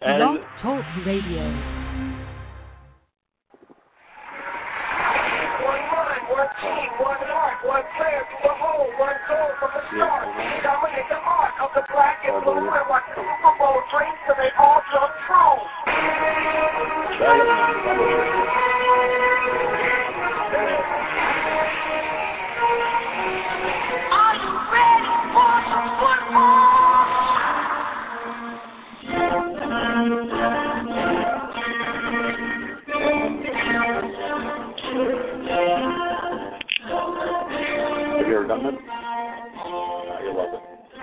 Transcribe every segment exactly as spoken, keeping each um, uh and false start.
And Blog Talk Radio. One mind, one team, one heart, one player to the whole, one goal from the start. Dominate the art of the black and blue and watch Super Bowl dreams till they all come true. Are you ready for some football? Have you ever done this? Uh, you'll love it.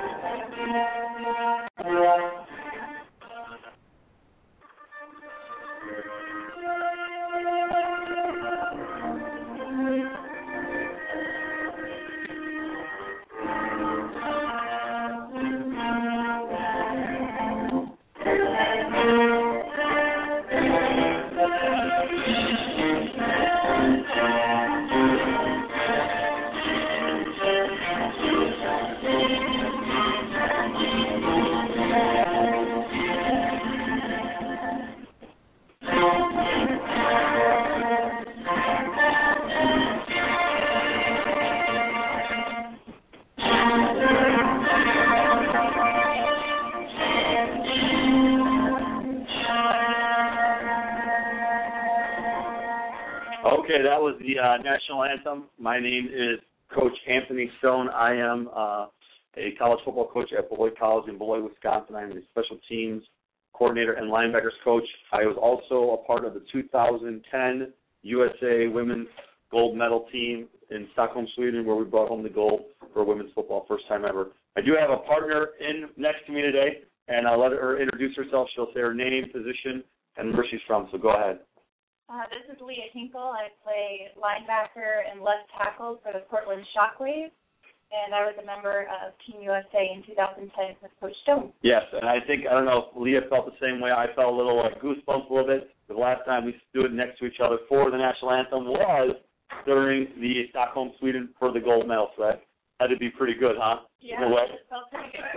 Okay, that was the uh, national anthem. My name is Coach Anthony Stone. I am uh, a college football coach at Beloit College in Beloit, Wisconsin. I'm the special teams coordinator and linebackers coach. I was also a part of the two thousand ten U S A women's gold medal team in Stockholm, Sweden, where we brought home the gold for women's football, first time ever. I do have a partner in next to me today, and I'll let her introduce herself. She'll say her name, position, and where she's from, so go ahead. Uh, this is Leah Hinkle. I play linebacker and left tackle for the Portland Shockwaves, and I was a member of Team U S A in two thousand ten with Coach Stone. Yes, and I think, I don't know if Leah felt the same way. I felt a little like goosebumps a little bit. The last time we stood next to each other for the national anthem was during the Stockholm, Sweden for the gold medal, so that had to be pretty good, huh? Yeah, in a way. it felt pretty good.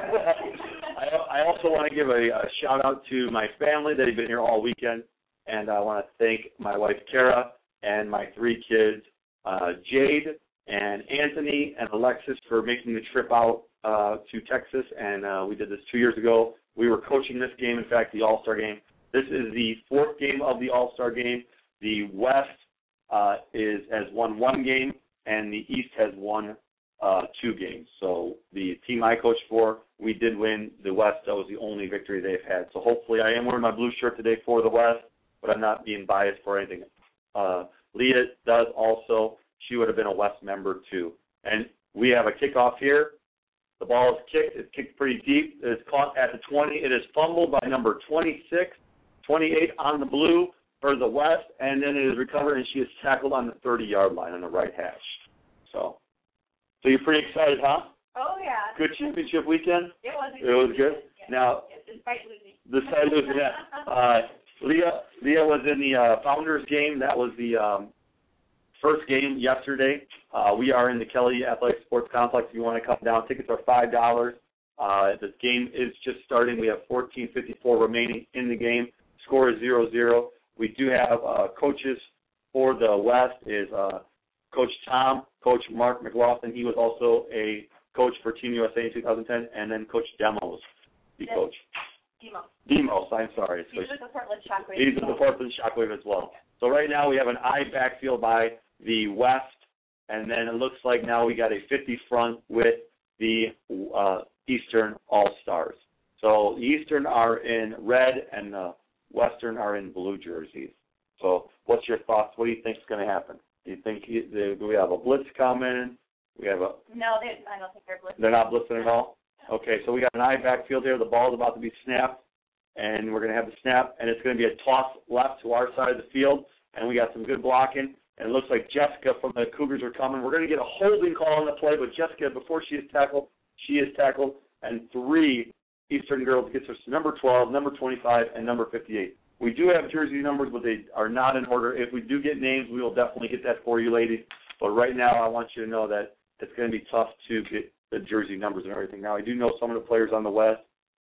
I, I also want to give a, a shout-out to my family that have been here all weekend. And I want to thank my wife, Kara, and my three kids, uh, Jade and Anthony and Alexis, for making the trip out uh, to Texas. And uh, we did this two years ago. We were coaching this game, in fact, the All-Star game. This is the fourth game of the All-Star game. The West uh, is has won one game, and the East has won uh, two games. So the team I coached for, we did win the West. That was the only victory they've had. So hopefully, I am wearing my blue shirt today for the West, but I'm not being biased for anything. Uh, Leah does also. She would have been a West member, too. And we have a kickoff here. The ball is kicked. It's kicked pretty deep. It is caught at the twenty. It is fumbled by number twenty-six, twenty-eight on the blue for the West, and then it is recovered, and she is tackled on the thirty-yard line on the right hash. So, so you're pretty excited, huh? Oh, yeah. Good championship weekend? It was. It was good? Yeah. Now, despite losing. Despite losing, yeah. Uh, Leah, Leah was in the uh, Founders game. That was the um, first game yesterday. Uh, we are in the Kelly Athletic Sports Complex. If you want to come down, tickets are five dollars. Uh, this game is just starting. We have fourteen fifty-four remaining in the game. Score is zero zero. We do have uh, coaches for the West is uh, Coach Tom, Coach Mark McLaughlin. He was also a coach for Team U S A in two thousand ten, and then Coach Demos, the Yes. coach. Demos. Demos, I'm sorry. He's with the Portland Shockwaves. He's with the Portland Shockwave as well. So right now we have an I backfield by the West, and then it looks like now we got a fifty front with the uh, Eastern All-Stars. So the Eastern are in red and the Western are in blue jerseys. So what's your thoughts? What do you think is going to happen? Do you think you, do we have a blitz coming? We have a. No, they, I don't think they're blitzing. They're not blitzing at all? Okay, so we got an I backfield here. The ball's about to be snapped, and we're going to have the snap, and it's going to be a toss left to our side of the field, and we got some good blocking, and it looks like Jessica from the Cougars are coming. We're going to get a holding call on the play, but Jessica, before she is tackled, she is tackled, and three Eastern girls gets her number twelve, number twenty-five, and number fifty-eight. We do have jersey numbers, but they are not in order. If we do get names, we will definitely get that for you, ladies. But right now, I want you to know that it's going to be tough to get the jersey numbers and everything. Now, I do know some of the players on the West,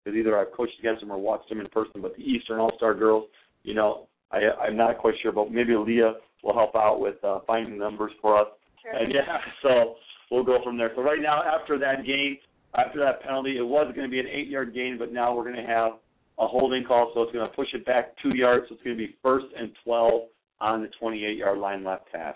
because either I've coached against them or watched them in person. But the Eastern All-Star girls, you know, I, I'm not quite sure, but maybe Leah will help out with uh, finding numbers for us. Sure. And yeah, so we'll go from there. So right now, after that game, after that penalty, it was going to be an eight-yard gain, but now we're going to have a holding call, so it's going to push it back two yards. So it's going to be first and twelve on the twenty-eight-yard line left hash.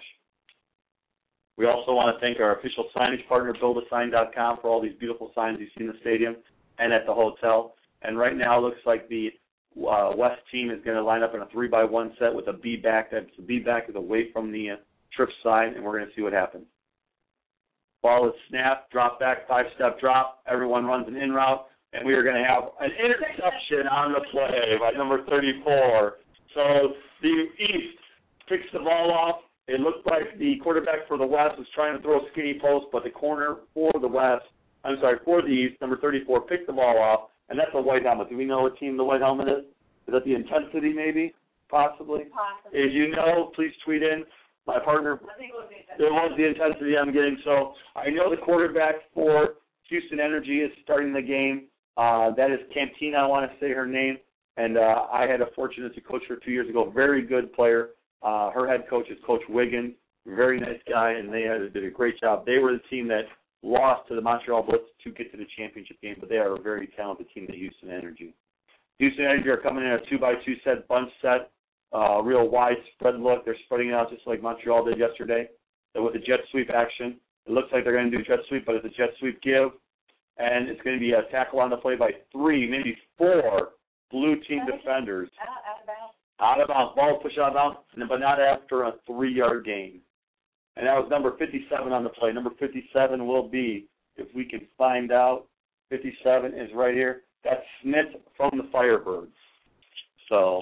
We also want to thank our official signage partner, build a sign dot com, for all these beautiful signs you see in the stadium and at the hotel. And right now it looks like the uh, West team is going to line up in a three by one set with a B back. That's the B back is away from the uh, trip side, and we're going to see what happens. Ball is snapped, drop back, five-step drop. Everyone runs an in route, and we are going to have an interception on the play by number thirty-four. So the East picks the ball off. It looked like the quarterback for the West was trying to throw a skinny post, but the corner for the West, I'm sorry, for the East, number thirty-four, picked the ball off, and that's a white helmet. Do we know what team the white helmet is? Is that the Intensity, maybe? Possibly? Possibly. If you know, please tweet in. My partner, I think it was the it was the Intensity I'm getting. So I know the quarterback for Houston Energy is starting the game. Uh, that is Cantina, I want to say her name. And uh, I had a fortunate to coach her two years ago. Very good player. Uh, her head coach is Coach Wiggins. Very nice guy, and they had, did a great job. They were the team that lost to the Montreal Blitz to get to the championship game, but they are a very talented team, the Houston Energy. Houston Energy are coming in a two by two set, bunch set, uh, real wide spread look. They're spreading it out just like Montreal did yesterday. So with a jet sweep action, it looks like they're going to do jet sweep, but it's a jet sweep give, and it's going to be a tackle on the play by three, maybe four blue team defenders. Out, out of bounds. Out of bounds, ball push out of bounds, but not after a three-yard gain. And that was number fifty-seven on the play. Number fifty-seven will be, if we can find out, fifty-seven is right here. That's Smith from the Firebirds. So,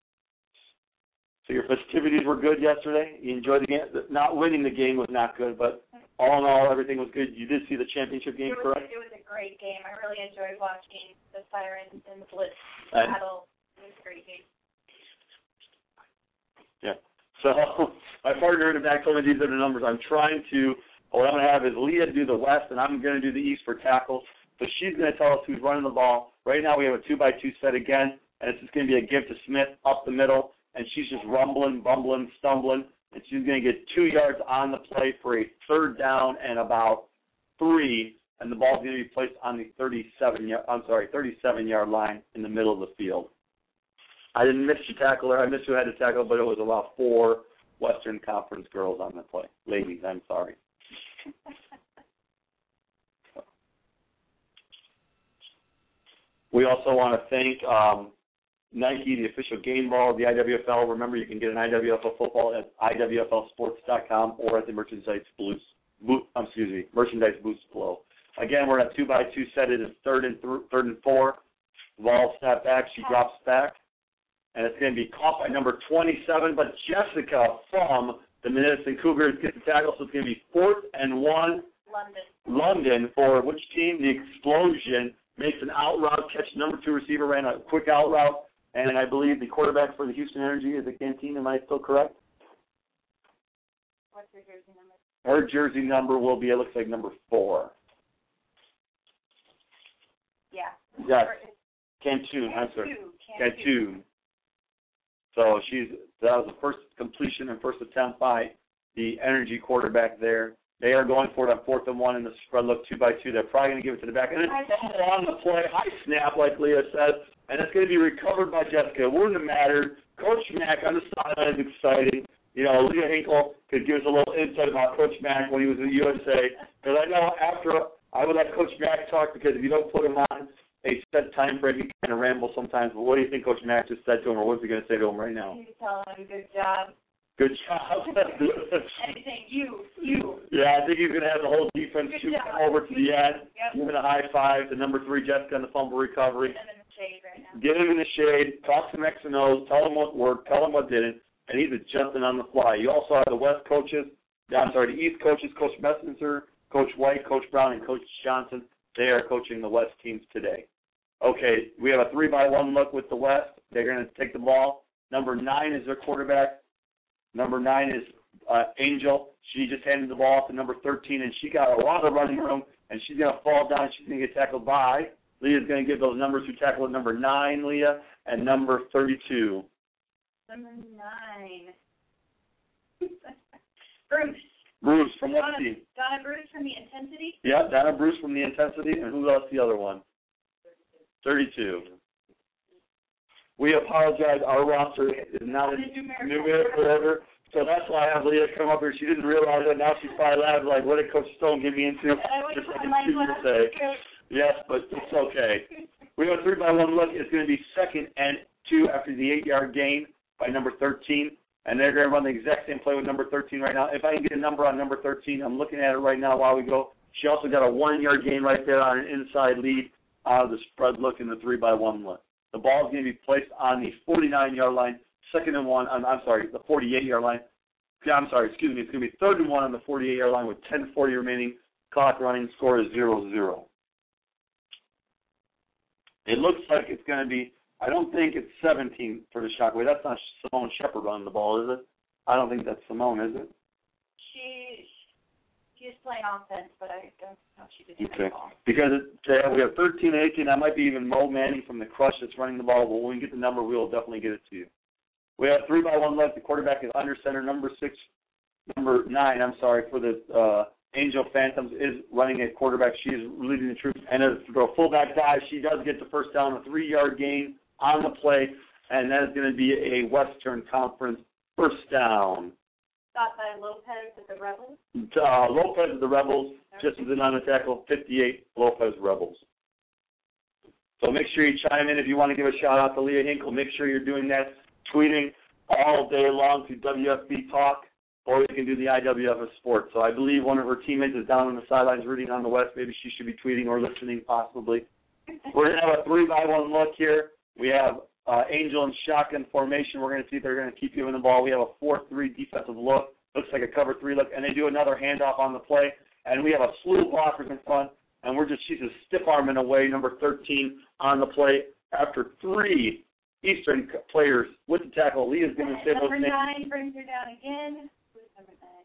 so your festivities were good yesterday. You enjoyed the game. Not winning the game was not good, but all in all, everything was good. You did see the championship game, it was, correct? It was a great game. I really enjoyed watching the Sirens and the Blitz And, battle. It was a great game. Yeah. So my partner in the back told me these are the numbers. I'm trying to, what I'm going to have is Leah do the West, and I'm going to do the East for tackles. So she's going to tell us who's running the ball. Right now we have a two by two set again, and it's just going to be a give to Smith up the middle, and she's just rumbling, bumbling, stumbling, and she's going to get two yards on the play for a third down and about three, and the ball's going to be placed on the thirty-seven yard, I'm sorry, thirty-seven yard line in the middle of the field. I didn't miss your tackler. I missed who had to tackle, but it was about four Western Conference girls on the play. Ladies, I'm sorry. We also want to thank um, Nike, the official game ball of the I W F L. Remember, you can get an I W F L football at I W F L sports dot com or at the merchandise booth, boot, excuse me, merchandise booth below. Again, we're at two by two set. It is third and th- third and four. The ball snap back. She drops back. And it's going to be caught by number twenty-seven, but Jessica from the Minnesota Cougars gets the tackle, so it's going to be fourth and one. London. London for which team? The Explosion makes an out route, catch number two receiver, ran a quick out route, and I believe the quarterback for the Houston Energy is a Canteen. Am I still correct? What's her jersey number? Her jersey number will be, it looks like, number four. Yeah. Yes. Or it's Cantoon, I'm sorry. Cantu. Cantoon. So she's that was the first completion and first attempt by the Energy quarterback there. They are going for it on fourth and one in the spread look two by two. They're probably going to give it to the back. And it's on the play, high snap, like Leah said, and it's going to be recovered by Jessica. It wouldn't have mattered. Coach Mack on the sideline is exciting. You know, Leah Hinkle could give us a little insight about Coach Mack when he was in the U S A. Because I know after I would let Coach Mack talk, because if you don't put him on a set time frame, he kind of rambles sometimes. But what do you think Coach Mack just said to him, or what's he going to say to him right now? He's telling him, good job. Good job. Anything, you, you. Yeah, I think he's going to have the whole defense Good shoot job. over to the end, Yep. give him a high five. The number three Jessica on the fumble recovery. Get him in the shade right now. Get him in the shade, talk some X and O's, tell him what worked, tell him what didn't, and he's adjusting on the fly. You also have the West coaches, I'm sorry, the East coaches, Coach Messenger, Coach White, Coach Brown, and Coach Johnson. They are coaching the West teams today. Okay, we have a three by one look with the West. They're going to take the ball. Number nine is their quarterback. Number nine is uh, Angel. She just handed the ball off to number thirteen, and she got a lot of running room, and she's going to fall down. She's going to get tackled by Leah's going to give those numbers who tackle at number nine, Leah, and number thirty-two. Number nine. Bruce. Bruce from what Donna, team? Donna Bruce from the Intensity. Yeah, Donna Bruce from the Intensity. And who else the other one? thirty-two. We apologize. Our roster is not a numeric forever. So that's why I have Leah come up here. She didn't realize it. Now she's probably laughing like, what did Coach Stone get me into? Just like a student say. Yes, but it's okay. We have a three by one look. It's going to be second and two after the eight-yard gain by number thirteen. And they're going to run the exact same play with number thirteen right now. If I can get a number on number thirteen, I'm looking at it right now while we go. She also got a one-yard gain right there on an inside lead out of the spread look in the three by one look. The ball is going to be placed on the forty-nine-yard line, second and one. I'm, I'm sorry, the forty-eight-yard line. Yeah, I'm sorry, excuse me. It's going to be third and one on the forty-eight-yard line with ten forty remaining. Clock running. Score is zero zero. It looks like it's going to be, I don't think it's seventeen for the Shockwave. That's not Simone Shepard running the ball, is it? I don't think that's Simone, is it? She, she's playing offense, but I don't know if she did the Okay. ball. Because it, uh, we have thirteen and eighteen. That might be even Mo Manning from the Crush that's running the ball. But when we get the number, we will definitely get it to you. We have three by one left. The quarterback is under center. Number six, number nine, I'm sorry, for the uh, Angel Phantoms is running at quarterback. She is leading the troops. And as for a fullback dive, she does get the first down, a three-yard gain on the play, and that is going to be a Western Conference first down. Got by Lopez at the Rebels. Uh, Lopez of the Rebels, just as an on the tackle, fifty-eight, Lopez Rebels. So make sure you chime in if you want to give a shout-out to Leah Hinkle. Make sure you're doing that, tweeting all day long to W F B Talk, or you can do the I W F of Sports. So I believe one of her teammates is down on the sidelines rooting on the west. Maybe she should be tweeting or listening possibly. We're going to have a three by one look here. We have uh, Angel and shotgun formation. We're going to see if they're going to keep giving the ball. We have a four three defensive look. Looks like a cover three look. And they do another handoff on the play. And we have a slew of blockers in front. And we're just, she's a stiff-arming away, number thirteen on the play. After three Eastern players with the tackle, Leah's going to say those Number names. nine brings her down again. Who's number nine?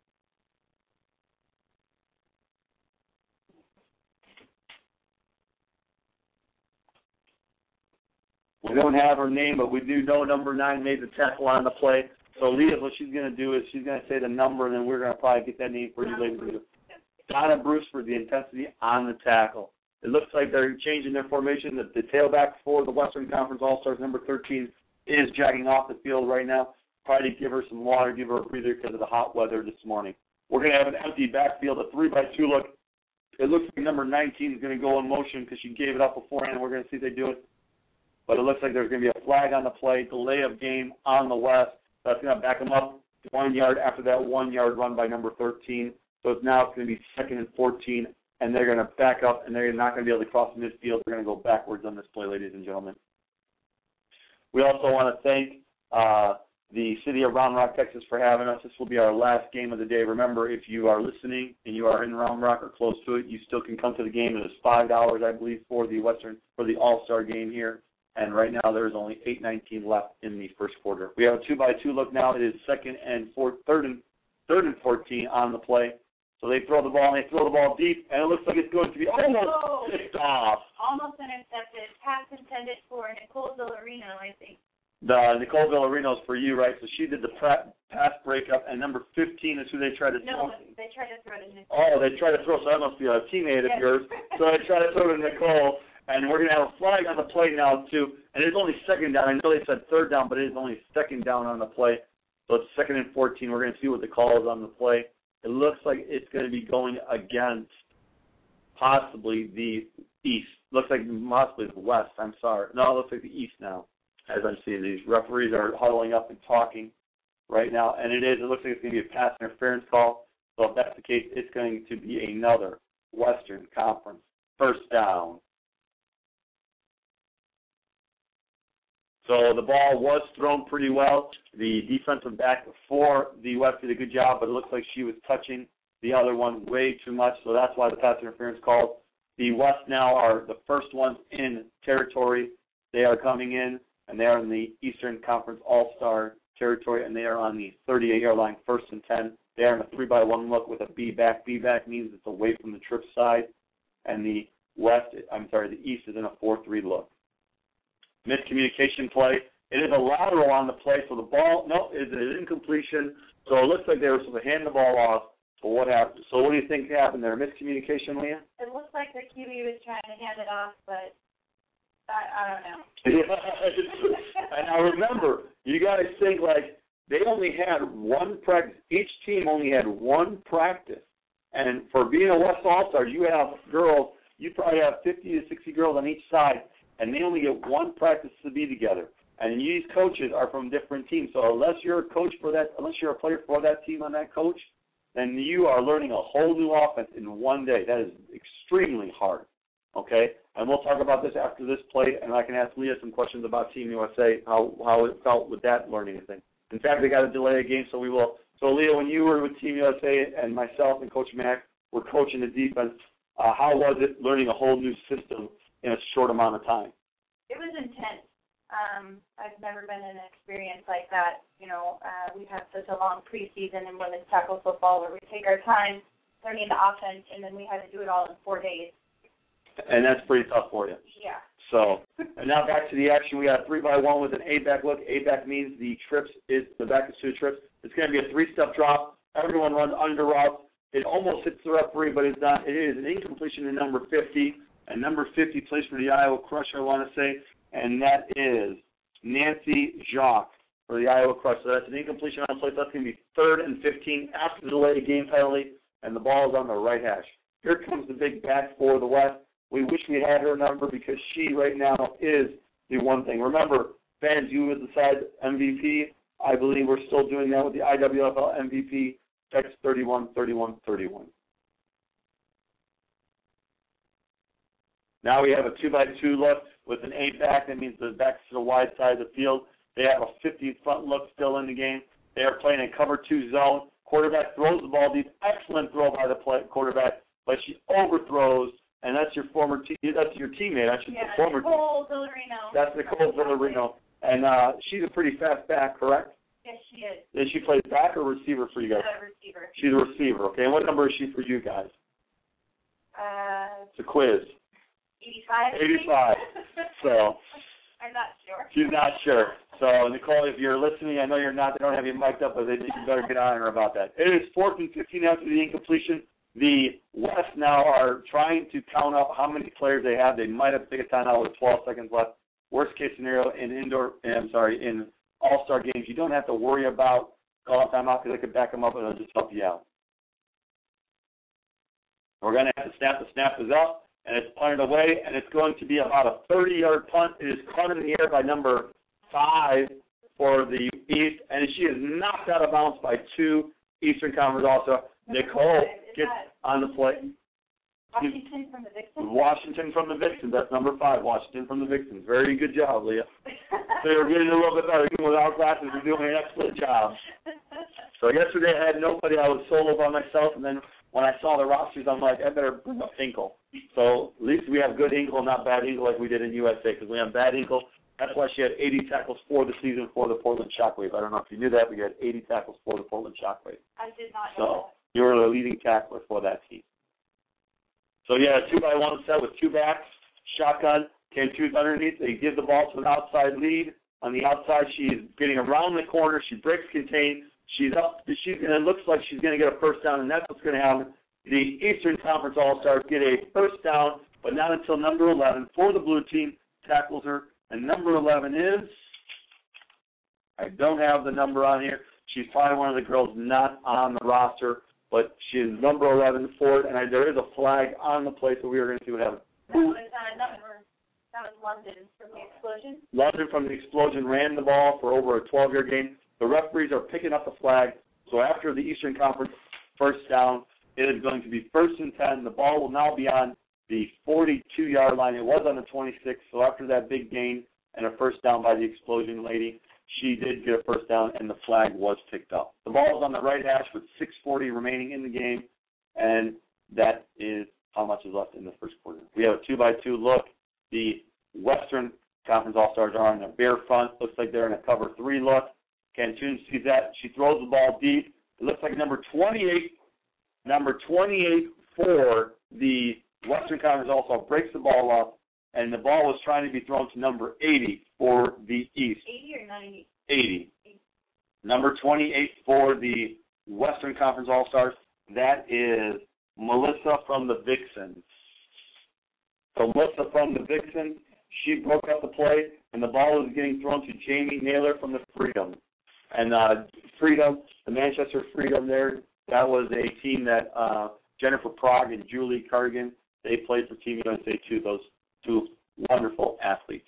We don't have her name, but we do know number nine made the tackle on the play. So Leah, what she's going to do is she's going to say the number, and then we're going to probably get that name for you later. Donna Bruce for the intensity on the tackle. It looks like they're changing their formation. The, the tailback for the Western Conference All-Stars, number thirteen, is jogging off the field right now. Probably to give her some water, give her a breather because of the hot weather this morning. We're going to have an empty backfield, a three by two look. It looks like number nineteen is going to go in motion because she gave it up beforehand. We're going to see if they do it. But it looks like there's going to be a flag on the play, delay of game on the west. That's going to back them up one yard after that one-yard run by number thirteen. So it's now it's going to be second and fourteen, and they're going to back up, and they're not going to be able to cross midfield. They're going to go backwards on this play, ladies and gentlemen. We also want to thank uh, the city of Round Rock, Texas, for having us. This will be our last game of the day. Remember, if you are listening and you are in Round Rock or close to it, you still can come to the game. It is five dollars, I believe, for the Western for the All-Star game here. And right now there is only eight nineteen left in the first quarter. We have a two by two look now. It is second and fourth, third and third and fourteen on the play. So they throw the ball and they throw the ball deep, and it looks like it's going to be almost picked off. Almost intercepted. Pass intended for Nicole Villarino, I think. The Nicole Villarino's for you, right? So she did the pra- pass breakup, and number fifteen is who they tried to no, throw. No, they tried to throw to Nicole. Oh, they tried to throw. So that must be a teammate of yes. yours. So they tried to throw to Nicole. And we're going to have a flag on the play now, too. And it's only second down. I know they said third down, but it is only second down on the play. So it's second and fourteen. We're going to see what the call is on the play. It looks like it's going to be going against possibly the east. Looks like possibly the west. I'm sorry. No, it looks like the east now. As I'm seeing, these referees are huddling up and talking right now. And it is. It looks like it's going to be a pass interference call. So if that's the case, it's going to be another Western Conference first down. So the ball was thrown pretty well. The defensive back for the West did a good job, but it looks like she was touching the other one way too much, so that's why the pass interference called. The West now are the first ones in territory. They are coming in, and they are in the Eastern Conference All-Star territory, and they are on the thirty-eight-yard line, first and ten. They are in a three by one look with a B back. B back means it's away from the trip side, and the West, I'm sorry, the East is in a four three look. Miscommunication play. It is a lateral on the play, so the ball, no, it is an incompletion. So it looks like they were supposed to hand the ball off. But what happened? So what do you think happened there? Miscommunication, Leah? It looked like the Q B was trying to hand it off, but I, I don't know. Yeah, and I remember, you guys think like they only had one practice. Each team only had one practice. And for being a West All-Star, you have girls, you probably have fifty to sixty girls on each side, and they only get one practice to be together. And these coaches are from different teams. So unless you're a coach for that, unless you're a player for that team on that coach, then you are learning a whole new offense in one day. That is extremely hard, okay? And we'll talk about this after this play, and I can ask Leah some questions about Team U S A, how how it felt with that learning thing. In fact, they got to delay a game, so we will. So, Leah, when you were with Team U S A and myself and Coach Mack were coaching the defense, uh, how was it learning a whole new system in a short amount of time? It was intense. Um, I've never been in an experience like that. You know, uh, we've had such a long preseason in women's tackle football where we take our time learning the offense, and then we had to do it all in four days. And that's pretty tough for you. Yeah. So, and now back to the action. We got a three by one with an A-back look. A-back means the trips is the back is two trips. It's going to be a three-step drop. Everyone runs under route. It almost hits the referee, but it's not. It is an incompletion to number fifty, and number fifty plays for the Iowa Crush, I want to say, and that is Nancy Jacques for the Iowa Crush. So that's an incompletion on play. So that's going to be third and fifteen after the delayed game penalty, and the ball is on the right hash. Here comes the big back for the West. We wish we had her number because she right now is the one thing. Remember, fans, you as the side M V P. I believe we're still doing that with the I W F L M V P. Text thirty-one thirty-one thirty-one. Now we have a two by two look with an eight back. That means the back's to the wide side of the field. They have a fifty front look still in the game. They are playing a cover two zone. Quarterback throws the ball deep. Excellent throw by the play, quarterback, but she overthrows. And that's your former te- that's your teammate. I should yeah, say former. Nicole Villarino. That's Nicole Villarino. And uh, she's a pretty fast back, correct? Yes, she is. Does she play back or receiver for you guys? She's a receiver. She's a receiver, okay. And what number is she for you guys? Uh, it's a quiz. eighty-five. eighty-five. So. I'm not sure. She's not sure. So, Nicole, if you're listening, I know you're not. They don't have you mic'd up, but they, you better get on her about that. It is fourth and fifteen after the incompletion. The West now are trying to count up how many players they have. They might have to take a timeout with twelve seconds left. Worst case scenario in indoor, I'm sorry, in all-star games, you don't have to worry about calling timeout because they could back them up and it'll just help you out. We're going to have to snap. The snap is up, and it's punted away, and it's going to be about a thirty-yard punt. It is caught in the air by number five for the East, and she is knocked out of bounds by two Eastern Conference also. Nicole gets on the play. Washington from the Vixens? Washington from the Vixens. That's number five, Washington from the Vixens. Very good job, Leah. They were getting a little bit better. Even without glasses, they're doing an excellent job. So yesterday I had nobody. I was solo by myself, and then when I saw the rosters, I'm like, I better bring up Hinkle. So at least we have good Hinkle, not bad Hinkle like we did in U S A, because we have bad Hinkle. That's why she had eighty tackles for the season for the Portland Shockwave. I don't know if you knew that, but you had eighty tackles for the Portland Shockwave. I did not know so, that. You were the leading tackler for that team. So, yeah, a two-by-one set with two backs, shotgun, Cantu's underneath. They give the ball to an outside lead. On the outside, she's getting around the corner. She breaks contain. She's up. She's, and it looks like she's going to get a first down, and that's what's going to happen. The Eastern Conference All-Stars get a first down, but not until number eleven for the blue team tackles her. And number eleven is, I don't have the number on here. She's probably one of the girls not on the roster, but she is number eleven for it, and I, there is a flag on the play, so we are going to see what happens. That was, uh, number, that was London from the Explosion. London from the Explosion ran the ball for over a twelve-yard game. The referees are picking up the flag, so after the Eastern Conference first down, it is going to be first and ten. The ball will now be on the forty-two-yard line. It was on the twenty-six, so after that big gain and a first down by the Explosion lady, she did get a first down, and the flag was picked up. The ball is on the right hash with six forty remaining in the game, and that is how much is left in the first quarter. We have a two-by-two look. The Western Conference All-Stars are on their bare front. Looks like they're in a cover three look. Cantu sees that. She throws the ball deep. It looks like number twenty-eight, number twenty-eight for the Western Conference All-Star breaks the ball up, and the ball was trying to be thrown to number eighty for the East. eighty or ninety? eighty. Number twenty-eight for the Western Conference All-Stars, that is Melissa from the Vixens. So Melissa from the Vixens, she broke up the play, and the ball was getting thrown to Jamie Naylor from the Freedom. And uh, Freedom, the Manchester Freedom there, that was a team that uh, Jennifer Prague and Julie Cardigan, they played for Team U S A too, those two wonderful athletes.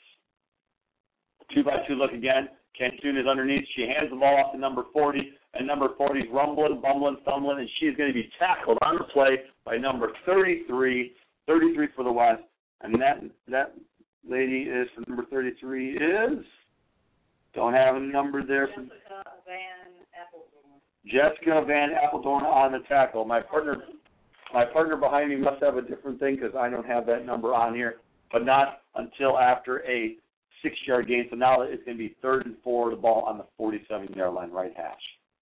Two by two look again. Cantoon is underneath. She hands the ball off to number forty, and number forty is rumbling, bumbling, stumbling, and she's going to be tackled on the play by number thirty-three, thirty-three for the West. And that that lady is, for number thirty-three is, don't have a number there. For Jessica Van Appledorn. Jessica Van Appledorn on the tackle. My partner, my partner behind me must have a different thing because I don't have that number on here, but not until after a six-yard gain. So now it's going to be third and four, the ball on the forty-seven-yard line, right hash.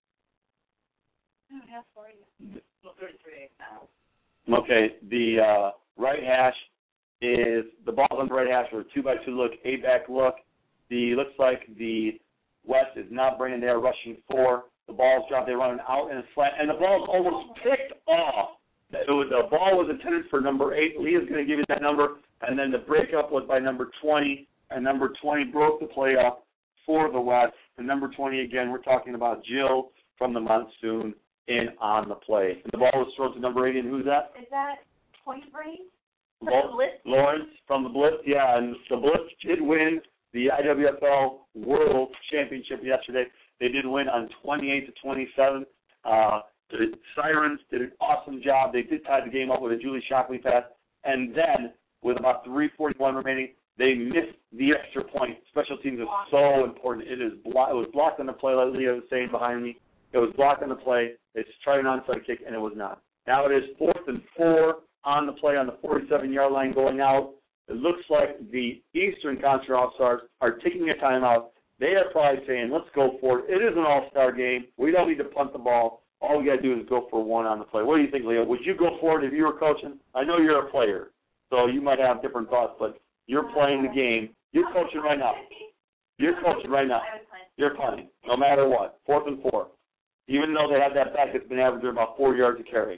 Oh, yeah, forty. Well, thirty-three now. Okay, the uh, right hash is, the ball's on the right hash for a two-by-two look, A-back look. The looks like the West is not bringing their rushing four. The ball's dropped. They're running out in a slant, and the ball's almost picked off. It was, the ball was intended for number eight. Leah's going to give you that number, and then the breakup was by number twenty, and number twenty broke the play up for the West. And number twenty, again, we're talking about Jill from the Monsoon in on the play. And the ball was thrown to number eight, and who's that? Is that Point Break? Lo- Lawrence from the Blitz, yeah, and the Blitz did win the I W F L World Championship yesterday. They did win on twenty-eight to twenty-seven. Uh, the Sirens did an awesome job. They did tie the game up with a Julie Shockley pass, and then with about three forty-one remaining, they missed the extra point. Special teams is so important. It is blo- it was blocked on the play, like Leah was saying behind me. It was blocked on the play. It's tried an onside kick, and it was not. Now it is fourth and four on the play on the forty-seven-yard line going out. It looks like the Eastern Conference All-Stars are taking a timeout. They are probably saying, let's go for it. It is an all-star game. We don't need to punt the ball. All we got to do is go for one on the play. What do you think, Leah? Would you go for it if you were coaching? I know you're a player, so you might have different thoughts, but you're playing the game. You're coaching right now. You're coaching right now. You're punting, no matter what. Fourth and four. Even though they have that back, it's been averaging about four yards a carry.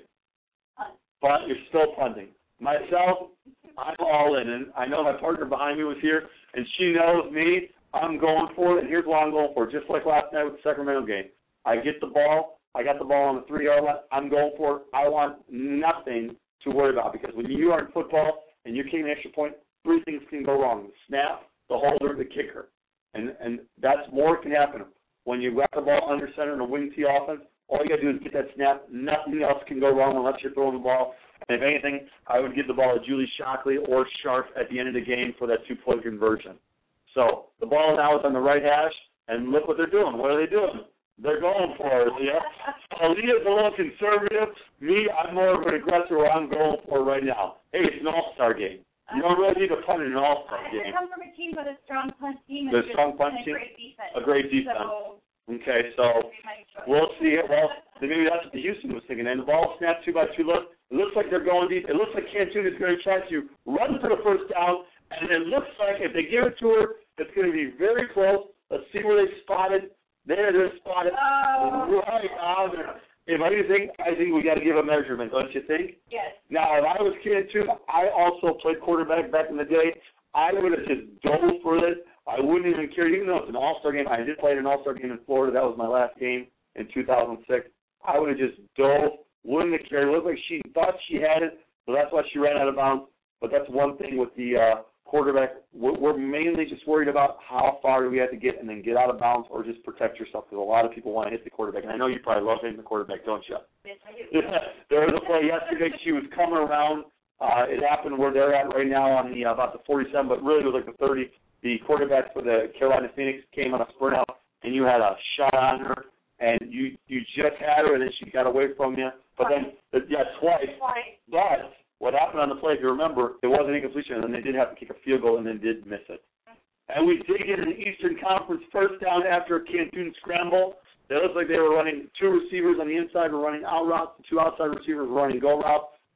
But you're still punting. Myself, I'm all in, and I know my partner behind me was here, and she knows me. I'm going for it, and here's what I'm going for. Just like last night with the Sacramento game. I get the ball. I got the ball on the three-yard line. I'm going for it. I want nothing to worry about because when you are in football and you're kicking an extra point, three things can go wrong. The snap, the holder, the kicker. And and that's more can happen. When you got the ball under center in a wing T offense, all you got to do is get that snap. Nothing else can go wrong unless you're throwing the ball. And if anything, I would give the ball to Julie Shockley or Sharp at the end of the game for that two-point conversion. So the ball now is on the right hash, and look what they're doing. What are they doing? They're going for it, Leah. So Leah's a little conservative. Me, I'm more of an aggressor. I'm going for it right now. Hey, it's an all-star game. You don't really need to punt in an all-star game. It comes from a team with a strong punt team The and strong punt a team? great defense. A great defense. So, Okay, so we'll see it. Well, maybe that's what the Houston was thinking. And the ball snapped two by two. Look, it looks like they're going deep. It looks like Cantoon is going to try to run for the first down, and it looks like if they give it to her, it's going to be very close. Let's see where they spotted. There, they're spotted. Oh. Right on there. If anything, I think we got to give a measurement, don't you think? Yes. Now, if I was Cantoon, I also played quarterback back in the day. I would have just dove for this. I wouldn't even care, even though it's an all-star game. I did play an all-star game in Florida. That was my last game in two thousand six. I would have just dove, wouldn't have cared. It looked like she thought she had it, so that's why she ran out of bounds. But that's one thing with the uh, quarterback. We're, we're mainly just worried about how far do we have to get and then get out of bounds or just protect yourself, because a lot of people want to hit the quarterback. And I know you probably love hitting the quarterback, don't you? Yes, I do. There was a play yesterday. She was coming around. Uh, it happened where they're at right now on the uh, about the forty-seven, but really it was like the thirty. The quarterback for the Carolina Phoenix came on a sprint out, and you had a shot on her, and you you just had her, and then she got away from you. But then, yeah, twice. Twice. But what happened on the play, if you remember, it wasn't incompletion, and then they did have to kick a field goal, and then did miss it. And we did get an Eastern Conference first down after a Cantoon scramble. It looked like they were running two receivers on the inside were running out routes, the two outside receivers were running go routes.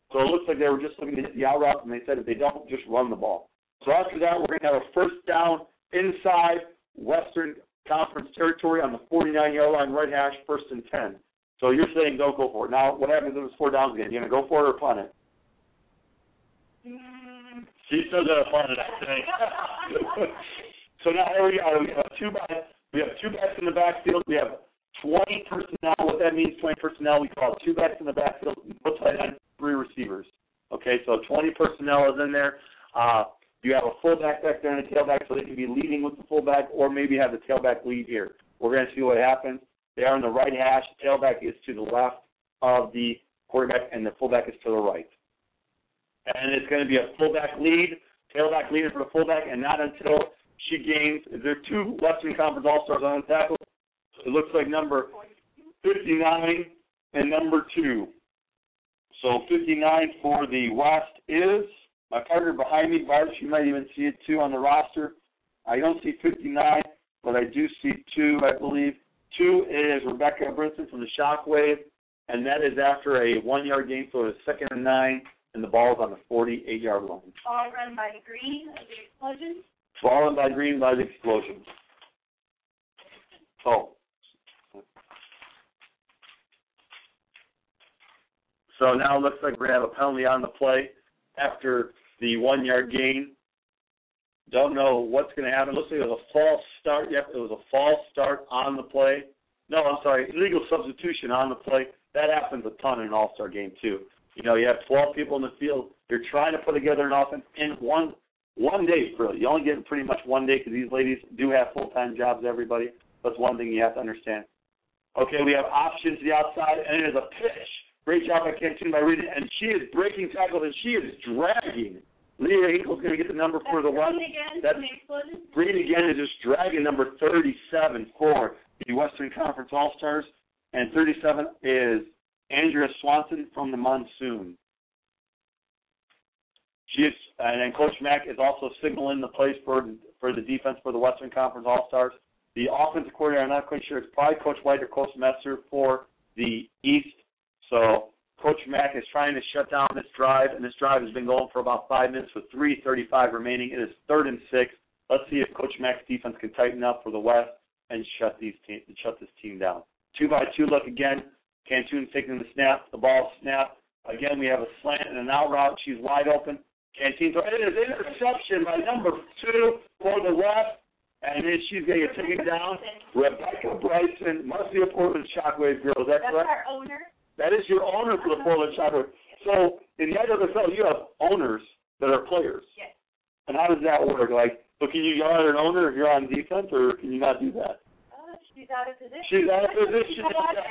So it looks like they were just looking to hit the out route, and they said if they don't, just run the ball. So after that, we're going to have a first down inside Western Conference territory on the forty-nine-yard line, right hash, first and ten. So you're saying don't go for it. Now, what happens if it's four downs again? You going to go for it or punt it? Mm. She says that punt it, I think. So now here we are. We have two backs. We have two backs in the backfield. We have twenty personnel. What that means, twenty personnel, we call it two backs in the backfield, looks like three receivers. Okay, so twenty personnel is in there. Uh, you have a fullback back there and a tailback, so they can be leading with the fullback, or maybe have the tailback lead here. We're going to see what happens. They are in the right hash. The tailback is to the left of the quarterback, and the fullback is to the right. And it's going to be a fullback lead, tailback leader for the fullback, and not until she gains. There are two Western Conference All-Stars on the tackle. It looks like number fifty-nine and number two. So fifty-nine for the West is my partner behind me, Bart. You might even see it, too, on the roster. I don't see fifty-nine, but I do see two, I believe. Two is Rebecca Brinson from the Shockwave, and that is after a one-yard gain, so it's second and nine, and the ball is on the forty-eight-yard line. All run by Green of the Explosion. Fallen by Green by the Explosion. Oh. So now it looks like we're going to have a penalty on the play after the one-yard gain. Don't know what's going to happen. It looks like it was a false start. Yep, it was a false start on the play. No, I'm sorry, illegal substitution on the play. That happens a ton in an all-star game, too. You know, you have twelve people in the field. You're trying to put together an offense in one one day, really. You only get pretty much one day because these ladies do have full-time jobs, everybody. That's one thing you have to understand. Okay, we have options to the outside, and it is a pitch. Great job by Cantoon by reading, and she is breaking tackles, and she is dragging. Leah Hinkle's going to get the number for the one. That's Green again is just dragging number thirty-seven for the Western Conference All-Stars, and thirty-seven is Andrea Swanson from the Monsoon. She is, and then Coach Mack is also signaling the plays for for the defense for the Western Conference All-Stars. The offensive coordinator, I'm not quite sure, it's probably Coach White or Coach Messer for the East. So Coach Mack is trying to shut down this drive, and this drive has been going for about five minutes with three thirty-five remaining. It is third and six. Let's see if Coach Mack's defense can tighten up for the West and shut these te- shut this team down. Two by two look again. Cantoon taking the snap. The ball snap. Again, we have a slant and an out route. She's wide open. Canteen throw. It is interception by number two for the West, and then she's going to get taken down. Rebecca Bryson must be a Portland Shockwave girl. Is that That's correct? our owner. That is your owner for the Portland Shockwave. So in the I W S L, you have owners that are players. Yes. And how does that work? Like, so can you yell at an owner if you're on defense, or can you not do that? Uh, she's out of position. She's out of position.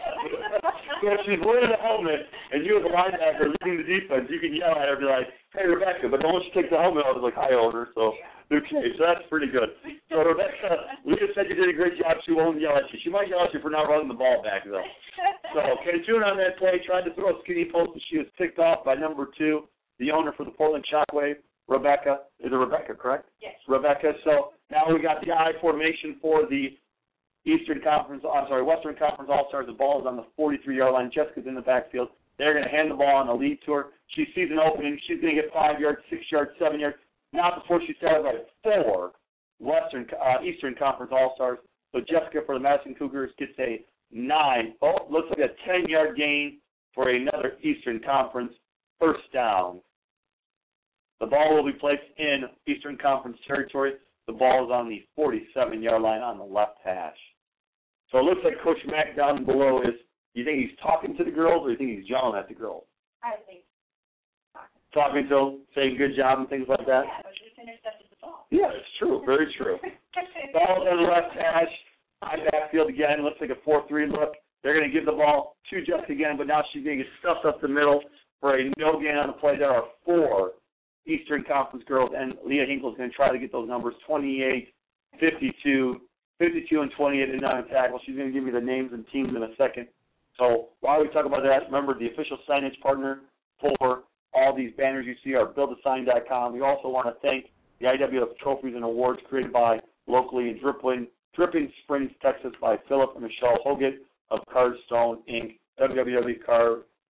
So if she's wearing a helmet, and you as a linebacker leading the defense, you can yell at her and be like, hey, Rebecca, but then once she takes the helmet off, it's like, hi, owner. So, okay, so that's pretty good. So, Rebecca, Leah said you did a great job. She won't yell at you. She might yell at you for not running the ball back, though. So, Cantoon on that play tried to throw a skinny post, and she was picked off by number two, the owner for the Portland Shockwave, Rebecca. Is it Rebecca, correct? Yes. Rebecca. So now we got the I formation for the Eastern Conference, I'm sorry, Western Conference All-Stars. The ball is on the forty-three-yard line. Jessica's in the backfield. They're going to hand the ball on the lead to her. She sees an opening. She's going to get five yards, six yards, seven yards. Not before she's started by four Western uh, Eastern Conference All-Stars. So Jessica for the Madison Cougars gets a nine. Oh, looks like a ten-yard gain for another Eastern Conference first down. The ball will be placed in Eastern Conference territory. The ball is on the forty-seven-yard line on the left hash. So it looks like Coach Mack down below is, you think he's talking to the girls, or you think he's yelling at the girls? I think. Talking to them, saying good job and things like that? Yeah, but she finished up with the ball. Yeah, it's true. Very true. Ball on the left hash. High backfield again. Looks like a four three look. They're going to give the ball to Jessica again, but now she's going to get stuffed up the middle for a no gain on the play. There are four Eastern Conference girls, and Leah Hinkle is going to try to get those numbers, twenty-eight, fifty-two, fifty-two, and twenty-eight in non-tackle. She's going to give me the names and teams in a second. So while we talk about that, remember the official signage partner for all these banners you see are build a sign dot com. We also want to thank the I W F Trophies and Awards created by locally in Dripping, Dripping Springs, Texas by Philip and Michelle Hogan of Cardstone Incorporated. w w w dot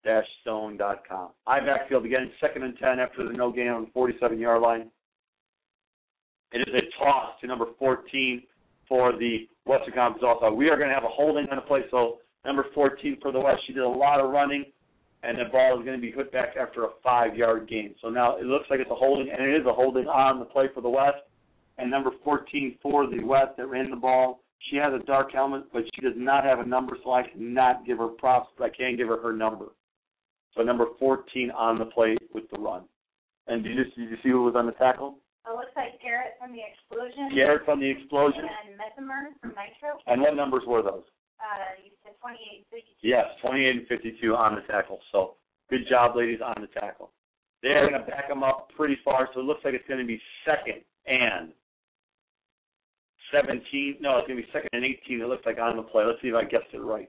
dash stone dot com. I backfield again, second and ten after the no gain on the forty-seven-yard line. It is a toss to number fourteen for the Western Conference All-Star. We are going to have a holding on the play, so number fourteen for the West, she did a lot of running, and the ball is going to be hit back after a five-yard gain. So now it looks like it's a holding, and it is a holding on the play for the West. And number fourteen for the West that ran the ball, she has a dark helmet, but she does not have a number, so I cannot give her props, but I can give her her number. So number fourteen on the play with the run. And did you, did you see who was on the tackle? It looks like Garrett from the Explosion. Garrett from the Explosion. And Messemer from Nitro. And what numbers were those? Uh, you said twenty-eight and fifty-two. Yes, twenty-eight and fifty-two on the tackle. So good job, ladies, on the tackle. They're going to back them up pretty far, so it looks like it's going to be second and seventeen. No, it's going to be second and eighteen, it looks like, on the play. Let's see if I guessed it right.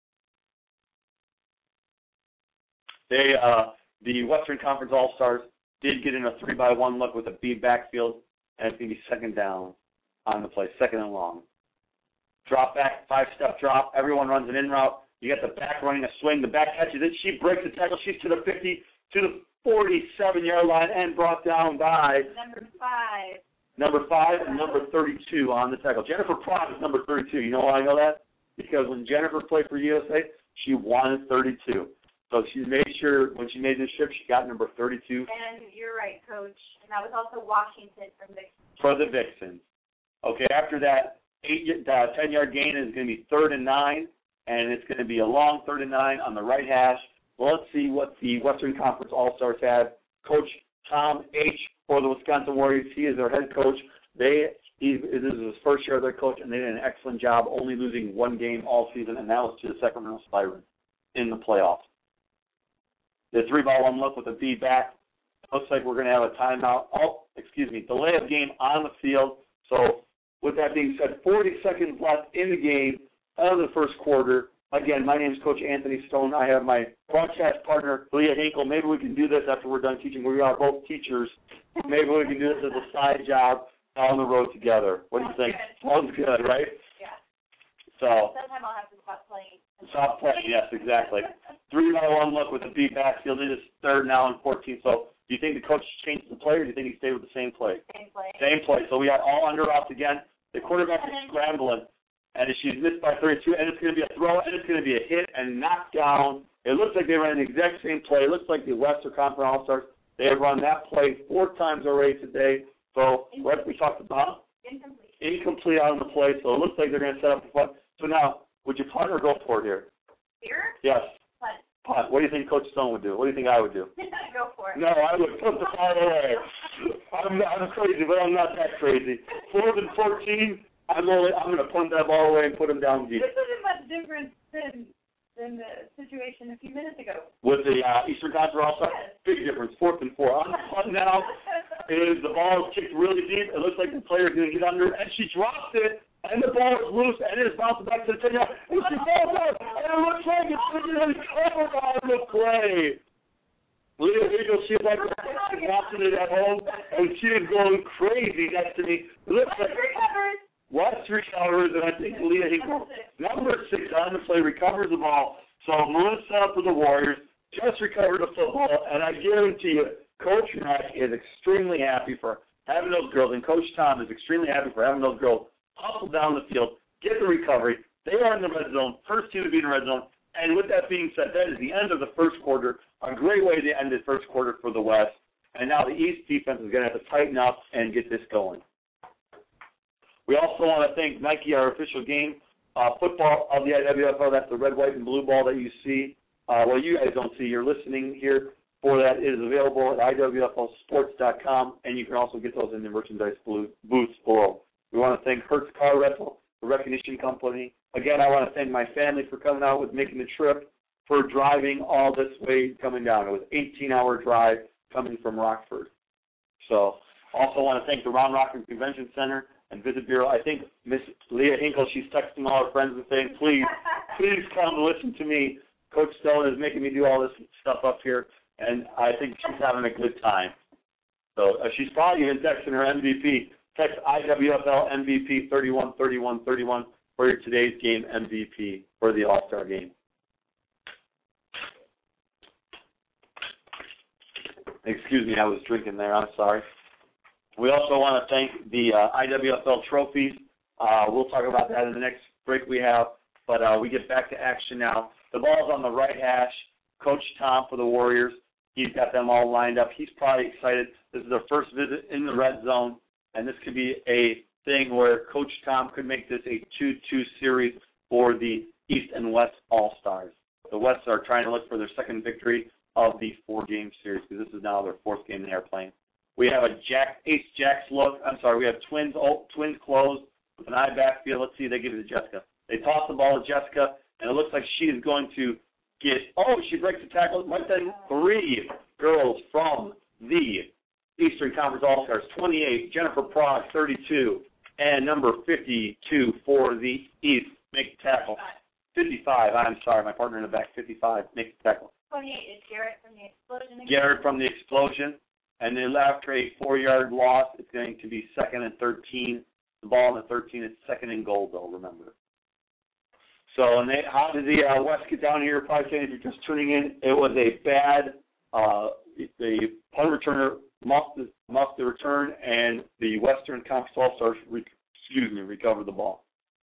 They, uh, the Western Conference All-Stars did get in a three by one look with a B backfield, and it's going to be second down on the play, second and long. Drop back, five-step drop. Everyone runs an in route. You got the back running a swing. The back catches it. She breaks the tackle. She's to the fifty, to the forty-seven-yard line, and brought down by Number five. number five and number thirty-two on the tackle. Jennifer Pratt is number thirty-two. You know why I know that? Because when Jennifer played for U S A, she wanted thirty-two. So she made sure when she made this shift, she got number thirty-two. And you're right, Coach. And that was also Washington from Vixen. For the Vixens. Okay, after that, eight, uh, ten-yard gain is going to be third and nine, and it's going to be a long third and nine on the right hash. Well, let's see what the Western Conference All-Stars have. Coach Tom H. for the Wisconsin Warriors. He is their head coach. They he, this is his first year as their coach, and they did an excellent job, only losing one game all season, and that was to the Sacramento Spirals in the playoffs. The three by one look with a B back. Looks like we're going to have a timeout. Oh, excuse me, delay of game on the field. So with that being said, forty seconds left in the game of the first quarter. Again, my name is Coach Anthony Stone. I have my broadcast partner, Leah Hinkle. Maybe we can do this after we're done teaching. We are both teachers. Maybe we can do this as a side job on the road together. What do you think? Sounds good, right? Yeah. So. Sometime I'll have to stop playing. Stop playing, yes, exactly. Three by one look with the B backfield. It is third now and fourteen. So do you think the coach changed the play, or do you think he stayed with the same play? Same play. Same play. So we got all under routes again. The quarterback is scrambling, and she's missed by thirty-two, and it's going to be a throw, and it's going to be a hit and knocked down. It looks like they ran the exact same play. It looks like the Western Conference All-Stars, they have run that play four times already today. So what we talked about? Incomplete. Incomplete on the play, so it looks like they're going to set up the punt. So now, would you punt or go for it here? Here? Yes. Punt. Punt. What do you think Coach Stone would do? What do you think I would do? Go for it. No, I would put the ball away. I'm, I'm crazy, but I'm not that crazy. Fourth and fourteen, I'm only, I'm going to punt that ball away and put him down deep. This isn't much different than, than the situation a few minutes ago. With the uh, Eastern Conference All-Star, big difference. Fourth and four. On the punt now is the ball is kicked really deep. It looks like the player is going to get under, and she drops it. And the ball is loose, and it is bounced back to the ten yard. And she falls out, and it looks like it's going to be covered on the play. Leah Hinkle, she is like watching it at home, and she is going crazy next to me. It looks like Recovered. West recovers, and I think Leah Hinkle, number six on the play, recovers the ball. So Melissa for the Warriors just recovered the football, and I guarantee you, Coach Mack is extremely happy for having those girls, and Coach Tom is extremely happy for having those girls hustle down the field, get the recovery. They are in the red zone, first team to be in the red zone. And with that being said, that is the end of the first quarter. A great way to end the first quarter for the West. And now the East defense is going to have to tighten up and get this going. We also want to thank Nike, our official game uh, football of the I W F L. That's the red, white, and blue ball that you see. Uh, well, you guys don't see. You're listening here for that. It is available at I W F L sports dot com, and you can also get those in the merchandise booths below. We want to thank Hertz Car Rental, the recognition company. Again, I want to thank my family for coming out with making the trip, for driving all this way coming down. It was an eighteen-hour drive coming from Rockford. So also want to thank the Round Rock Convention Center and Visit Bureau. I think Miss Leah Hinkle, she's texting all her friends and saying, please, please come listen to me. Coach Stone is making me do all this stuff up here, and I think she's having a good time. So uh, she's probably even texting her M V P. Text I W F L M V P thirty-one thirty-one thirty-one for your today's game M V P for the All-Star game. Excuse me, I was drinking there. I'm sorry. We also want to thank the uh, I W F L trophies. Uh, we'll talk about that in the next break we have. But uh, we get back to action now. The ball's on the right hash. Coach Tom for the Warriors. He's got them all lined up. He's probably excited. This is their first visit in the red zone, and this could be a thing where Coach Tom could make this a two two series for the East and West All-Stars. The West are trying to look for their second victory of the four-game series because this is now their fourth game they are playing. We have a Jack, Ace Jacks look. I'm sorry, we have twins oh, twins closed with an eye backfield. Let's see, they give it to Jessica. They toss the ball to Jessica, and it looks like she is going to get, oh, she breaks the tackle. Right then, three girls from the Eastern Conference All-Stars, twenty-eight, Jennifer Prague, thirty-two, and number fifty-two for the East, make the tackle. fifty-five, I'm sorry, my partner in the back, fifty-five, make the tackle. twenty-eight is Garrett from the Explosion. Again. Garrett from the Explosion, and then after a four-yard loss, it's going to be second and thirteen. The ball in the thirteen, it's second and goal, though, remember. So, and they, how did the uh, West get down here? Probably saying if you're just tuning in, it was a bad, uh, the punt returner muffed the, muffed the return, and the Western Conference All-Stars, re- excuse me, recovered the ball.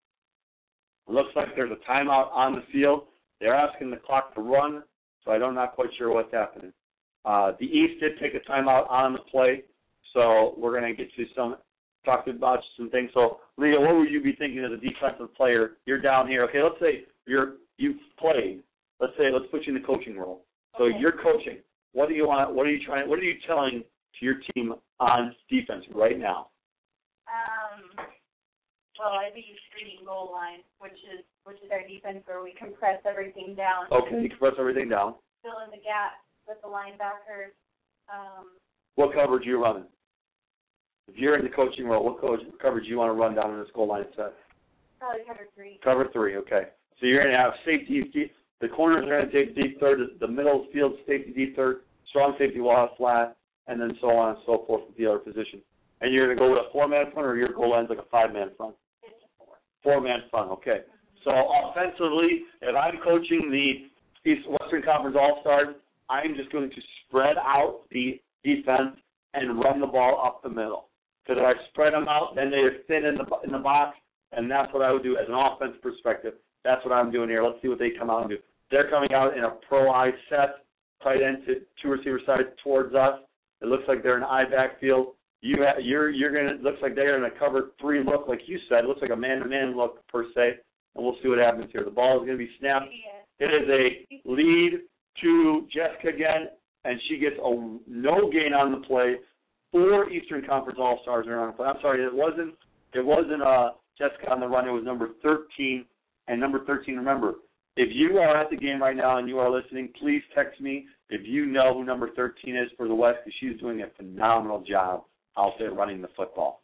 It looks like there's a timeout on the field. They're asking the clock to run, so I'm not quite sure what's happening. Uh, the East did take a timeout on the play, so we're going to get to some, talk about some things. So, Leah, what would you be thinking as a defensive player? You're down here. Okay, let's say you're, you've played. Let's say, let's put you in the coaching role. So Okay. you're coaching. What do you want, what are you trying, what are you telling to your team on defense right now? Um, well, I think screening goal line, which is which is our defense where we compress everything down, Okay, you compress everything down. fill in the gaps with the linebackers. Um, What coverage are you running? If you're in the coaching role, what coach, coverage do you want to run down in this goal line set? probably cover three. Cover three, okay. So you're going to have safety, deep, the corners are going to take deep third, the middle field safety deep third, strong safety will have flat, and then so on and so forth with the other positions. And you're going to go with a four-man front, or your goal line's like a five-man front? It's a four. Four-man front, okay. So offensively, if I'm coaching the East Western Conference All-Stars, I'm just going to spread out the defense and run the ball up the middle. Because if I spread them out, then they're thin in the in the box, and that's what I would do as an offense perspective. That's what I'm doing here. Let's see what they come out and do. They're coming out in a pro-eye set, tight end to two receiver side towards us. It looks like they're in eye backfield. You have, you're you're gonna it looks like they're gonna cover three look like you said. It looks like a man-to-man look per se, and we'll see what happens here. The ball is gonna be snapped. It is a lead to Jessica again, and she gets a no gain on the play. Four Eastern Conference All-Stars are on the play. I'm sorry, it wasn't it wasn't uh, Jessica on the run. It was number thirteen, and number thirteen. Remember, if you are at the game right now and you are listening, please text me if you know who number thirteen is for the West, because she's doing a phenomenal job out there running the football.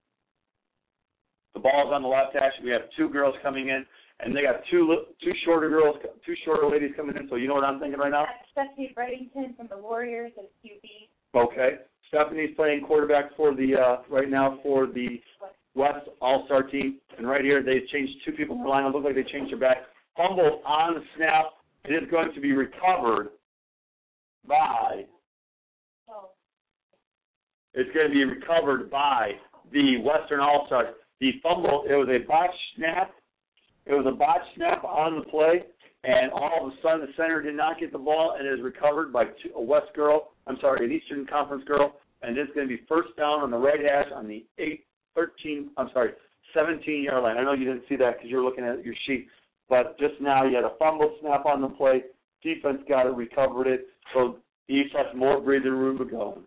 The ball's on the left hash. We have two girls coming in, and they got two two shorter girls, two shorter ladies coming in. So you know what I'm thinking right now? Stephanie Bredington from the Warriors as Q B. Okay. Stephanie's playing quarterback for the uh, right now for the West All-Star team. And right here, they changed two people in the line. It looks like they changed their back. Fumble on the snap. It is going to be recovered by, Oh. it's going to be recovered by the Western All-Stars. The fumble, it was a botched snap. It was a botched snap on the play, and all of a sudden the center did not get the ball, and it is recovered by two, a West girl, I'm sorry, an Eastern Conference girl, and it's going to be first down on the right hash on the eight, thirteen, I'm sorry, seventeen-yard line. I know you didn't see that because you were looking at your sheet, but just now you had a fumble snap on the play. Defense got it, recovered it, so the East has more breathing room to go.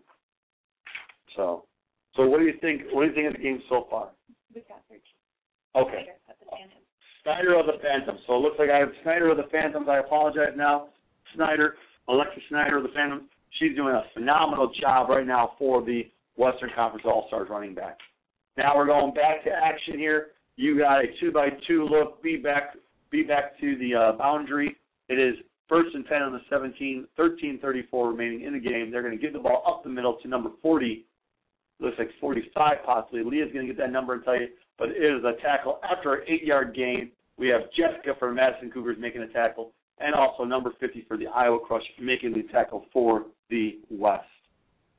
So, so what do you think? What do you think of the game so far? We've got thirteen. Okay. At the Phantom. Snyder of the Phantoms. So it looks like I have Snyder of the Phantoms. I apologize now. Snyder, Alexa Snyder of the Phantoms. She's doing a phenomenal job right now for the Western Conference All-Stars running back. Now we're going back to action here. You got a two-by-two look. Be back, be back to the uh, boundary. It is first and ten on the seventeen, thirteen thirty-four remaining in the game. They're going to give the ball up the middle to number forty. Looks like forty-five possibly. Leah's going to get that number and tell you, but it is a tackle after an eight-yard gain. We have Jessica for Madison Cougars making a tackle, and also number fifty for the Iowa Crush making the tackle for the West.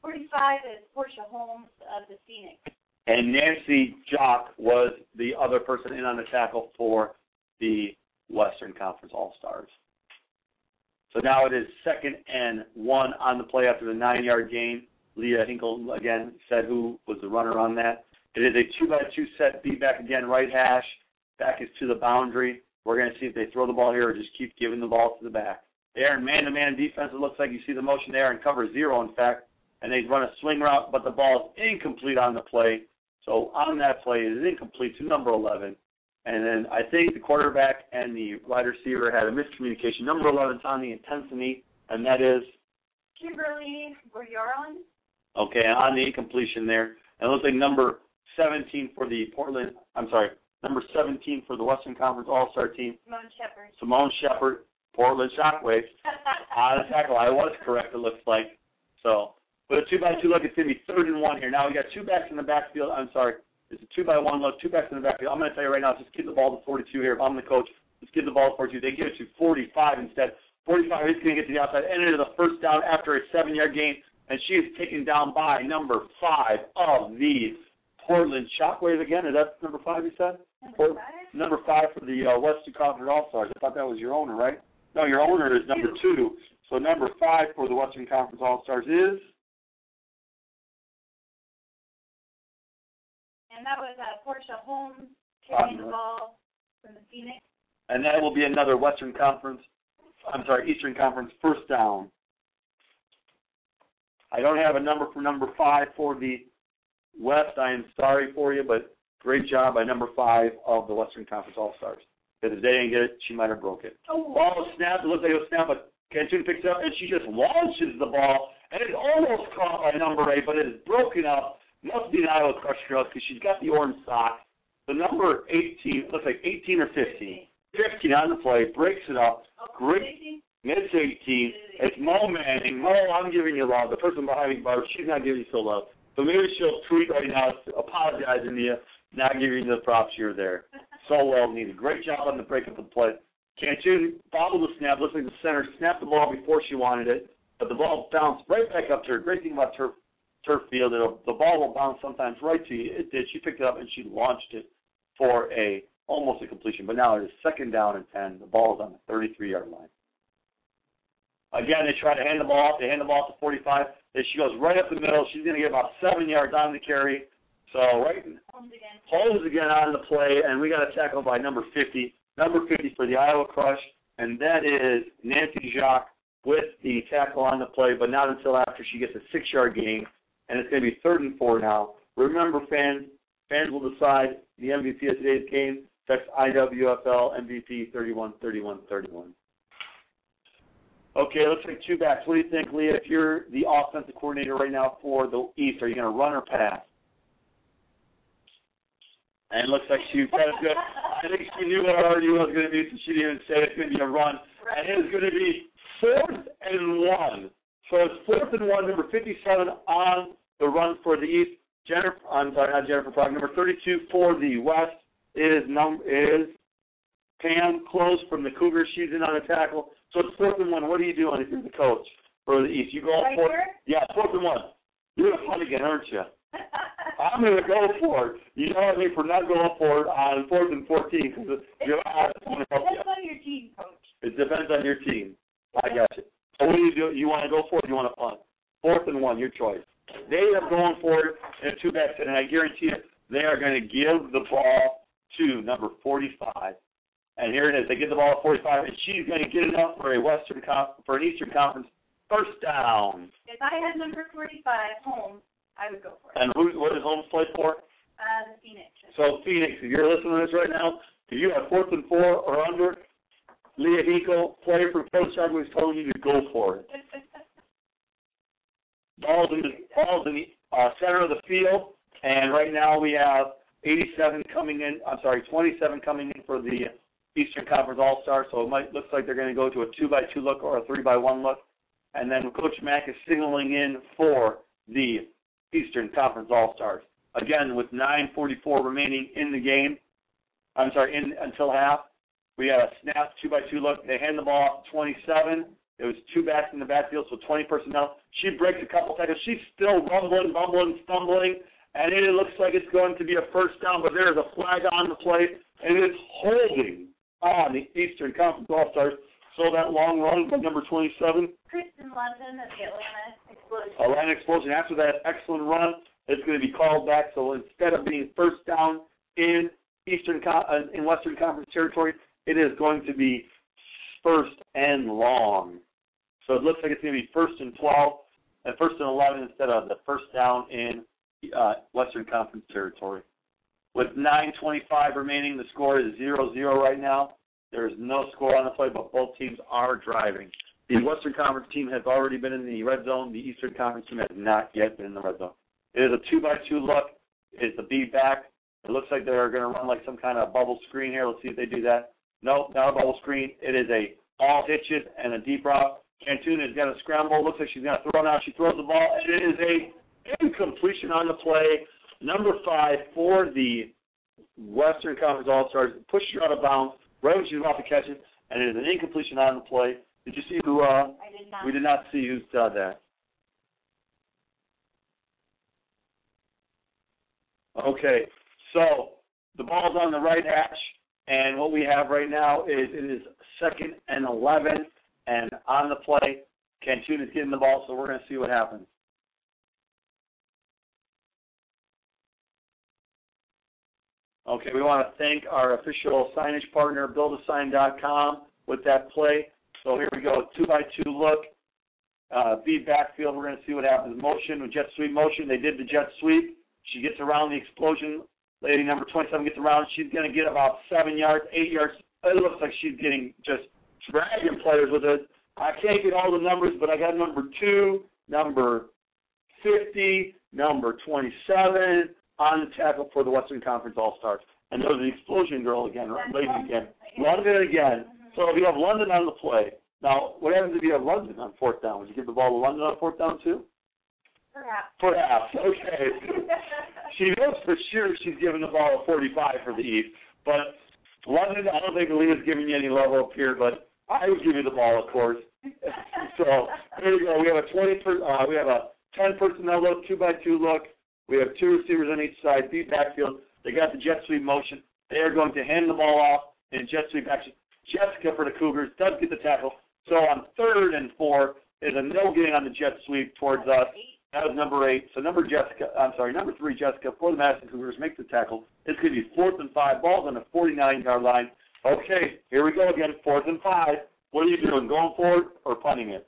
forty-five is Portia Holmes of the Phoenix. And Nancy Jock was the other person in on the tackle for the Western Conference All-Stars. So now it is second and one on the play after the nine-yard gain. Leah Hinkle, again, said who was the runner on that. It is a two-by-two set, beat back again, right hash. Back is to the boundary. We're going to see if they throw the ball here or just keep giving the ball to the back. They're in man-to-man defense. It looks like you see the motion there and cover zero, in fact. And they run a swing route, but the ball is incomplete on the play. So on that play, it is incomplete to number eleven. And then I think the quarterback and the wide receiver had a miscommunication. Number eleven is on the intensity, and that is? Kimberly Boyaron. Okay, on the incompletion there. And it looks like number seventeen for the Portland, I'm sorry, number seventeen for the Western Conference All-Star team. Simone Shepard. Simone Shepard, Portland Shockwaves. On the tackle, I was correct, it looks like. So, but a two-by-two look, it's going to be third and one here. Now we got two backs in the backfield. I'm sorry, it's a two-by-one look, two backs in the backfield. I'm going to tell you right now, just give the ball to forty-two here. If I'm the coach, just give the ball to forty-two. They give it to forty-five instead. forty-five is going to get to the outside, enter the first down after a seven-yard gain, and she is taken down by number five of the Portland Shockwaves. Again, is that number five you said? Number five? Number five for the uh, Western Conference All-Stars. I thought that was your owner, right? No, your owner is number two. So number five for the Western Conference All-Stars is? And that was uh, Portia Holmes carrying the ball from the Phoenix. And that will be another Western Conference, I'm sorry, Eastern Conference first down. I don't have a number for number five for the West. I am sorry for you, but great job by number five of the Western Conference All-Stars. Because if they didn't get it, she might have broke it. Oh, ball snapped. It looks like it was snapped, but Cantu picks it up, and she just launches the ball, and it's almost caught by number eight, but it is broken up. Must be an Iowa Crush girl because she's got the orange sock. The number eighteen, looks like eighteen or fifteen. fifteen on the play, breaks it up. Great. It's eighteen. It's Mo Manning. Mo, I'm giving you love. The person behind me, Barb, she's not giving you so love. So maybe she'll tweet right now apologizing to you, not giving you the props you're there. So well needed. Great job on the break of the play. Cantu bobbled the snap. Looks like the center snapped the ball before she wanted it, but the ball bounced right back up to her. Great thing about turf, turf field, it'll, the ball will bounce sometimes right to you. It did. She picked it up and she launched it for a almost a completion. But now it is second down and ten. The ball is on the thirty-three-yard line. Again, they try to hand the ball off. They hand the ball off to forty-five. Then she goes right up the middle. She's going to get about seven yards on the carry. So right, Holmes again. Holmes again on the play, and we got a tackle by number fifty. Number fifty for the Iowa Crush, and that is Nancy Jacques with the tackle on the play, but not until after she gets a six-yard gain, and it's going to be third and four now. Remember, fans, fans will decide the M V P of today's game. Text I W F L M V P thirty-one thirty-one thirty-one. Okay, let's take two backs. What do you think, Leah? If you're the offensive coordinator right now for the East, are you going to run or pass? And it looks like she kind of good. I think she knew what our R D was going to be, so she didn't even say it's going to be a run. And it is going to be fourth and one. So it's fourth and one, number fifty-seven on the run for the East. Jennifer, I'm sorry, not Jennifer Prague. Number thirty-two for the West is num is Pam Close from the Cougars. She's in on the tackle. So it's fourth and one. What are you doing if you're the coach for the East? You go right for here? Yeah, fourth and one. You're going to punt again, aren't you? I'm going to go for it. You know what I mean for not going for it on fourth and fourteen because you're not going to help you. It depends on your team, Coach. It depends on your team. I got you. So what do you do? You want to go for it or you want to punt? Fourth and one, your choice. They are going for it in two backs, and I guarantee you they are going to give the ball to number forty-five. And here it is. They get the ball at forty-five, and she's going to get it up for a Western Conf- for an Eastern Conference first down. If I had number forty-five, Holmes, I would go for it. And who, what does Holmes play for? Uh, the Phoenix. So, Phoenix, if you're listening to this right now, if you have fourth and four or under, Leah Hinkle, player for Coach Chadwick, is telling you to go for it. Ball's in the, ball's in the uh, center of the field, and right now we have eighty-seven coming in, I'm sorry, twenty-seven coming in for the Eastern Conference All-Star, so it might looks like they're going to go to a two by two look or a three by one look. And then Coach Mack is signaling in for the Eastern Conference All-Stars. Again, with nine forty-four remaining in the game, I'm sorry, in until half, we got a snap, two by two look. They hand the ball off to twenty-seven. It was two backs in the backfield, so twenty personnel. She breaks a couple tackles. She's still rumbling, bumbling, stumbling, and it looks like it's going to be a first down, but there is a flag on the play, and it is holding on the Eastern Conference All-Stars. So that long run by number twenty-seven. Kristen London of the Atlanta Explosion. Atlanta Explosion. After that excellent run, it's going to be called back. So instead of being first down in Eastern uh, in Western Conference territory, it is going to be first and long. So it looks like it's going to be first and twelve and first and eleven instead of the first down in uh, Western Conference territory. With nine twenty-five remaining, the score is zero zero right now. There is no score on the play, but both teams are driving. The Western Conference team has already been in the red zone. The Eastern Conference team has not yet been in the red zone. It is a two-by-two look. It's the B back. It looks like they're going to run like some kind of bubble screen here. Let's see if they do that. No, not a bubble screen. It is a all hitches and a deep route. Cantuna has got a scramble. Looks like she's going to throw now. She throws the ball, and it is a incompletion on the play. Number five for the Western Conference All-Stars pushed her out of bounds right when she was about to catch it, and it is an incompletion on the play. Did you see who? Uh, I did not. We did not see who saw that. Okay, so the ball's on the right hash, and what we have right now is it is second and eleven, and on the play, Cantuna is getting the ball, so we're going to see what happens. Okay, we want to thank our official signage partner, build a sign dot com, with that play. So here we go, two-by-two look, uh, B backfield. We're going to see what happens. Motion, with jet sweep motion. They did the jet sweep. She gets around the explosion. Lady number twenty-seven gets around. She's going to get about seven yards, eight yards. It looks like she's getting just dragging players with it. I can't get all the numbers, but I got number two, number fifty, number twenty-seven on the tackle for the Western Conference All-Stars. And there's the explosion girl again, right? Lady again. London again. So if you have London on the play, now what happens if you have London on fourth down? Would you give the ball to London on fourth down too? Perhaps. Perhaps. Okay. She knows for sure she's giving the ball a forty-five for the East. But London, I don't think Leah's giving you any level up here, but I would give you the ball, of course. So there you go. We have a twenty. Per, uh, we have a ten personnel look, two by two look. We have two receivers on each side, deep backfield. They got the jet sweep motion. They are going to hand the ball off in jet sweep action. Jessica for the Cougars does get the tackle. So on third and four is a no getting on the jet sweep towards us. That was number eight. So number Jessica, I'm sorry, number three Jessica for the Madison Cougars makes the tackle. It's going to be fourth and five. Ball's on the forty-nine yard line. Okay, here we go again. Fourth and five. What are you doing? Going forward or punting it?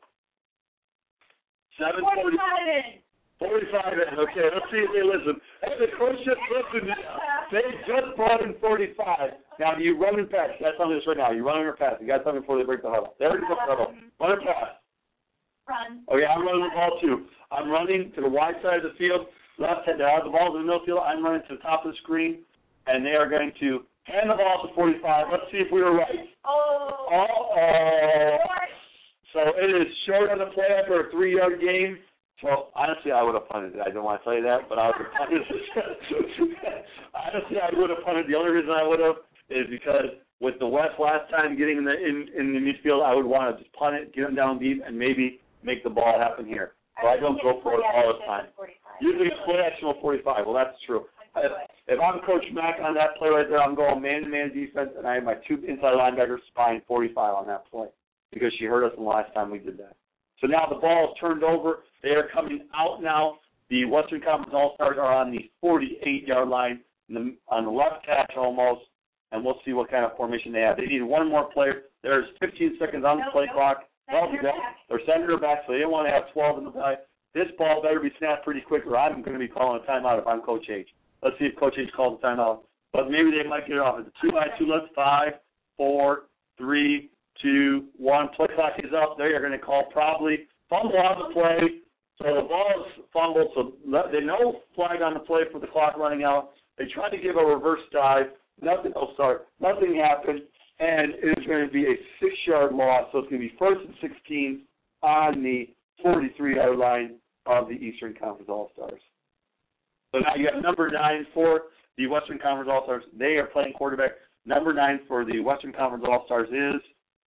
Seven forty. Forty-five in. Okay, let's see if they listen. Hey, the coach just listened. They just brought in forty-five. Now, do you run and pass? You got to tell me this right now. You running or pass? You got to tell me before they break the huddle. There we go. Run or pass? Run. Okay, I'm running the ball too. I'm running to the wide side of the field. Left hand, the ball's in the middle field. I'm running to the top of the screen, and they are going to hand the ball to forty-five. Let's see if we were right. Oh. Uh-oh. So it is short on the play after a three-yard game. So, honestly, I would have punted it. I don't want to tell you that, but I would have punted it. Honestly, I would have punted. The only reason I would have is because with the West last time getting in the in, in the midfield, I would want to just punt it, get them down deep, and maybe make the ball happen here. So I, I don't go for it all the time. Usually split action on forty-five. Well, that's true. If, if I'm Coach Mack on that play right there, I'm going man-to-man defense, and I have my two inside linebackers spying forty-five on that play because she hurt us the last time we did that. So now the ball is turned over. They are coming out now. The Western Conference All-Stars are on the forty-eight yard line, in the, on the left hash almost, and we'll see what kind of formation they have. They need one more player. There's fifteen seconds on the play nope. clock. Nope, they're sending her back, so they don't want to have twelve in the play. This ball better be snapped pretty quick, or I'm going to be calling a timeout if I'm Coach H. Let's see if Coach H calls a timeout. But maybe they might get it off. It's a two by two. Let's five, four, three, two, one. Play clock is up. They are going to call probably fumble on the play. So the ball is fumbled, so they know flag on the play for the clock running out. They tried to give a reverse dive. Nothing, oh, sorry, nothing happened, and it is going to be a six-yard loss. So it's going to be first and sixteen on the forty-three yard line of the Eastern Conference All-Stars. So now you have number nine for the Western Conference All-Stars. They are playing quarterback. Number nine for the Western Conference All-Stars is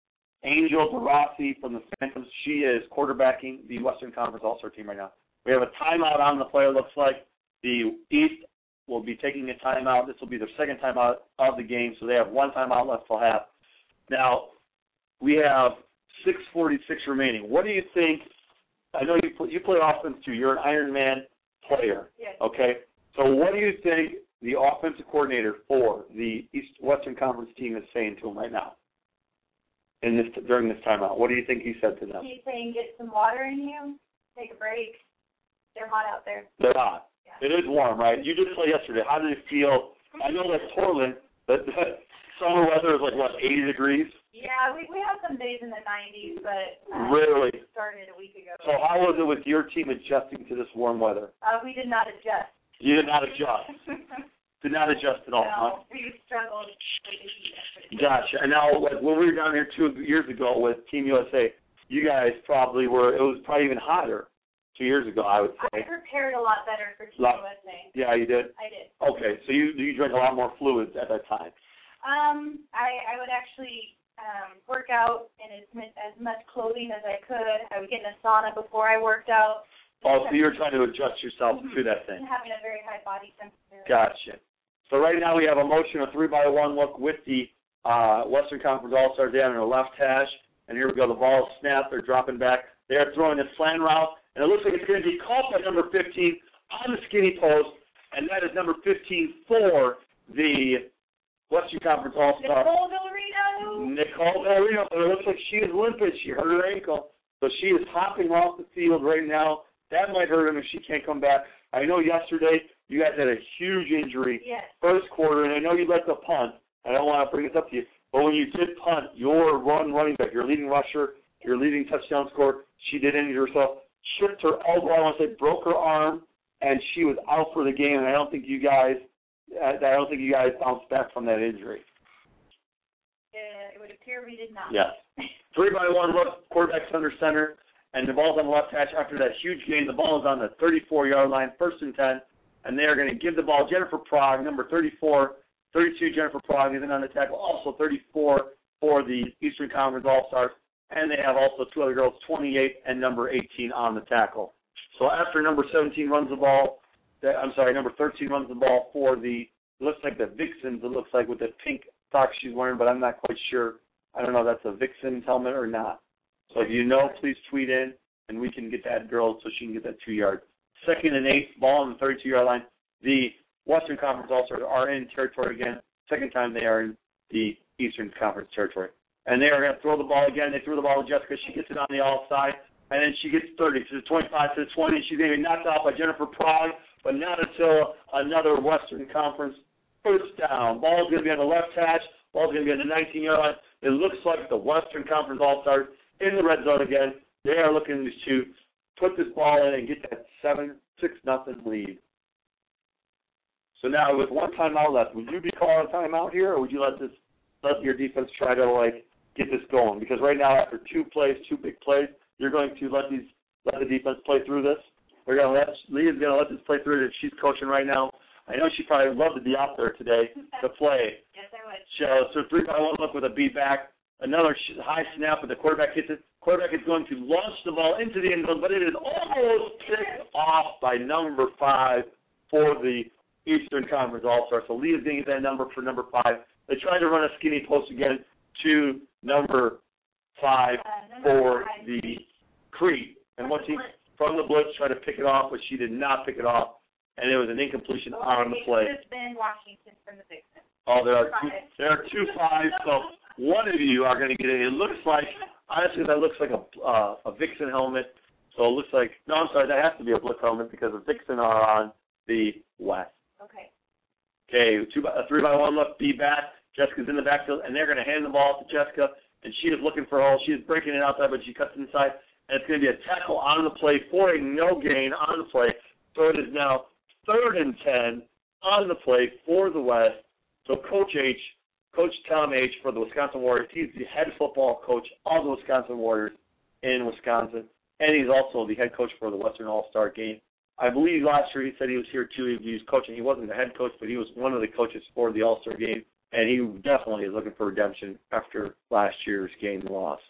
Angel DeRossi from the Phantoms. She is quarterbacking the Western Conference All-Star team right now. We have a timeout on the play, it looks like. The East will be taking a timeout. This will be their second timeout of the game, so they have one timeout left till half. Now, we have six forty-six remaining. What do you think? I know you play, you play offense too. You're an Iron Man player. Yes. Okay? So what do you think the offensive coordinator for the East Western Conference team is saying to them right now in this during this timeout? What do you think he said to them? He's saying get some water in you, take a break. They're hot out there. They're hot. Yeah. It is warm, right? You did play yesterday. How did it feel? I know that Portland, that, that summer weather is like, what, eighty degrees? Yeah, we we have some days in the nineties, but uh, Really? it started a week ago. So how was it with your team adjusting to this warm weather? Uh, we did not adjust. You did not adjust. Did not adjust at all, huh? No, we struggled with the heat. Gotcha. And now, like, when we were down here two years ago with Team U S A, you guys probably were, it was probably even hotter two years ago, I would say. I prepared a lot better for Team Lot, U S A. Yeah, you did? I did. Okay, so you you drank a lot more fluids at that time. Um, I, I would actually um, work out in as, as much clothing as I could. I would get in a sauna before I worked out. Oh, so you were trying to adjust yourself to that thing. And having a very high body temperature. Gotcha. So right now we have a motion, a three by one look with the uh, Western Conference All-Stars down in the left hash. And here we go. The ball is snapped. They're dropping back. They're throwing a slant route. And it looks like it's going to be caught by number fifteen on the skinny post. And that is number fifteen for the Western Conference All-Star. Nicole Villarino. Nicole Villarino. But it looks like she is limping. She hurt her ankle. So she is hopping off the field right now. That might hurt him if she can't come back. I know yesterday you guys had a huge injury Yes. first quarter, and I know you let the punt. I don't want to bring this up to you, but when you did punt, your run running back, your leading rusher, your leading touchdown scorer, she did injure herself, tripped her elbow, I want to say broke her arm, and she was out for the game. And I don't think you guys, I don't think you guys bounced back from that injury. Uh, it would appear we did not. Yes. Three by one look, quarterback's under center. And the ball's on the left hash. After that huge gain, the ball is on the thirty-four-yard line, first and ten. And they are going to give the ball Jennifer Prague, number thirty-four, thirty-two Jennifer Prague is in on the tackle, also thirty-four for the Eastern Conference All-Stars. And they have also two other girls, twenty-eight and number eighteen on the tackle. So after number seventeen runs the ball, I'm sorry, number thirteen runs the ball for the, it looks like the Vixens, it looks like with the pink socks she's wearing, but I'm not quite sure. I don't know if that's a Vixens helmet or not. So if you know, please tweet in, and we can get that girl so she can get that two yards. Second and eight, ball on the thirty-two-yard line. The Western Conference All-Stars are in territory again. Second time they are in the Eastern Conference territory. And they are going to throw the ball again. They threw the ball to Jessica. She gets it on the outside, and then she gets thirty to the twenty-five to the twenty. She's going to be knocked out by Jennifer Prague, but not until another Western Conference first down. Ball's going to be on the left hash. Ball's going to be on the nineteen-yard line. It looks like the Western Conference All-Stars in the red zone again. They are looking to put this ball in and get that seven six nothing lead. So now with one timeout left, would you be calling a timeout here, or would you let this let your defense try to like get this going? Because right now after two plays, two big plays, you're going to let these let the defense play through this. We're gonna let Leah's gonna let this play through it. She's coaching right now. I know she probably would love to be out there today to play. Yes, I would. So, so three by one look with a beat back. Another high snap, but the quarterback hits it. Quarterback is going to launch the ball into the end zone, but it is almost picked off by number five for the Eastern Conference All-Star. So Lee is going to get that number for number five. They tried to run a skinny post again to number five Uh, number for five. the Crete. And once he, from the blitz, tried to pick it off, but she did not pick it off, and it was an incompletion on the play. It could have been Washington from the Vixen. Oh, there are two, there are two fives, so one of you are going to get it. It looks like, honestly, that looks like a uh, a Vixen helmet. So it looks like, no, I'm sorry, that has to be a Blitz helmet because the Vixen are on the west. Okay. Okay, two by, a three by one look, B back. Jessica's in the backfield, and they're going to hand the ball to Jessica, and she is looking for a hole. She is breaking it outside, but she cuts it inside, and it's going to be a tackle on the play for a no gain on the play. So it is now third and ten on the play for the West. So Coach H, Coach Tom H for the Wisconsin Warriors, he's the head football coach of the Wisconsin Warriors in Wisconsin, and he's also the head coach for the Western All-Star Game. I believe last year he said he was here too. He was coaching. He wasn't the head coach, but he was one of the coaches for the All-Star Game, and he definitely is looking for redemption after last year's game loss.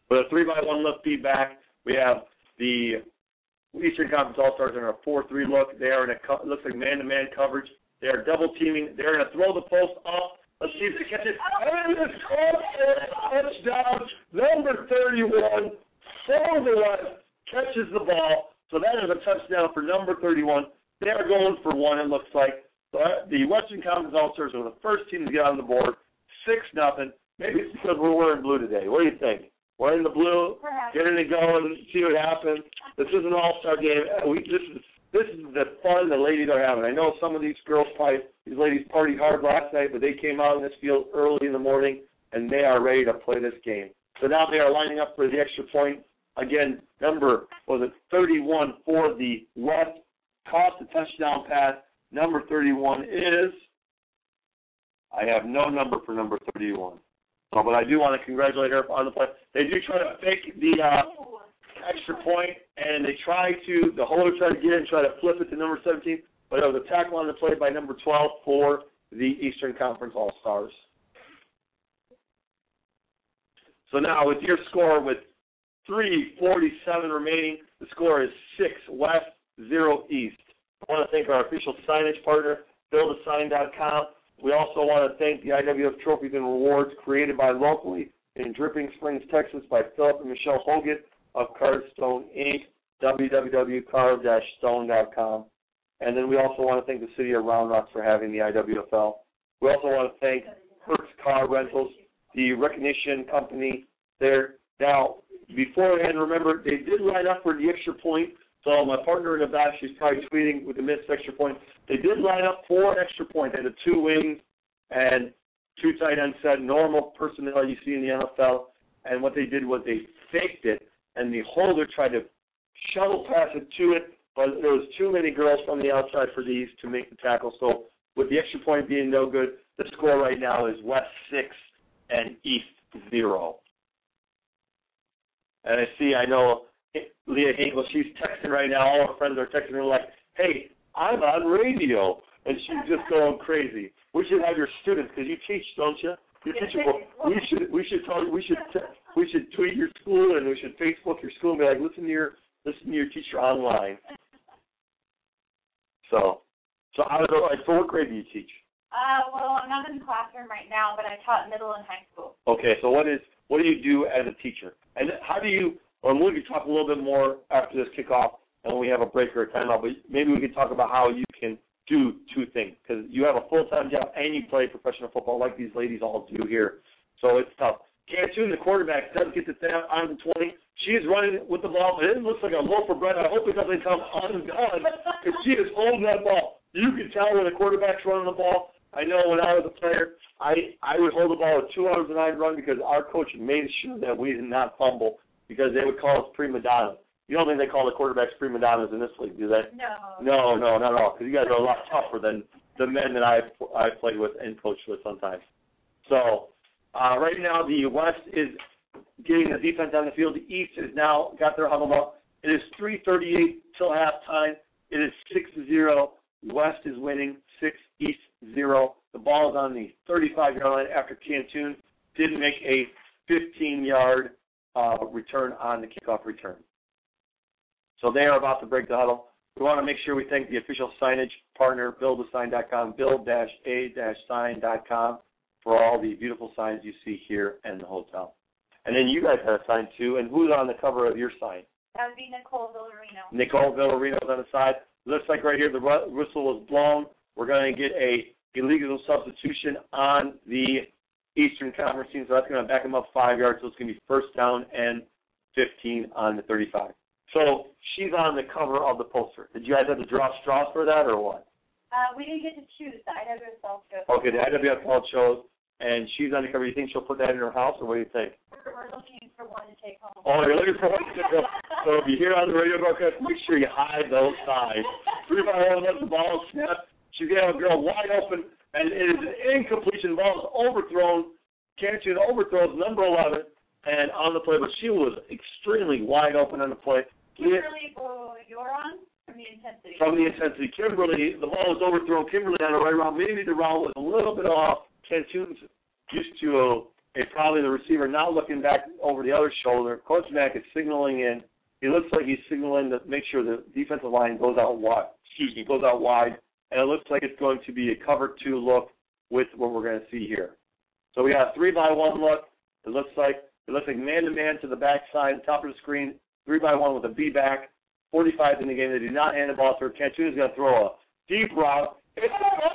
With a three by one look feedback, we have the Eastern Conference All-Stars in a four three look. They are in a, it looks like man-to-man coverage. They are double teaming. They're going to throw the post up. Let's see if they catch it. And it's caught for a touchdown. Number thirty-one, for the West, catches the ball. So that is a touchdown for number thirty-one. They are going for one, it looks like. So the Western Conference All-Stars are the first team to get on the board. six nothing. Maybe it's because we're wearing blue today. What do you think? Wearing the blue, Perhaps. getting it going, see what happens. This is an all-star game. We, this is this is the fun the ladies are having. I know some of these girls probably, these ladies partied hard last night, but they came out in this field early in the morning, and they are ready to play this game. So now they are lining up for the extra point. Again, number, was it thirty-one for the West, caught the touchdown pass. Number thirty-one is, I have no number for number thirty-one. So, but I do want to congratulate her on the play. They do try to fake the uh, extra point, and they try to, the holder tried to get it and try to flip it to number seventeen, but it was a tackle on the play by number twelve for the Eastern Conference All-Stars. So now with your score, with three forty-seven remaining, the score is six West, zero East. I want to thank our official signage partner, build a sign dot com. We also want to thank the I W F Trophies and Rewards created by locally in Dripping Springs, Texas by Philip and Michelle Hogan of Cardstone Incorporated, w w w dot card dash stone dot com. And then we also want to thank the city of Round Rock for having the I W F L. We also want to thank Hertz Car Rentals, the recognition company there. Now, beforehand, remember, they did line up for the extra point. So my partner in the back, she's probably tweeting with the missed extra point. They did line up for an extra point. They had the two wings and two tight ends set, normal personnel you see in the N F L. And what they did was they faked it, and the holder tried to shuttle pass it to it, but there was too many girls from the outside for these to make the tackle. So with the extra point being no good, the score right now is West six and East zero. And I see, I know Leah Hinkle, she's texting right now. All her friends are texting her like, hey, I'm on radio. And she's just going crazy. We should have your students, because you teach, don't you? You teach them. We should we should tell we should we should tweet your school, and we should Facebook your school and be like, listen to your listen to your teacher online. So so I don't know, like, so what grade do you teach? Uh, well, I'm not in the classroom right now, but I taught middle and high school. Okay, so what is what do you do as a teacher? And how do you, or we'll talk a little bit more after this kickoff, and when we have a break or a timeout, but maybe we can talk about how you can do two things, because you have a full-time job and you play professional football like these ladies all do here. So it's tough. Cantoon, the quarterback, doesn't get the snap on the twenty. She's running with the ball, but it looks like a loaf of bread. I hope it doesn't come undone, because she is holding that ball. You can tell when the quarterback's running the ball. I know when I was a player, I, I would hold the ball with two arms and I'd run, because our coach made sure that we did not fumble, because they would call us prima donna. You don't think they call the quarterbacks prima donnas in this league, do they? No. No, no, not at all, because you guys are a lot tougher than the men that I've, I've played with and coached with sometimes. So uh, right now the West is getting the defense on the field. The East has now got their huddle up. It is three thirty-eight till halftime. It is six to zero. West is winning, six East zero. The ball is on the thirty-five-yard line after Cantoon did make a fifteen-yard uh, return on the kickoff return. So they are about to break the huddle. We want to make sure we thank the official signage partner, build a sign dot com, build a sign dot com, for all the beautiful signs you see here in the hotel. And then you guys have a sign too. And who's on the cover of your sign? That would be Nicole Villarino. Nicole Villarino's on the side. Looks like right here the whistle was blown. We're going to get a illegal substitution on the Eastern Conference team, so that's going to back them up five yards. So it's going to be first down and fifteen on the thirty-five. So she's on the cover of the poster. Did you guys have to draw straws for that or what? Uh, we didn't get to choose. The I W S L chose. Okay, the I W S L chose, and she's on the cover. You think she'll put that in her house, or what do you think? We're, we're looking for one to take home. Oh, you're looking for one to take home. So if you hear on the radio broadcast, make sure you hide those signs. Three by one, let the ball snap. She's going to have a girl wide open, and it is an incompletion. The ball is overthrown. Canton overthrows number eleven, and on the play, but she was extremely wide open on the play. Kimberly Boyoron from the intensity. From the intensity. Kimberly, the ball was overthrown. Kimberly on the right round. Maybe the round was a little bit off. Canton's used to uh, It's probably the receiver not looking back over the other shoulder. Coach Mack is signaling in. He looks like he's signaling to make sure the defensive line goes out wide. Excuse me, goes out wide, and it looks like it's going to be a cover two look with what we're going to see here. So we got a three by one look. It looks like it looks like man to man to the backside, top of the screen. Three by one with a B back. forty-five in the game. They do not hand the ball through. Cantu is going to throw a deep route. It's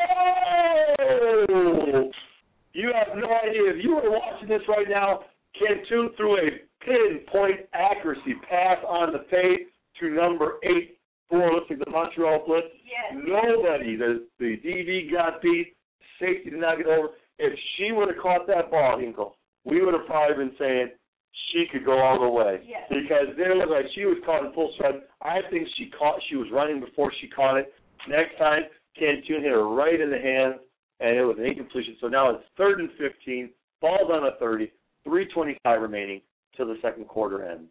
oh! You have no idea. If you were watching this right now, Cantu threw a pinpoint accuracy pass on the fade to number eight for looks like the Montreal Blitz. Yes. Nobody, the the D B got beat. Safety did not get over. If she would have caught that ball, Hinkle, we would have probably been saying she could go all the way. Yes. Because there was like she was caught in full stride. I think she caught. She was running before she caught it. Next time, Cantu hit her right in the hands, and it was an incompletion. So now it's third and fifteen. Ball's on a thirty. three twenty-five remaining till the second quarter ends.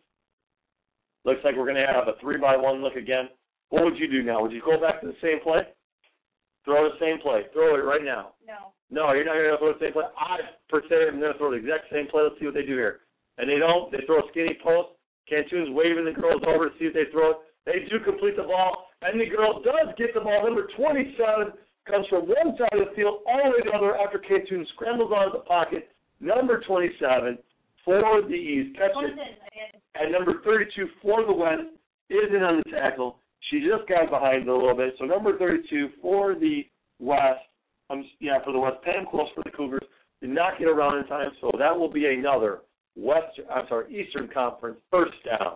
Looks like we're going to have a three by one look again. What would you do now? Would you go back to the same play? Throw the same play. Throw it right now. No. No, you're not going to throw the same play. I, per se, am going to throw the exact same play. Let's see what they do here. And they don't. They throw a skinny post. Cantu's waving the girls over to see if they throw it. They do complete the ball, and the girl does get the ball. Number twenty-seven comes from one side of the field all the way to the other after Cantu scrambles out of the pocket. Number twenty-seven for the East catches it. And number thirty-two for the West is in on the tackle. She just got behind it a little bit. So number thirty-two for the West, um, yeah, for the West, Pam Close for the Cougars, did not get around in time. So that will be another Western, I'm sorry, Eastern Conference first down.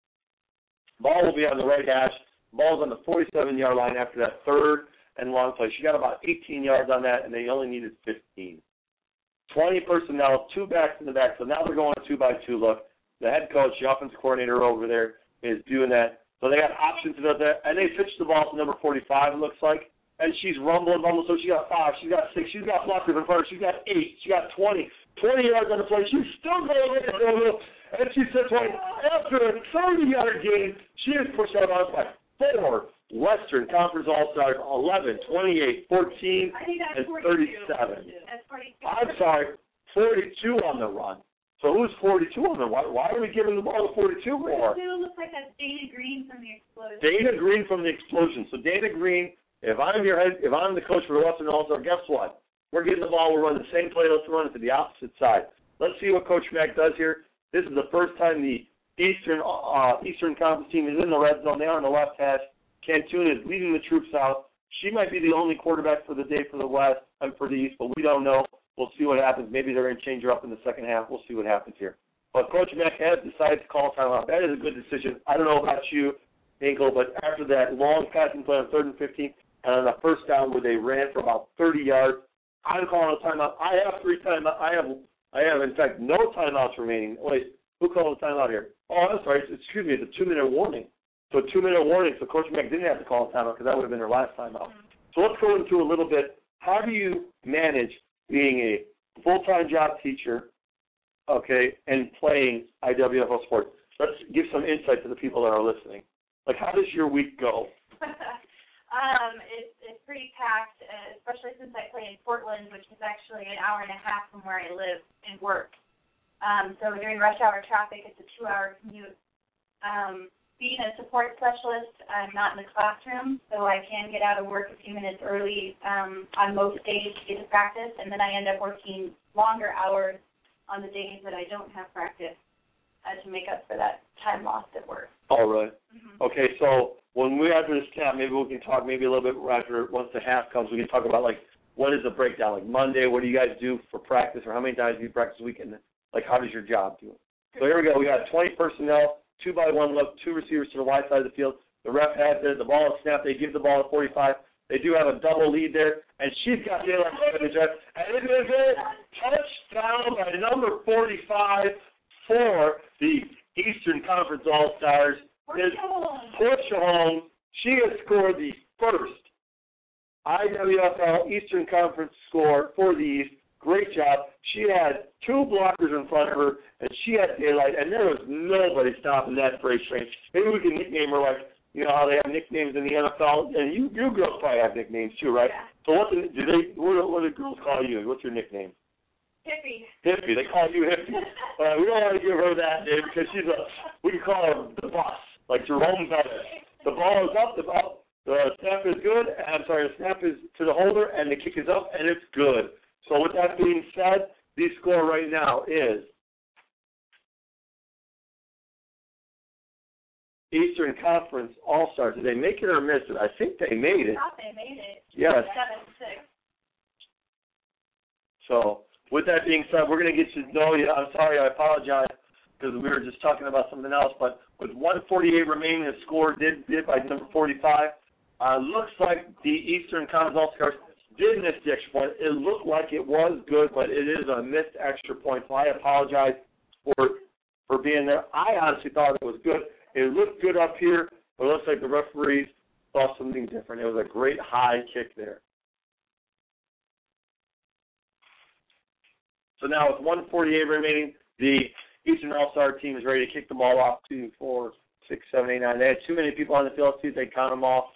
Ball will be on the right hash. Ball's on the forty-seven yard line after that third and long play. She got about eighteen yards on that, and they only needed fifteen. twenty personnel, two backs in the back. So now they're going a two by two look. The head coach, the offensive coordinator over there, is doing that. So they got options about that, and they pitched the ball to number forty-five, it looks like. And she's rumbling, rumbling. So she got five, she's got six, she's got blockers in front of her, she's got eight, she got twenty. twenty yards on the play. She's still going with it. And she says, well, after a thirty yard gain, she is pushed out on by four Western Conference All-Stars, eleven, twenty-eight, fourteen, and thirty-seven. I'm sorry, forty-two on the run. So who's forty-two on the run? Why are we giving the ball to forty-two for? forty-two looks like that's Dana Green from the Explosion. Dana Green from the Explosion. So Dana Green, if I'm your head, if I'm the coach for the Western All-Star, guess what? We're getting the ball. We're running the same play. Let's run it to the opposite side. Let's see what Coach Mack does here. This is the first time the Eastern uh, Eastern Conference team is in the red zone. They are on the left hash. Cantu is leading the troops out. She might be the only quarterback for the day for the West and for the East, but we don't know. We'll see what happens. Maybe they're going to change her up in the second half. We'll see what happens here. But Coach Mack has decided to call timeout. That is a good decision. I don't know about you, Hinkle, but after that long passing play on third and fifteen and on the first down where they ran for about thirty yards, I'm calling a timeout. I have three timeouts. I have, I have, in fact, no timeouts remaining. Wait, who called a timeout here? Oh, I'm sorry. Excuse me. It's a two-minute warning. So a two-minute warning. So Coach Mack didn't have to call a timeout because that would have been her last timeout. So let's go into a little bit. How do you manage being a full-time job teacher, okay, and playing I W F L sports? Let's give some insight to the people that are listening. Like, how does your week go? um, it's it's pretty packed, uh, especially since I play in Portland, which is actually an hour and a half from where I live and work. Um, so during rush hour traffic, it's a two-hour commute. Um, being a support specialist, I'm not in the classroom, so I can get out of work a few minutes early um, on most days to get to practice, and then I end up working longer hours on the days that I don't have practice uh, to make up for that time lost at work. All right. Mm-hmm. Okay, so when we after this camp, maybe we can talk maybe a little bit after once the half comes, we can talk about, like, what is the breakdown? Like Monday, what do you guys do for practice, or how many times do you practice a weekend? Like, how does your job do? So here we go. We got twenty personnel, two by one look, two receivers to the wide side of the field. The ref has it. The ball is snapped. They give the ball at forty-five. They do have a double lead there, and she's got daylight savings time. And it is a touchdown by number forty-five for the Eastern Conference All-Stars. Portia Holmes. She has scored the first I W F L Eastern Conference score for the East. Great job. She had two blockers in front of her, and she had daylight, and there was nobody stopping that freight train. Maybe we can nickname her like, you know how they have nicknames in the N F L, and you you girls probably have nicknames too, right? Yeah. So what do, do they? What, what do girls call you? What's your nickname? Hippie. Hippie. They call you Hippie. Uh, we don't want to give her that name because she's a, we can call her the boss, like Jerome Bettis. The ball is up, the ball, the snap is good, I'm sorry, the snap is to the holder, and the kick is up, and it's good. So with that being said, the score right now is Eastern Conference All-Stars. Did they make it or miss it? I think they made it. I thought they made it. Yes. seven six. So with that being said, we're going to get you to know you. I'm sorry, I apologize, because we were just talking about something else. But with one forty-eight remaining, the score did did by number forty-five. Uh, looks like the Eastern Conference All-Stars did miss the extra point. It looked like it was good, but it is a missed extra point. So I apologize for for being there. I honestly thought it was good. It looked good up here, but it looks like the referees saw something different. It was a great high kick there. So now with one forty-eight remaining, the Eastern All-Star team is ready to kick the ball off. Two, four, six, seven, eight, nine. They had too many people on the field. See if they count them off.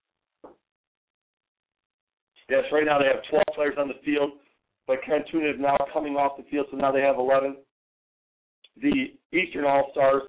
Yes, right now they have twelve players on the field, but Ken Tuna is now coming off the field, so now they have eleven. The Eastern All-Stars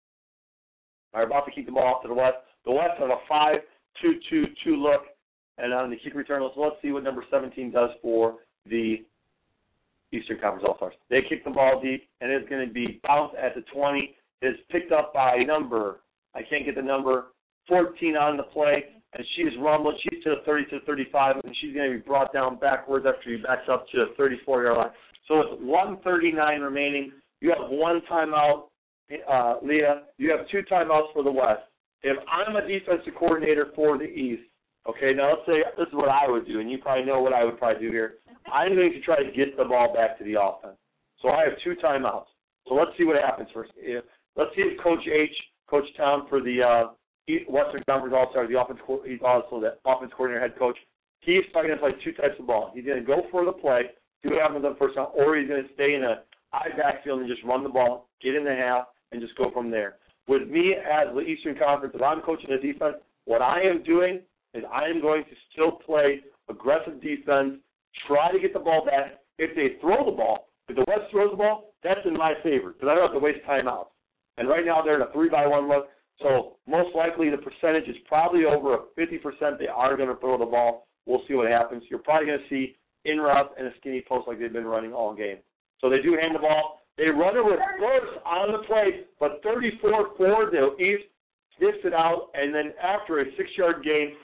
are about to kick the ball off to the West. The West have a five two two two look, and on the kick return, let's, let's see what number seventeen does for the Eastern Conference All-Stars. They kick the ball deep, and it's going to be bounced at the twenty. It's picked up by number, I can't get the number, fourteen on the play, and she's rumbled. She's to the thirty to the thirty-five, and she's going to be brought down backwards after he backs up to the thirty-four-yard line. So with one thirty-nine remaining, you have one timeout, uh, Leah. You have two timeouts for the West. If I'm a defensive coordinator for the East, okay, now let's say this is what I would do, and you probably know what I would probably do here. I'm going to try to get the ball back to the offense. So I have two timeouts. So let's see what happens first. If, let's see if Coach H, Coach Tom for the uh, Western Conference All-Stars, the offense, he's also the offense coordinator, head coach. He's probably going to play two types of ball. He's going to go for the play, see what happens on the first down, or he's going to stay in a high backfield and just run the ball, get in the half, and just go from there. With me as the Eastern Conference, if I'm coaching the defense, what I am doing is I am going to still play aggressive defense, try to get the ball back. If they throw the ball, if the West throws the ball, that's in my favor because I don't have to waste timeouts. And right now they're in a three by one look, so most likely the percentage is probably over fifty percent they are going to throw the ball. We'll see what happens. You're probably going to see in route and a skinny post like they've been running all game. So they do hand the ball. They run it with first on the play, but thirty-four four, the East sniffs it out, and then after a six-yard gain,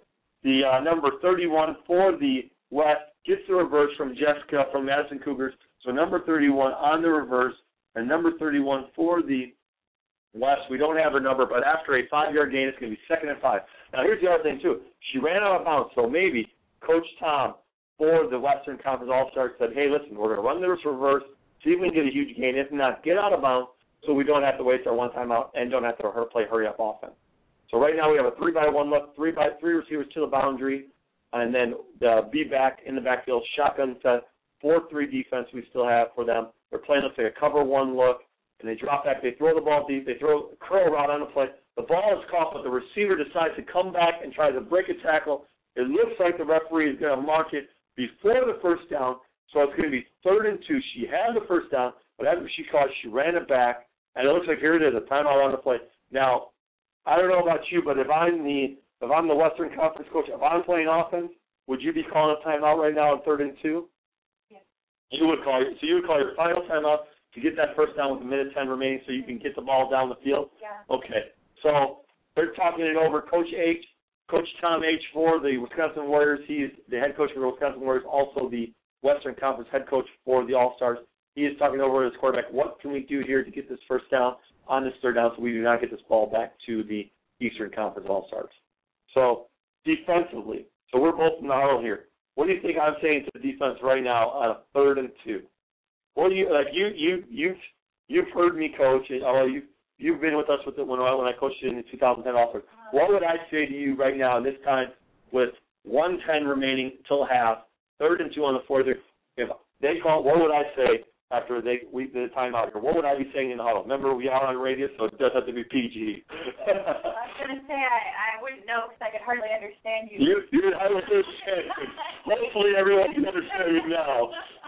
the uh, number thirty-one for the West gets the reverse from Jessica from Madison Cougars. So number thirty-one on the reverse, and number thirty-one for the West. We don't have her number, but after a five-yard gain, it's going to be second and five. Now, here's the other thing, too. She ran out of bounds, so maybe Coach Tom for the Western Conference All-Stars said, hey, listen, we're going to run this reverse, see if we can get a huge gain. If not, get out of bounds so we don't have to waste our one timeout and don't have to play hurry-up offense. So right now we have a three by one look, three by three receivers to the boundary, and then the be back in the backfield, shotgun set, four three defense we still have for them. They're playing, let's say, a cover one look, and they drop back. They throw the ball deep. They throw a curl route on the play. The ball is caught, but the receiver decides to come back and try to break a tackle. It looks like the referee is going to mark it before the first down, so it's going to be third and two. She had the first down, but after she caught it, she ran it back, and it looks like here it is, a timeout on the play. Now, I don't know about you, but if I'm the if I'm the Western Conference coach, if I'm playing offense, would you be calling a timeout right now on third and two? Yes. You would call your, so you would call your final timeout to get that first down with a minute ten remaining, so you can get the ball down the field. Yeah. Okay. So they're talking it over. Coach H, Coach Tom H for the Wisconsin Warriors. He's the head coach for the Wisconsin Warriors, also the Western Conference head coach for the All-Stars. He is talking over his quarterback. What can we do here to get this first down on this third down so we do not get this ball back to the Eastern Conference All-Stars? So defensively, so we're both in the huddle here. What do you think I'm saying to the defense right now on a third and two? What do you like? You you you've you've heard me coach. Oh, you you've been with us with it when I when I coached in the two thousand ten All-Stars. What would I say to you right now in this time with one ten remaining till half, third and two on the fourth? If they call, what would I say after they we the timeout here? What would I be saying in the huddle? Remember, we are on radio, so it does have to be P G. I was going to say I, I wouldn't know because I could hardly understand you. You, you I would understand. Hopefully everyone can understand me now.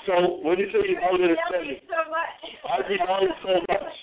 So when you say you know that it's yelling so much. I'd be yelling so much.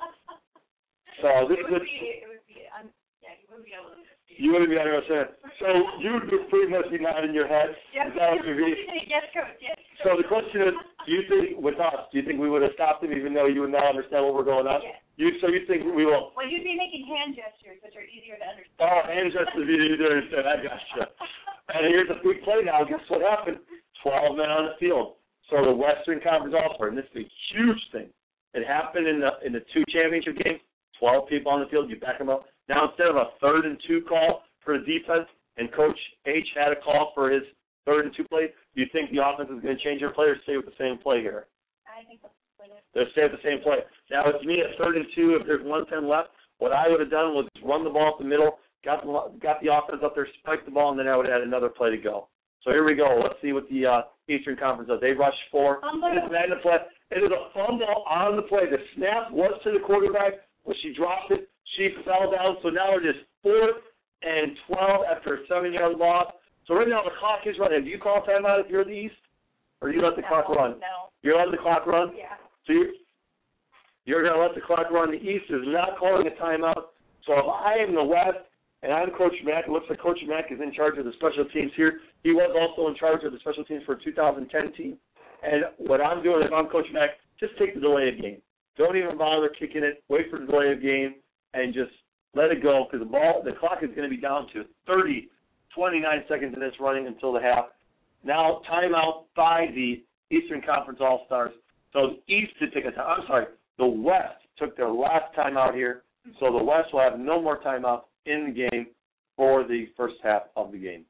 So this it is. would be, it would be, um, yeah, you wouldn't be able to understand. You wouldn't be able to understand. So you would pretty much be nodding your head. Yes, That would be. yes, coach. Yes, coach. So the question is, do you think with us, do you think we would have stopped him even though you would now understand what we're going on? Yes. You so you think we will? Well, you'd be making hand gestures, which are easier to understand. Oh, hand gestures easier to understand. I gotcha. And here's a big play now. Guess what happened? Twelve men on the field. So the Western Conference All-Star, and this is a huge thing. It happened in the in the two championship games. Twelve people on the field. You back them up. Now instead of a third and two call for the defense, and Coach H had a call for his third and two play, do you think the offense is going to change their play or stay with the same play here? I think that's They'll stay with the same play. Now, to me, at third and two, if there's one ten left, what I would have done was run the ball up the middle, got the, got the offense up there, spiked the ball, and then I would have had another play to go. So here we go. Let's see what the uh, Eastern Conference does. They rush four. It's the play. It is a fumble on the play. The snap was to the quarterback, but she dropped it. She fell down. So now it is fourth and twelve after a seven-yard loss. So right now the clock is running. Do you call timeout if you're the East, or do you let the no, clock run? No. You're letting the clock run? Yeah. So you're, you're going to let the clock run. The East is not calling a timeout. So if I am the West and I'm Coach Mack, it looks like Coach Mack is in charge of the special teams here. He was also in charge of the special teams for two thousand ten team. And what I'm doing, if I'm Coach Mack, just take the delay of game. Don't even bother kicking it. Wait for the delay of game and just let it go because the ball, the clock is going to be down to thirty, twenty-nine seconds in this running until the half. Now timeout by the Eastern Conference All-Stars. So the East did take a time. I'm sorry, the West took their last timeout here. So the West will have no more timeouts in the game for the first half of the game.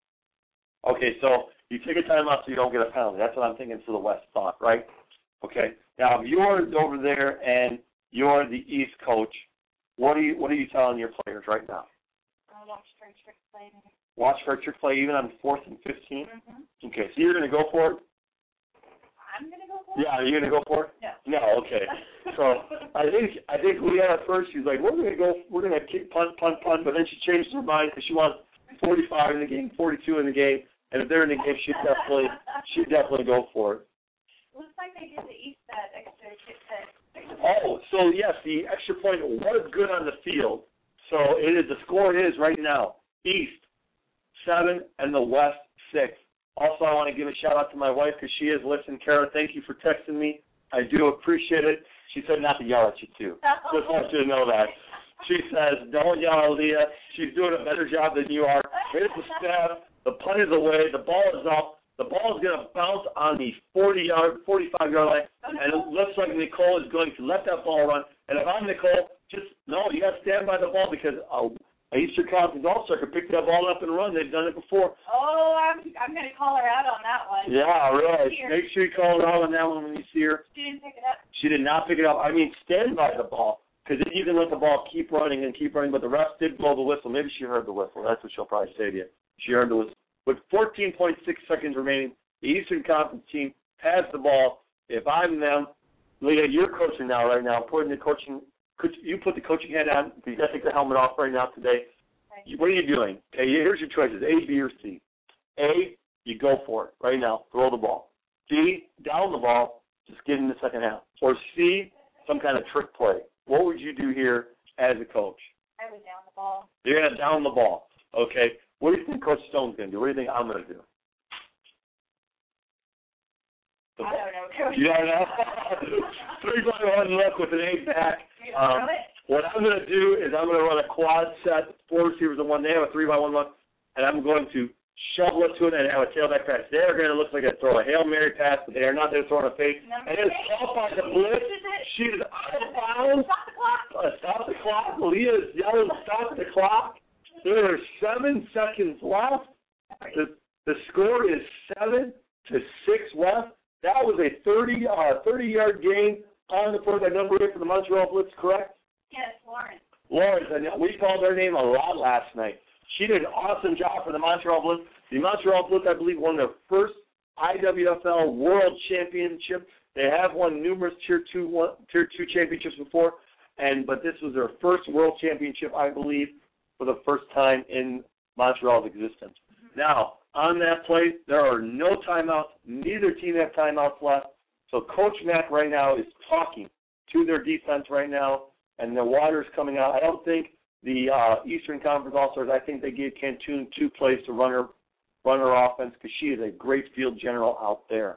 Okay, so you take a timeout so you don't get a penalty. That's what I'm thinking for the West thought, right? Okay. Now, if you're over there and you're the East coach, what are you what are you telling your players right now? I'll watch for a trick play. Watch for a trick play even on fourth and fifteen? Mm-hmm. Okay, so you're going to go for it? I'm going to go for it? Yeah, are you going to go for it? No. No, okay. So I think I think Leanna at first, she's like, we're going to go, we're going to kick, punt, punt, punt, but then she changed her mind because she wants forty-five in the game, forty-two in the game, and if they're in the game, she'd definitely, she'd definitely go for it. Looks like they did the East that extra six six. Oh, so yes, the extra point was good on the field. So it is, the score is right now, East seven and the West six. Also, I want to give a shout out to my wife because she is listening. Kara, thank you for texting me. I do appreciate it. She said not to yell at you, too. Just want you to know that. She says, don't yell at Leah. She's doing a better job than you are. Here's the snap. The punt is away. The ball is up. The ball is going to bounce on the forty-yard, forty-five-yard line, and it looks like Nicole is going to let that ball run. And if I'm Nicole, just, no, you got to stand by the ball because uh, Eastern Conference All-Star could pick that ball up and run. They've done it before. Oh, I'm I'm going to call her out on that one. Yeah, really. Make sure you call her out on that one when you see her. She didn't pick it up. She did not pick it up. I mean, stand by the ball because you can let the ball keep running and keep running, but the ref did blow the whistle. Maybe she heard the whistle. That's what she'll probably say to you. She heard the whistle. With fourteen point six seconds remaining, the Eastern Conference team has the ball. If I'm them, Leah, you're coaching now right now. Putting the coaching, could you put the coaching hat on? You got to take the helmet off right now today. Right. What are you doing? Okay, here's your choices: A, B, or C. A, you go for it right now. Throw the ball. B, down the ball. Just get in the second half. Or C, some kind of trick play. What would you do here as a coach? I was down the ball. You're going to down the ball. Okay. What do you think Coach Stone's going to do? What do you think I'm going to do? The I don't know, Coach. You don't know? Three by one look with an eight back. Um, what I'm going to do is I'm going to run a quad set, four receivers in one. They have a three by one look, and I'm going to shovel it to it and have a tailback pass. They are going to look like they throw a Hail Mary pass, but they are not. They're throwing a fake. Number and it's caught by the blitz. She is out of bounds. Stop the clock. Uh, stop the clock. Leah is yelling, stop the clock. There are seven seconds left. The, the score is seven to six left. That was a thirty, uh, thirty-yard gain on the first. That number eight for the Montreal Blitz, correct? Yes, Lawrence. Lawrence, and we called her name a lot last night. She did an awesome job for the Montreal Blitz. The Montreal Blitz, I believe, won their first I W F L World Championship. They have won numerous Tier Two, one, Tier Two championships before, and but this was their first World Championship, I believe, for the first time in Montreal's existence. Mm-hmm. Now, on that play. There are no timeouts. Neither team have timeouts left. So Coach Mack right now is talking to their defense right now, and the water's coming out. I don't think the uh, Eastern Conference All-Stars, I think they gave Cantoon two plays to run her, run her offense because she is a great field general out there.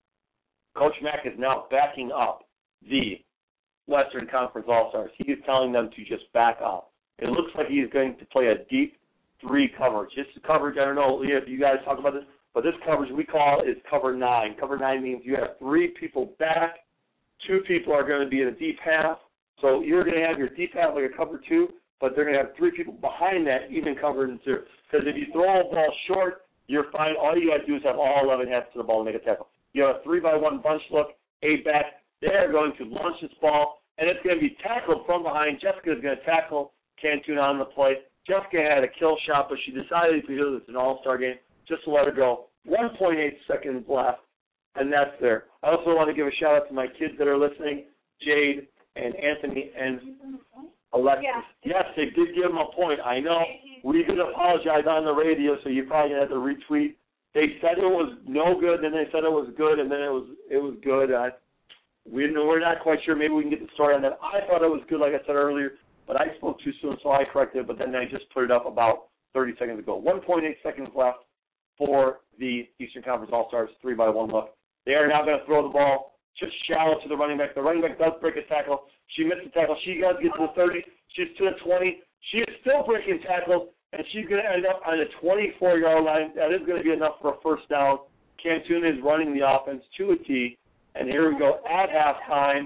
Coach Mack is now backing up the Western Conference All-Stars. He is telling them to just back up. It looks like he is going to play a deep three coverage. This coverage, I don't know, Leah, if you guys talk about this, but this coverage we call is cover nine. Cover nine means you have three people back, two people are going to be in a deep half. So you're going to have your deep half like a cover two, but they're going to have three people behind that, even covered in two. Because if you throw a ball short, you're fine. All you got to do is have all eleven hands to the ball and make a tackle. You have a three by one bunch look, eight back. They're going to launch this ball, and it's going to be tackled from behind. Jessica is going to tackle Cantoon on the play. Jessica had a kill shot, but she decided because it's an all-star game just to let her go. one point eight seconds left, and that's there. I also want to give a shout-out to my kids that are listening, Jade and Anthony and Alexis. Yeah. Yes, they did give them a point. I know. We did apologize on the radio, so you probably had to retweet. They said it was no good, then they said it was good, and then it was it was good. Uh, we we're not quite sure. Maybe we can get the story on that. I thought it was good, like I said earlier, but I spoke too soon, so I corrected it. But then I just put it up about thirty seconds ago. one point eight seconds left for the Eastern Conference All-Stars, three by one look. They are now going to throw the ball just shallow to the running back. The running back does break a tackle. She missed the tackle. She does get to the thirty. She's to the twenty. She is still breaking tackles. And she's going to end up on the twenty-four-yard line. That is going to be enough for a first down. Cantoon is running the offense to a T. And here we go at halftime.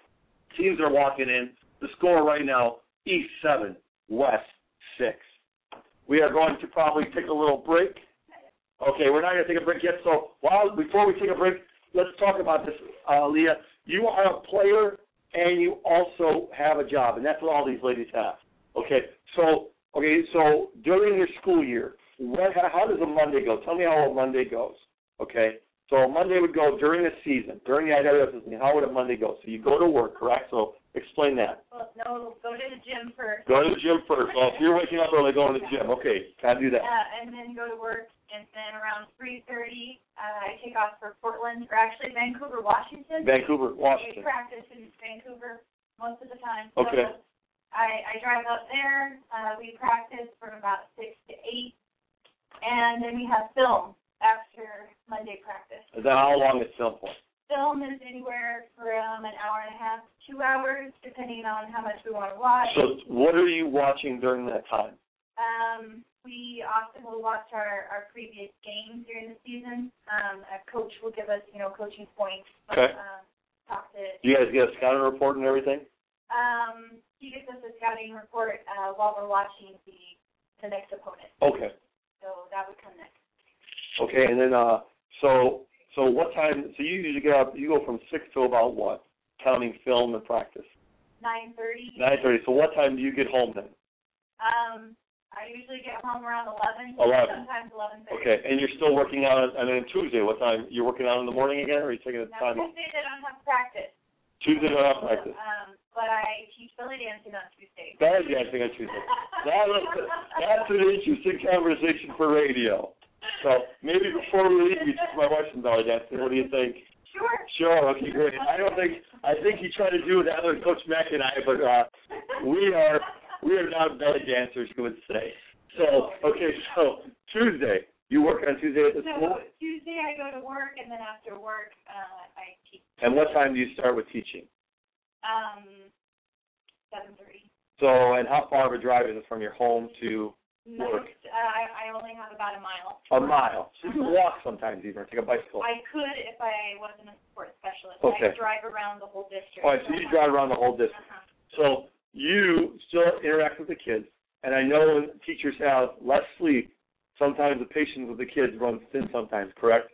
Teams are walking in. The score right now, East seven, West six. We are going to probably take a little break. Okay, we're not going to take a break yet. So while before we take a break, let's talk about this, uh, Leah. You are a player, and you also have a job, and that's what all these ladies have. Okay, so... Okay, so during your school year, what, how does a Monday go? Tell me how a Monday goes, okay? So a Monday would go during the season, during the I W S season. How would a Monday go? So you go to work, correct? So explain that. Well, no, go to the gym first. Go to the gym first. Well, if you're waking up early, go to the gym. Okay, can I do that? Uh, and then go to work, and then around three thirty, uh, I take off for Portland, or actually Vancouver, Washington. Vancouver, Washington. We practice in Vancouver most of the time. Okay. So I, I drive up there. Uh, we practice from about six to eight, and then we have film after Monday practice. Is that how long is film for? Film is anywhere from an hour and a half, two hours, depending on how much we want to watch. So what are you watching during that time? Um, we often will watch our, our previous games during the season. Um, a coach will give us, you know, coaching points. Okay. Um, talk to. Do you guys get a scouting report and everything? Um, he gives us a scouting report uh, while we're watching the the next opponent. Okay. So that would come next. Okay, and then uh, so so what time? So you usually get up. You go from six to about what? Counting film and practice. Nine thirty. Nine thirty. So what time do you get home then? Um, I usually get home around eleven. Eleven. Sometimes eleven thirty. Okay, and you're still working out. And then Tuesday, what time? You're working out in the morning again, or are you taking the Now, time? Tuesday they don't have practice. Tuesday don't have practice. Um, but I teach belly dancing on Tuesday. Belly dancing on Tuesday. That is, that's an interesting conversation for radio. So maybe before we leave, you teach my wife some belly dancing. What do you think? Sure. Sure. Okay, great. I don't think I think he tried to do that with Coach Mack and I, but uh, we are we are not belly dancers, you would say. So okay, so Tuesday. You work on Tuesday at the so school? Tuesday I go to work, and then after work uh, I teach. And what time do you start with teaching? Um, seven thirty. So, and how far of a drive is it from your home to work? Most, uh, I, I only have about a mile. A mile. So you can walk sometimes even, or take a bicycle. I could if I wasn't a sports specialist. Okay. I drive around the whole district. All right, so you drive around the whole district. Uh-huh. So you still interact with the kids, and I know when teachers have less sleep, sometimes the patience with the kids runs thin sometimes, correct?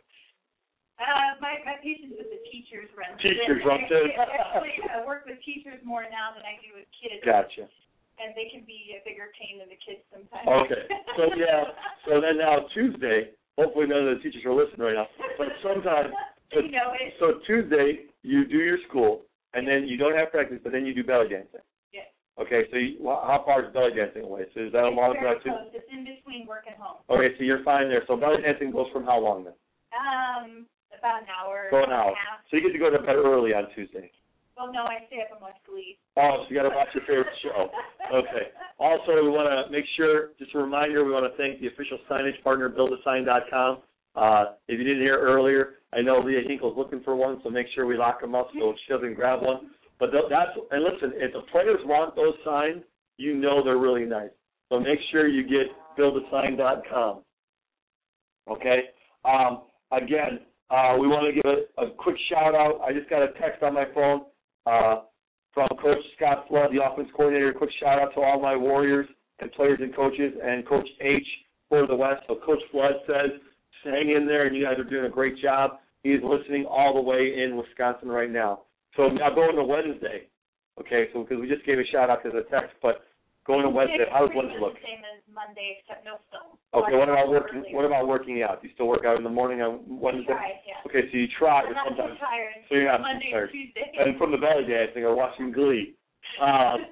Uh, my, my patience with the teachers runs Teachers thin. run thin. Actually, I work with teachers more now than I do with kids. Gotcha. And they can be a bigger pain than the kids sometimes. Okay. So, yeah, so then now Tuesday, hopefully none of the teachers are listening right now, but sometimes, so, you know it. so Tuesday you do your school, and then you don't have practice, but then you do belly dancing. Yes. Okay, so you, well, how far is belly dancing away? So is that a long Very drive too? close. It's in between work and home. Okay, so you're fine there. So belly dancing goes from how long then? Um, about an hour. So an hour. And a half. So you get to go to bed early on Tuesday. Well, no, I stay up and watch Glee. Oh, so you got to watch your favorite show. Okay. Also, we want to make sure, just a reminder, we want to thank the official signage partner, build a sign dot com. Uh, if you didn't hear earlier, I know Leah Hinkle's looking for one, so make sure we lock them up so she doesn't grab one. But th- that's, and listen, if the players want those signs, you know they're really nice. So make sure you get build a sign dot com. Okay? Um, again, uh, we want to give a, a quick shout out. I just got a text on my phone uh, from Coach Scott Flood, the offense coordinator. A quick shout out to all my Warriors and players and coaches, and Coach H for the West. So Coach Flood says, hang in there, and you guys are doing a great job. He's listening all the way in Wisconsin right now. So now going to Wednesday. Okay, so because we just gave a shout out to the text, but going to Wednesday, how does Wednesday look? Same as Monday, except no film. Okay, what about working? What about working out? Do you still work out in the morning on Wednesday? I try, yeah. Okay, so you try, I'm but not sometimes. too tired. So you're not Monday too tired. or Tuesday. And from the belly dancing or watching Glee. Um,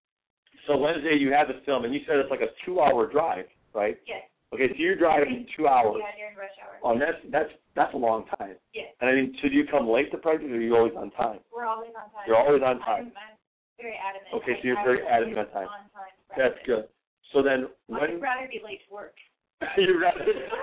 so Wednesday you have the film, and you said it's like a two-hour drive, right? Yes. Okay, so you're driving two hours. Yeah, during rush hour. Oh, and that's that's that's a long time. Yes. And I mean, so do you come late to practice, or are you always on time? We're always on time. You're always on time. I'm, I'm very adamant. Okay, so you're I, very I adamant on time. On time to That's practice. good. So then, I'd when rather be late to work. you're right.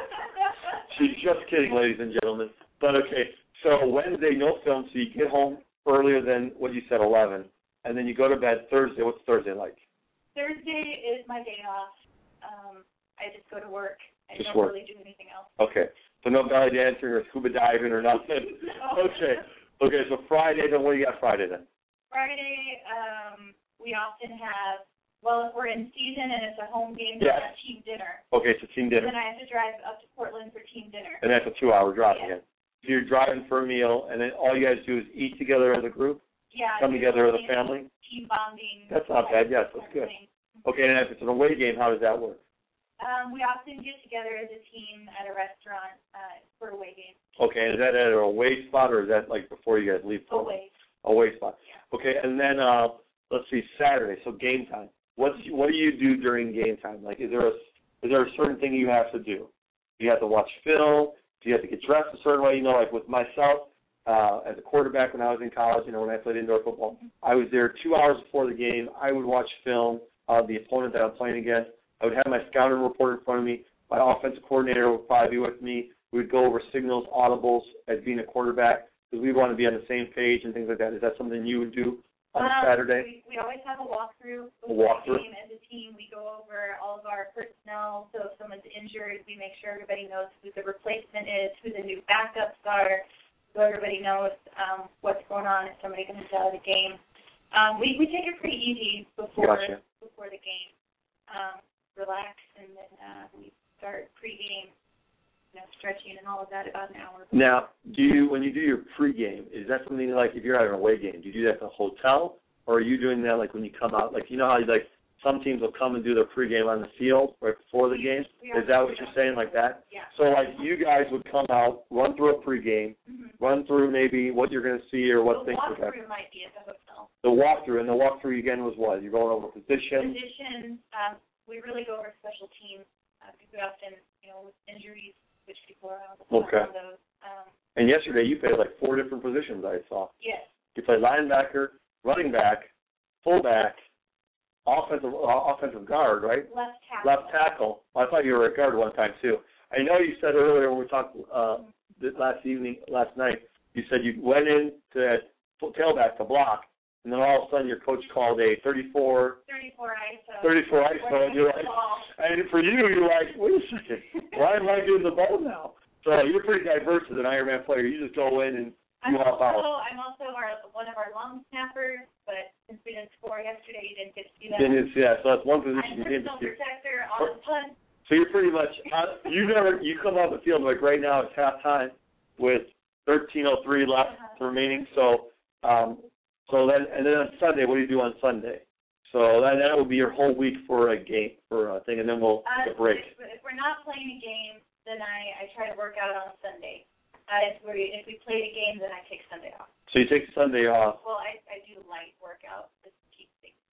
She's just kidding, ladies and gentlemen. But okay, so Wednesday no film, so you get home earlier than what you said, eleven, and then you go to bed Thursday. What's Thursday like? Thursday is my day off. Um, I just go to work. I Just don't work. really do anything else. Okay, so no belly dancing or scuba diving or nothing. No. Okay, okay. So Friday, then what do you got Friday then? Friday, um, we often have, well, if we're in season and it's a home game, we Yeah. have team dinner. Okay, so team dinner, Then I have to drive up to Portland for team dinner. and that's a two-hour drive Yeah. again. So you're driving for a meal, and then all you guys do is eat together as a group, Yeah. come together as a family. Team bonding. That's not bad. Yes, that's good. everything. Okay, and if it's an away game, how does that work? Um, we often get together as a team at a restaurant uh, for away games. Okay, is that at an away spot, or is that like before you guys leave? for Away. Away spot. Okay, and then uh, let's see, Saturday. So game time. What's what do you do during game time? Like, is there a is there a certain thing you have to do? Do you have to watch film? Do you have to get dressed a certain way? You know, like with myself, uh, as a quarterback when I was in college, you know, when I played indoor football, I was there two hours before the game. I would watch film of the opponent that I'm playing against. I would have my scouting report in front of me. My offensive coordinator would probably be with me. We would go over signals, audibles as being a quarterback because we want to be on the same page and things like that. Is that something you would do on um, Saturday? We, we always have a walkthrough. A walkthrough. The game as a team, we go over all of our personnel. So if someone's injured, we make sure everybody knows who the replacement is, who the new backups are, so everybody knows um, what's going on if somebody comes out of the game. Um, we, we take it pretty easy before Gotcha. before the game. Um, relax, and then uh, we start pregame, you know, stretching and all of that about an hour. Now, do you when you do your pregame, is that something like if you're at an away game, do you do that at the hotel, or are you doing that like when you come out? Like you know how like some teams will come and do their pregame on the field right before the game. Is that what you're saying, like that? Yeah. So like you guys would come out, run through a pregame, Mm-hmm. run through maybe what you're going to see or what the things would happen. walkthrough might be at the hotel. The walkthrough, and the walkthrough again was what? You're going over positions. Positions. Um, we really go over special teams uh, because we often, you know, with injuries, which people are on Okay. those. Um, And yesterday you played like four different positions I saw. yes. You played linebacker, running back, fullback, offensive uh, offensive guard, right? Left tackle. Left tackle. Well, I thought you were a guard one time too. I know you said earlier when we talked uh, this last evening, last night, you said you went in to tailback to block, and then all of a sudden your coach called a thirty-four thirty-four I S O. thirty-four I S O, and you're like, and for you, you're like, wait a second, why am I doing the ball now? So you're pretty diverse as an Ironman player. You just go in and I'm you help also, out. I'm also our, one of our long snappers, but since we didn't score yesterday, you didn't get to see that. Then it's, yeah, so that's one position I'm you didn't personal see. protector on the punt. So you're pretty much, uh, you never, you come off the field like right now it's halftime with thirteen oh three left Uh-huh. remaining. So, um, so then, and then on Sunday, what do you do on Sunday? So that, that would be your whole week for a game, for a thing, and then we'll Uh, take a break. If, if we're not playing a game, then I, I try to work out on Sunday. Uh, if we if we play a game, then I take Sunday off. So you take Sunday off. Well, I, I do light workout just to keep things.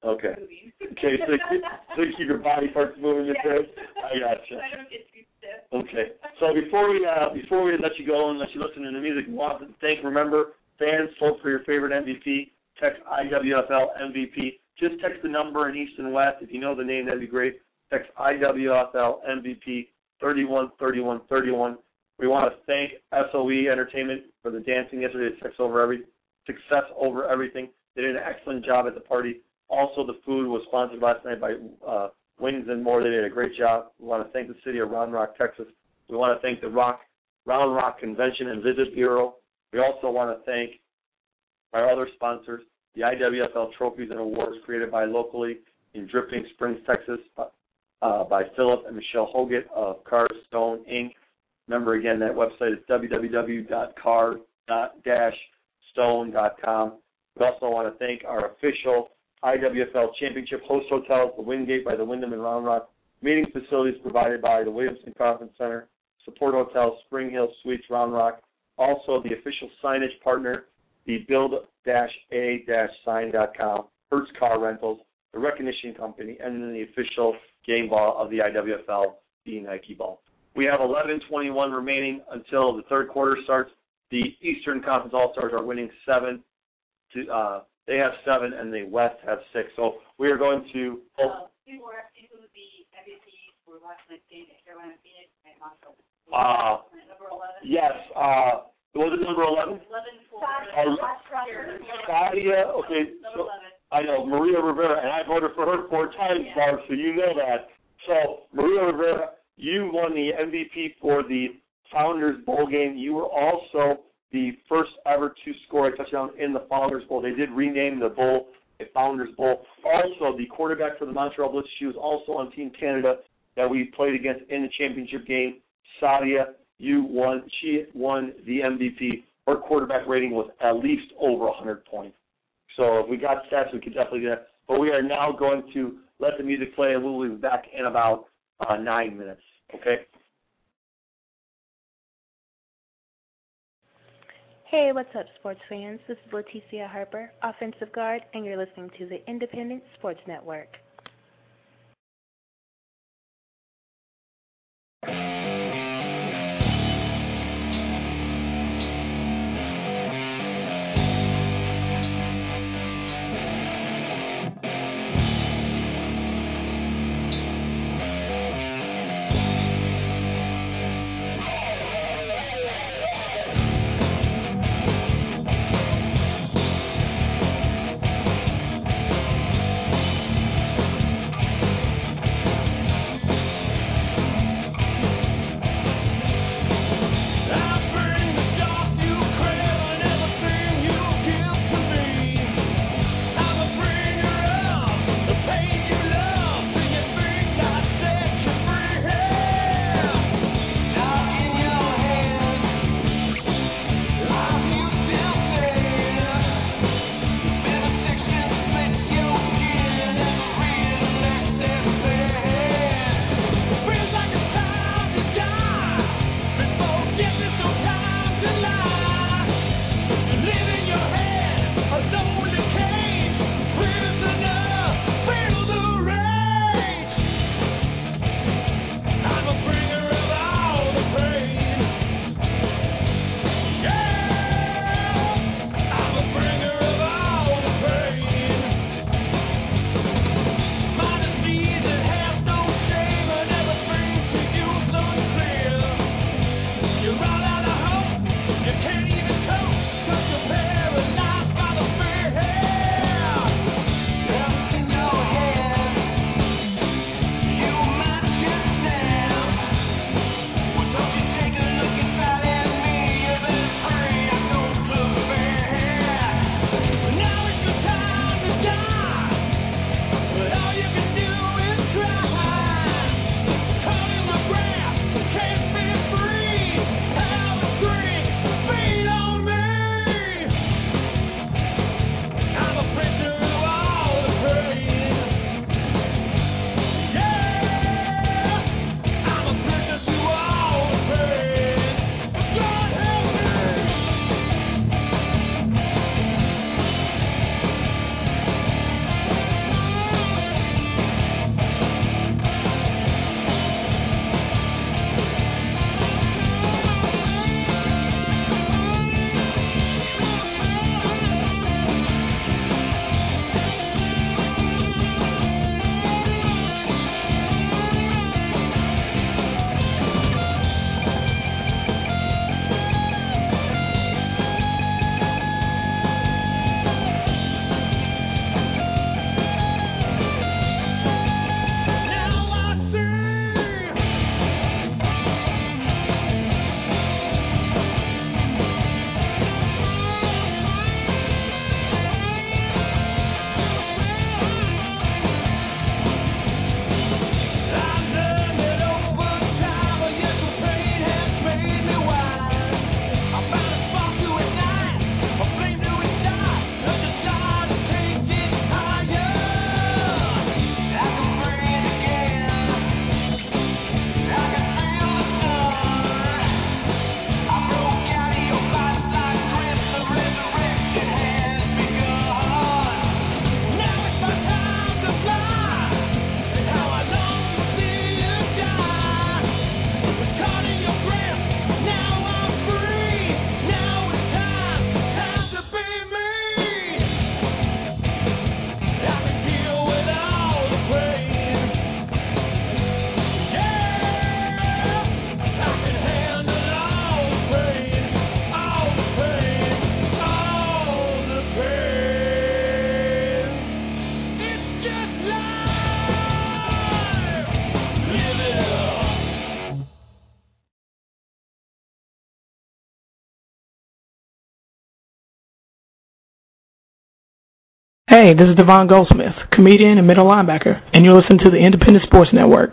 Okay. moving. Okay, so, so you keep your body parts moving your Yeah. head? I gotcha. I don't get too stiff. Okay. So before we uh, before we let you go and let you listen to the music, we want to thank, remember, fans, vote for your favorite M V P. Text I W F L M V P. Just text the number in East and West. If you know the name, that'd be great. Text I W F L M V P thirty-one thirty-one thirty-one. We want to thank S O E Entertainment for the dancing yesterday. Success over every success over everything. They did an excellent job at the party. Also, the food was sponsored last night by uh, Wings and More. They did a great job. We want to thank the city of Round Rock, Texas. We want to thank the Rock Round Rock Convention and Visit Bureau. We also want to thank our other sponsors, the I W F L Trophies and Awards created by locally in Dripping Springs, Texas, uh, by Philip and Michelle Hoggett of Cars Stone Incorporated. Remember, again, that website is w w w dot car dash stone dot com. We also want to thank our official I W F L Championship host hotels, the Wingate by the Wyndham in Round Rock, meeting facilities provided by the Williamson Conference Center, Support Hotel, Spring Hill Suites, Round Rock. Also, the official signage partner, the build a sign dot com, Hertz Car Rentals, the Recognition Company, and then the official game ball of the I W F L, the Nike ball. We have eleven twenty-one remaining until the third quarter starts. The Eastern Conference All-Stars are winning seven. To, uh, they have seven, and the West have six. So we are going to. Oh, you were asking who the M V P for last night's game at Carolina Phoenix and Montreal. Uh, Number eleven. yes. Uh, was it number eleven? Eleven for Uh, Sadia. Okay. Number So, eleven. I know Maria Rivera, and I voted for her four times, Yeah. Barb, so you know that. So Maria Rivera, you won the M V P for the Founders Bowl game. You were also the first ever to score a touchdown in the Founders Bowl. They did rename the bowl a Founders Bowl. Also, the quarterback for the Montreal Blitz, she was also on Team Canada that we played against in the championship game. Sadia, you won. She won the M V P. Her quarterback rating was at least over one hundred points. So if we got stats, we could definitely do that. But we are now going to let the music play, and we'll be back in about uh, nine minutes. Okay? Hey, what's up, sports fans? This is Leticia Harper, offensive guard, and you're listening to the Independent Sports Network. Hey, this is Devon Goldsmith, comedian and middle linebacker, and you're listening to the Independent Sports Network.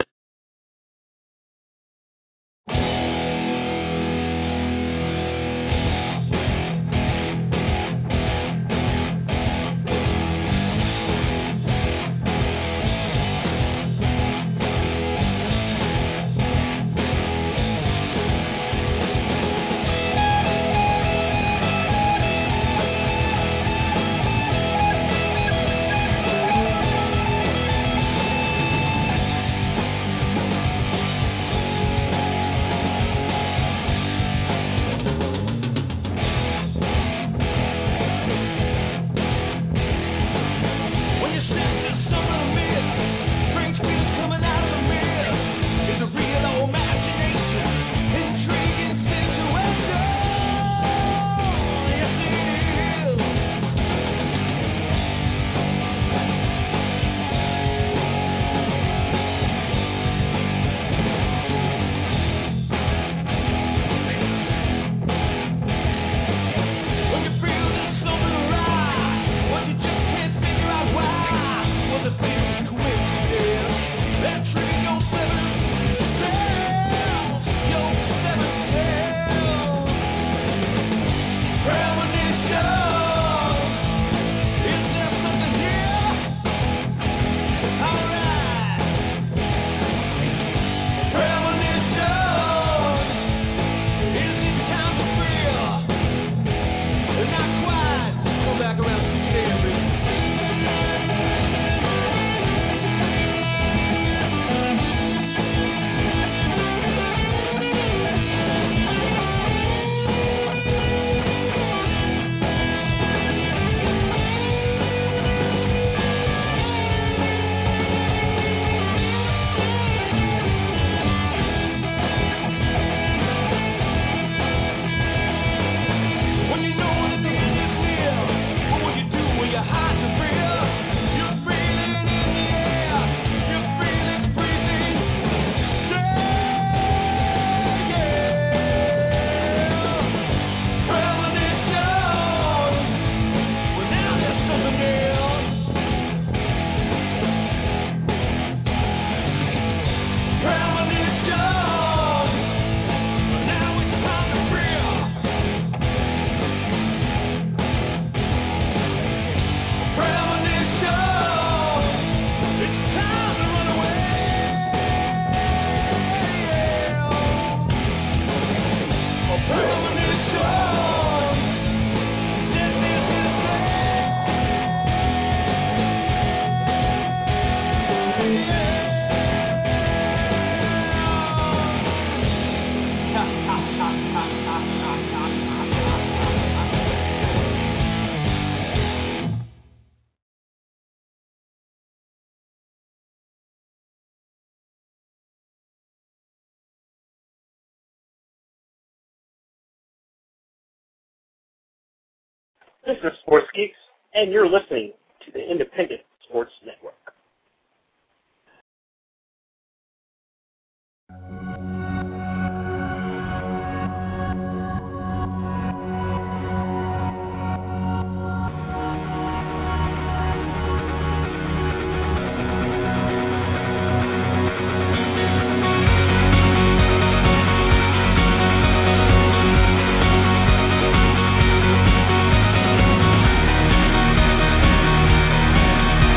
This is Sports Geeks, and you're listening to the Independent Sports Network. We'll be right back.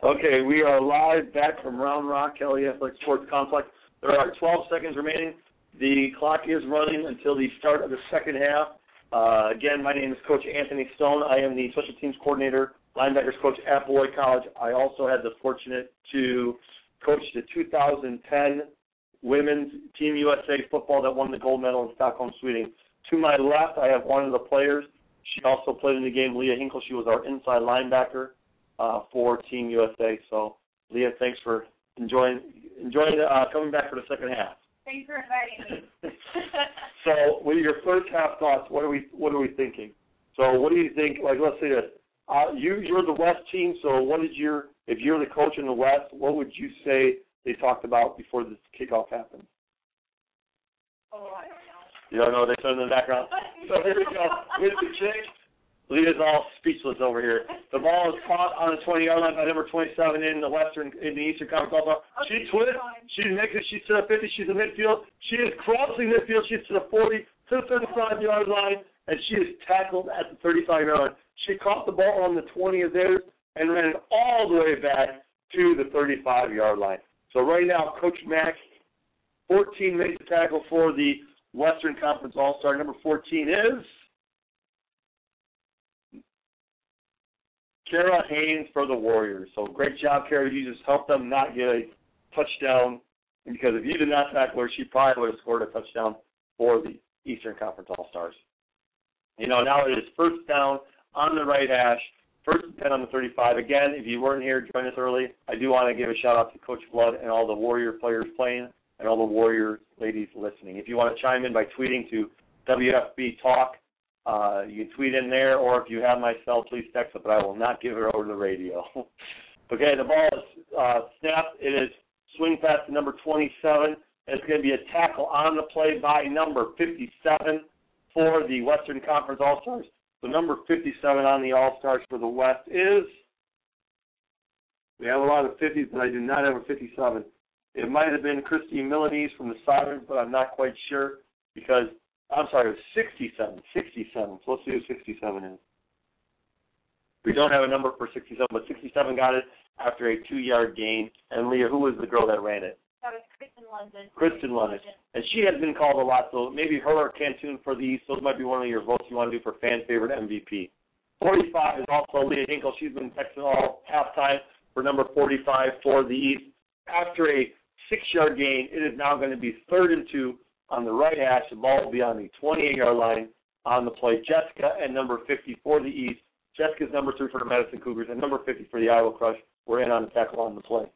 Okay, we are live back from Round Rock Kelly Athletic Sports Complex. There are twelve seconds remaining. The clock is running until the start of the second half. Uh, again, my name is Coach Anthony Stone. I am the Special Teams Coordinator, Linebackers Coach at Beloit College. I also had the fortunate to coach the two thousand ten Women's Team U S A football that won the gold medal in Stockholm, Sweden. To my left, I have one of the players. She also played in the game, Leah Hinkle. She was our inside linebacker uh, for Team U S A. So, Leah, thanks for enjoying enjoying uh, coming back for the second half. Thanks for inviting me. So, with your first half thoughts, what are we what are we thinking? So, what do you think? Like, let's say this: uh, you you're the West team. So, what did your if you're the coach in the West, what would you say they talked about before this kickoff happened? Oh, I don't know. You don't know what they said in the background? So here we go. With the kick. Leah's all speechless over here. The ball is caught on the twenty-yard line by number twenty-seven in the Western, in the Eastern Conference. She twists. She's making. She's to the fifty. She's in midfield. She is crossing midfield. She's to the forty, to the thirty-five-yard line, and she is tackled at the thirty-five-yard line. She caught the ball on the twenty of theirs and ran it all the way back to the thirty-five-yard line. So right now, Coach Mack, fourteen makes the tackle for the Western Conference All-Star. Number fourteen is Kara Haynes for the Warriors. So great job, Kara. You just helped them not get a touchdown, because if you did not tackle her, she probably would have scored a touchdown for the Eastern Conference All-Stars. You know, now it is first down on the right hash, first and ten on the thirty-five. Again, if you weren't here, join us early. I do want to give a shout-out to Coach Flood and all the Warrior players playing and all the Warrior ladies listening. If you want to chime in by tweeting to W F B Talk, uh, you can tweet in there, or if you have my cell, please text it, but I will not give it over the radio. Okay, the ball is uh, snapped. It is swing pass to number twenty-seven. It's going to be a tackle on the play by number fifty-seven for the Western Conference All-Stars. So number fifty-seven on the All-Stars for the West is, we have a lot of fifties, but I do not have a fifty-seven. It might have been Christy Milanese from the Sirens, but I'm not quite sure because, I'm sorry, it was sixty-seven. sixty-seven. So let's see who sixty-seven is. We don't have a number for sixty-seven, but sixty-seven got it after a two-yard gain. And, Leah, who was the girl that ran it? That was Kristen London. Kristen London. And she has been called a lot, so maybe her or Cantoon for the East. Those might be one of your votes you want to do for fan favorite M V P. forty-five is also Leah Hinkle. She's been texting all halftime for number forty-five for the East. After a six-yard gain, it is now going to be third and two on the right hash. The ball will be on the twenty-eight-yard line on the play. Jessica and number fifty for the East. Jessica's number three for the Madison Cougars, and number fifty for the Iowa Crush. We're in on the tackle on the play.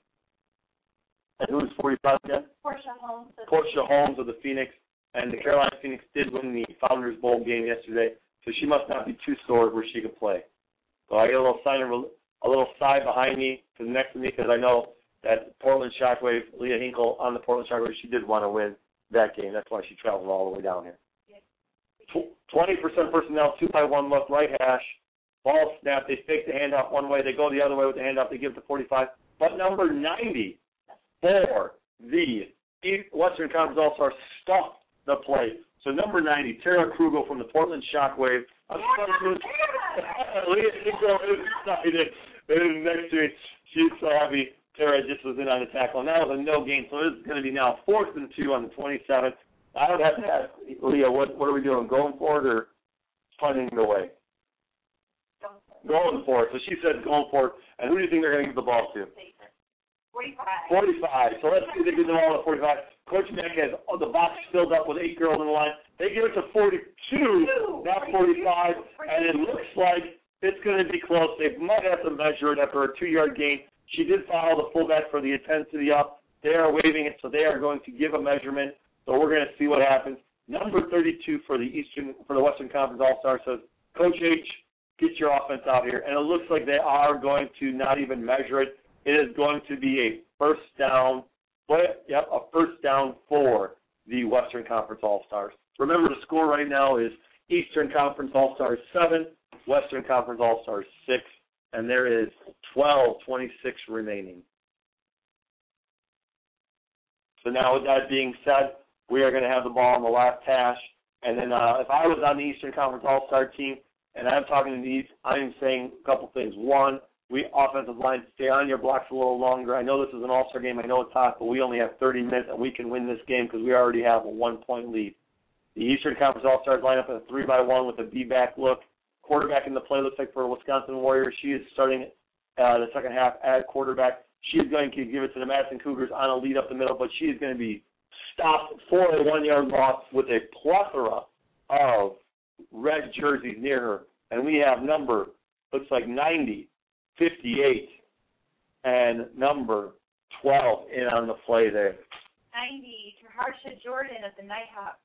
And who is forty-five again? Portia Holmes. Portia Holmes of the Phoenix. And the Carolina Phoenix did win the Founders Bowl game yesterday, so she must not be too sore where she could play. So I get a little sign of a little sigh behind me to the next to me because I know that Portland Shockwave, Leah Hinkle on the Portland Shockwave, she did want to win that game. That's why she traveled all the way down here. twenty percent personnel, two by one look, right hash. Ball snap. They fake the handoff one way. They go the other way with the handoff. They give it to forty-five. But number ninety for the Western Conference All-Stars stopped the play. So number ninety, Tara Krugel from the Portland Shockwave. I'm sorry, Leah Hinkle is excited. It is next to me. She's so happy. Tara just was in on the tackle, and that was a no gain. So this is going to be now fourth and two on the twenty-seven. I would have to ask Leah, what what are we doing? Going for it or punting it away? Going for it. So she said going for it. And who do you think they're going to give the ball to? forty-five. forty-five. So let's see if they give the ball to forty-five. Coach Mack has oh, the box filled up with eight girls in the line. They give it to forty-two, not forty-five. And it looks like it's going to be close. They might have to measure it after a two-yard gain. She did follow the fullback for the intensity up. They are waving it, so they are going to give a measurement. So we're going to see what happens. Number thirty-two for the Eastern, for the Western Conference All-Star says, Coach H, get your offense out here. And it looks like they are going to not even measure it. It is going to be a first down, but yep, a first down for the Western Conference All-Stars. Remember, the score right now is Eastern Conference All-Stars seven, Western Conference All-Stars six, and there is twelve twenty-six remaining. So now with that being said, we are going to have the ball on the last hash. And then uh, if I was on the Eastern Conference All-Star team and I'm talking to these, I'm saying a couple things. One, we offensive line stay on your blocks a little longer. I know this is an all-star game. I know it's hot, but we only have thirty minutes, and we can win this game because we already have a one-point lead. The Eastern Conference All-Stars line up in a three by one with a B-back look. Quarterback in the play looks like for Wisconsin Warriors. She is starting uh, the second half at quarterback. She is going to give it to the Madison Cougars on a lead up the middle, but she is going to be stopped for a one-yard loss with a plethora of red jerseys near her. And we have number, looks like ninety, fifty-eight, and number twelve in on the play there. ninety, Harsha Jordan of the Nighthawks.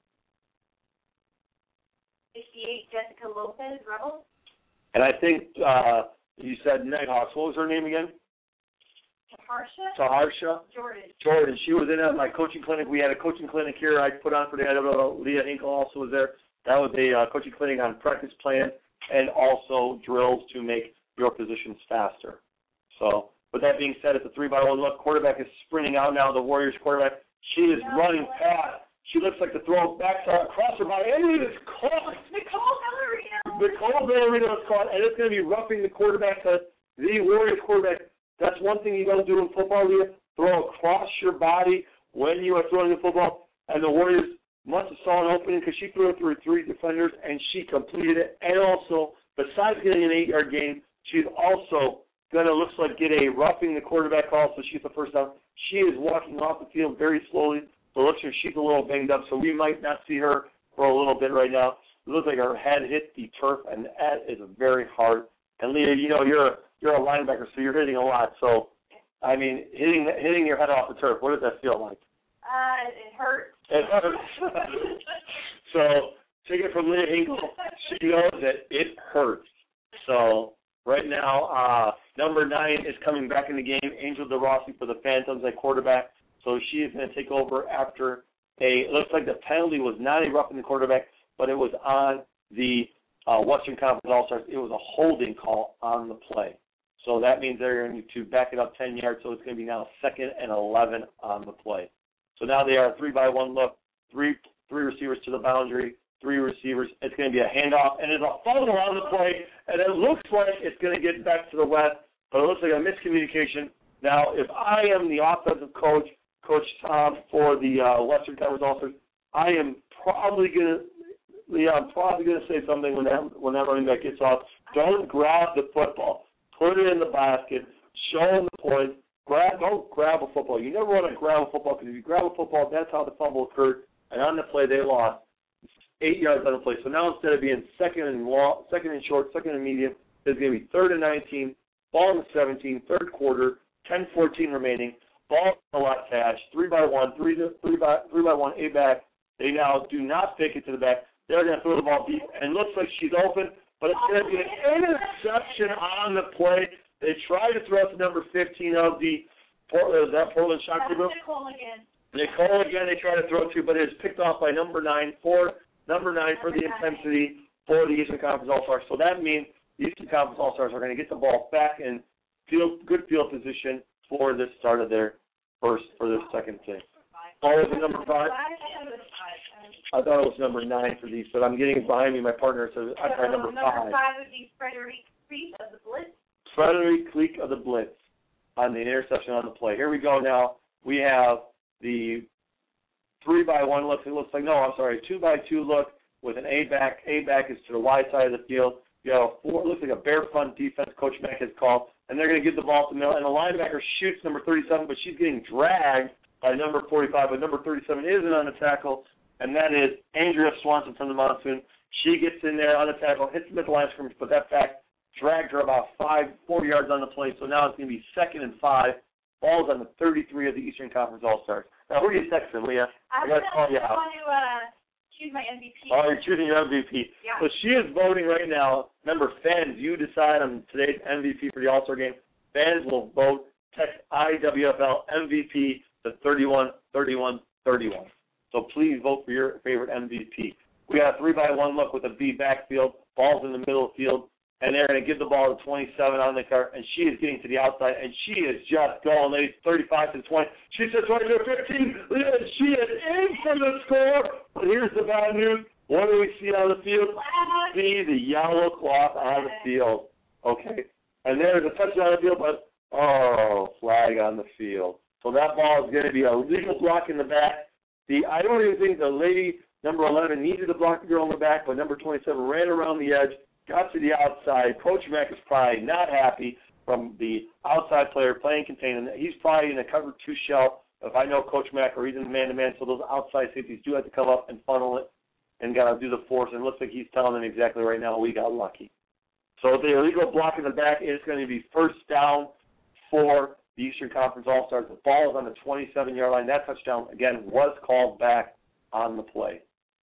fifty-eight, Jessica Lopez, Rebels. And I think uh, you said Nighthawks. What was her name again? Taharsha? Taharsha? Jordan. Jordan. She was in at my coaching clinic. We had a coaching clinic here I put on for the Leah Hinkle also was there. That was a uh, coaching clinic on practice plan and also drills to make your positions faster. So, with that being said, it's a three by one look. Quarterback is sprinting out now. The Warriors quarterback. She is no, running past. She looks like the throw back across her body. And it is caught. Nicole Bellarino. Nicole Bellarino is caught, and it's going to be roughing the quarterback to the Warriors quarterback. That's one thing you don't do in football, Leah. Throw across your body when you are throwing the football. And the Warriors must have saw an opening because she threw it through three defenders, and she completed it. And also, besides getting an eight-yard gain, she's also going to, looks like, get a roughing the quarterback call, so she's the first down. She is walking off the field very slowly. So it looks like she's a little banged up, so we might not see her for a little bit right now. It looks like her head hit the turf, and that is very hard. And Leah, you know, you're a, you're a linebacker, so you're hitting a lot. So, I mean, hitting hitting your head off the turf, what does that feel like? Uh, it hurts. It hurts. So, take it from Leah Hinkle. She knows that it hurts. So, right now, uh, number nine is coming back in the game, Angel DeRossi for the Phantoms at quarterback. So she is going to take over after a, it looks like the penalty was not a roughing the quarterback, but it was on the uh, Western Conference All-Stars. It was a holding call on the play. So that means they're going to back it up ten yards, so it's going to be now second and eleven on the play. So now they are three by one look, three three receivers to the boundary, three receivers. It's going to be a handoff, and it's a fumble on the play, and it looks like it's going to get back to the West, but it looks like a miscommunication. Now, if I am the offensive coach, Coach Tom, for the uh, Western Conference All-Stars, I am probably going to, yeah, I'm probably going to say something when that, when that running back gets off. Don't grab the football. Put it in the basket. Show them the point. Grab, don't grab a football. You never want to grab a football because if you grab a football, that's how the fumble occurred. And on the play, they lost eight yards on the play. So now instead of being second and long, second and short, second and medium, it's going to be third and nineteen, ball in the seventeen, third quarter, ten fourteen remaining. Ball in the left hash, three by one, three to three by three by one, A back. They now do not fake it to the back. They're going to throw the ball deep, and it looks like she's open, but it's going to be an interception on the play. They try to throw it to number fifteen of the Portland. Is that Portland Shocker Group? Nicole again. Nicole again. They try to throw it to, but it is picked off by number nine for number nine for the intensity for the Eastern Conference All Stars. So that means the Eastern Conference All Stars are going to get the ball back in field, good field position for this start of their first, for this second thing. Ball was number five. I thought it was number nine for these, but I'm getting it behind me. My partner says I'm sorry, number five. Number five would be Frederick Creek of the Blitz. Frederick Creek of the Blitz on the interception on the play. Here we go now. We have the three by one look. It looks like, no, I'm sorry, two by two look with an A back. A back is to the wide side of the field. You have a four, it looks like a bear front defense Coach Mack has called, and they're going to give the ball to the middle. And the linebacker shoots number thirty-seven, but she's getting dragged by number forty-five, but number thirty-seven isn't on the tackle, and that is Andrea Swanson from the Monsoon. She gets in there on the tackle, hits the middle line scrimmage, but that back dragged her about five, four yards on the play, so now it's going to be second and five. Ball's on the thirty-three of the Eastern Conference All-Stars. Now, who are you texting, Leah? I, I got to call you out. I want to uh, choose my M V P. Oh, you're choosing your M V P. Yeah. So she is voting right now. Remember, fans, you decide on today's M V P for the All-Star game. Fans will vote. Text I W F L M V P to thirty-one thirty-one thirty-one. So please vote for your favorite M V P. We got a three by one look with a B backfield. Ball's in the middle of the field. And they're going to give the ball to twenty-seven on the cart, and she is getting to the outside, and she is just going, ladies, thirty-five to twenty. She says twenty to fifteen. She is in for the score. But here's the bad news. What do we see on the field? See the yellow cloth on the field. Okay. And there's a touchdown on the field, but, oh, flag on the field. So that ball is going to be a legal block in the back. The I don't even think the lady, number eleven, needed to block the girl in the back, but number twenty-seven ran around the edge, got to the outside. Coach Mack is probably not happy from the outside player playing containment. He's probably in a cover two shell. If I know Coach Mack, or he's in man-to-man, so those outside safeties do have to come up and funnel it and got to do the force. And it looks like he's telling them exactly right now, we got lucky. So the illegal block in the back is going to be first down for the Eastern Conference All-Stars. The ball is on the twenty-seven-yard line. That touchdown, again, was called back on the play.